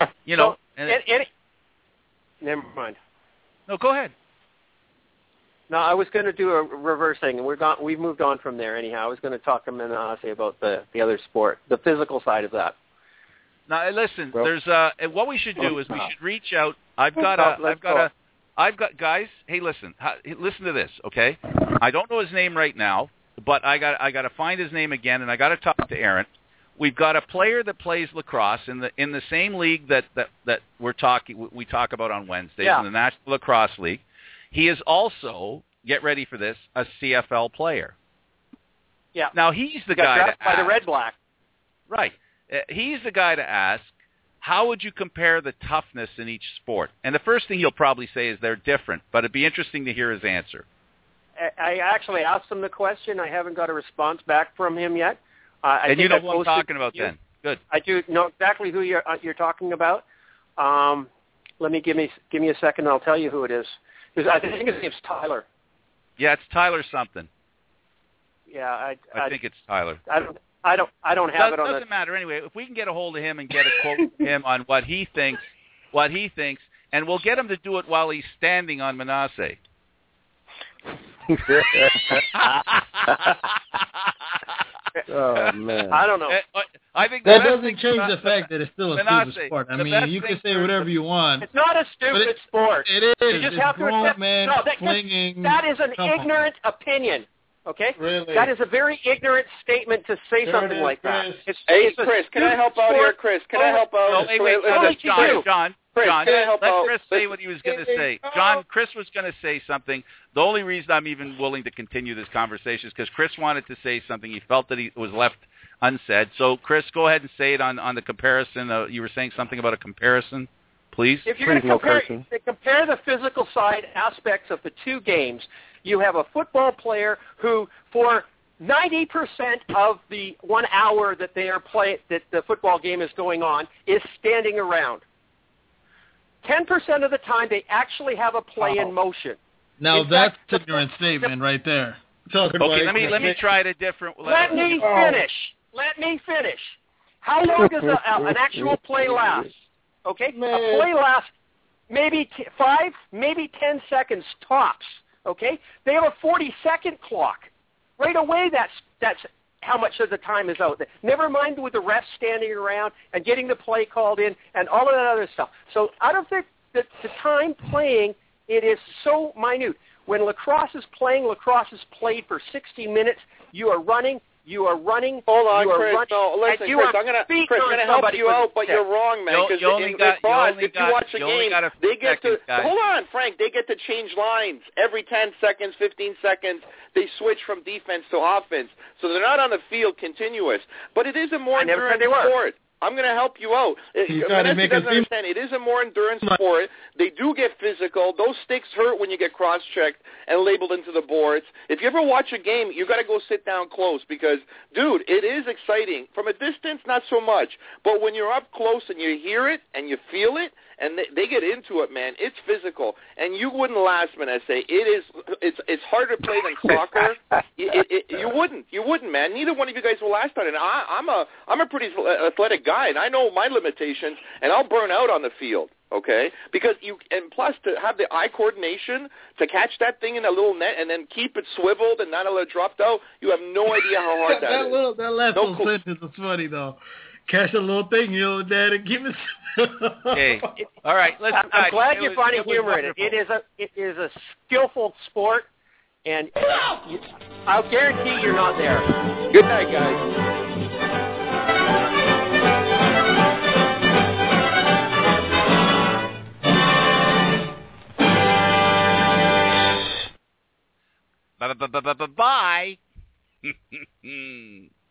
Never mind. No, go ahead. No, I was going to do a reverse thing, and we've moved on from there anyhow. I was going to talk to Manasseh about the other sport, the physical side of that. Now, listen, there's what we should do is we should reach out. I've got guys. Hey, listen to this, okay? I don't know his name right now, but I got to find his name again, and I got to talk to Aaron. We've got a player that plays lacrosse in the same league that we talk about on Wednesdays in the National Lacrosse League. He is also, get ready for this, a CFL player. Yeah. Now he's the guy to ask. By the Red Black. Right. He's the guy to ask, how would you compare the toughness in each sport? And the first thing he'll probably say is they're different, but it'd be interesting to hear his answer. I actually asked him the question. I haven't got a response back from him yet. And you know who I'm talking about then. Good. I do know exactly who you're talking about. Give me a second. I'll tell you who it is. I think his name's Tyler. Yeah, it's Tyler something. Yeah, I think it's Tyler. I don't have it on. Doesn't matter anyway. If we can get a hold of him and get a quote from him on what he thinks, and we'll get him to do it while he's standing on Manasseh. Oh man! I don't know. I think that doesn't change the fact that it's still a stupid sport. I mean, you can say whatever you want. It's not a stupid sport. It is. You just have to accept. That is an ignorant opinion. Okay? Really? That is a very ignorant statement to say something like that. Hey, Chris, can I help out here? Chris, can I help out? No, wait, John. Let Chris say what he was going to say. Chris was going to say something. The only reason I'm even willing to continue this conversation is because Chris wanted to say something. He felt that he was left unsaid. So, Chris, go ahead and say it on the comparison. You were saying something about a comparison, please? If you're going to compare the physical side aspects of the two games, you have a football player who, for 90% of the 1 hour that that the football game is going on, is standing around. 10% of the time, they actually have a play in motion. Now that's an ignorant statement right there. Okay, let me try it a different way. Let me finish. How long does an actual play last? Okay, a play lasts maybe 5, maybe 10 seconds tops. Okay, they have a 40-second clock. Right away, that's how much of the time is out there. Never mind with the refs standing around and getting the play called in and all of that other stuff. So out of the time playing, it is so minute. When lacrosse is played for 60 minutes. You are running. Hold on, Chris. No, listen, Chris. I'm gonna help you out, but you're wrong, man. Because if you watch a game, they get to hold on, Frank. They get to change lines every 10 seconds, 15 seconds. They switch from defense to offense, so they're not on the field continuous. But it is a more endurance sport. I'm going to help you out. Vanessa doesn't understand. It is a more endurance sport. They do get physical. Those sticks hurt when you get cross-checked and labeled into the boards. If you ever watch a game, you got to go sit down close because, dude, it is exciting. From a distance, not so much. But when you're up close and you hear it and you feel it, and they get into it, man, it's physical. And you wouldn't last, Vanessa. It's harder to play than soccer. You wouldn't, man. Neither one of you guys will last on it. I'm a pretty athletic guy, and I know my limitations, and I'll burn out on the field. Okay, because and plus to have the eye coordination to catch that thing in a little net and then keep it swiveled and not let it drop out, you have no idea how hard that is. That last little sentence was funny though. Catch a little thing, you know, Dad, and keep it. Okay, all right. I'm glad you're finding humor in it. It is a skillful sport, and I'll guarantee you're not there. Good night, guys. Bye.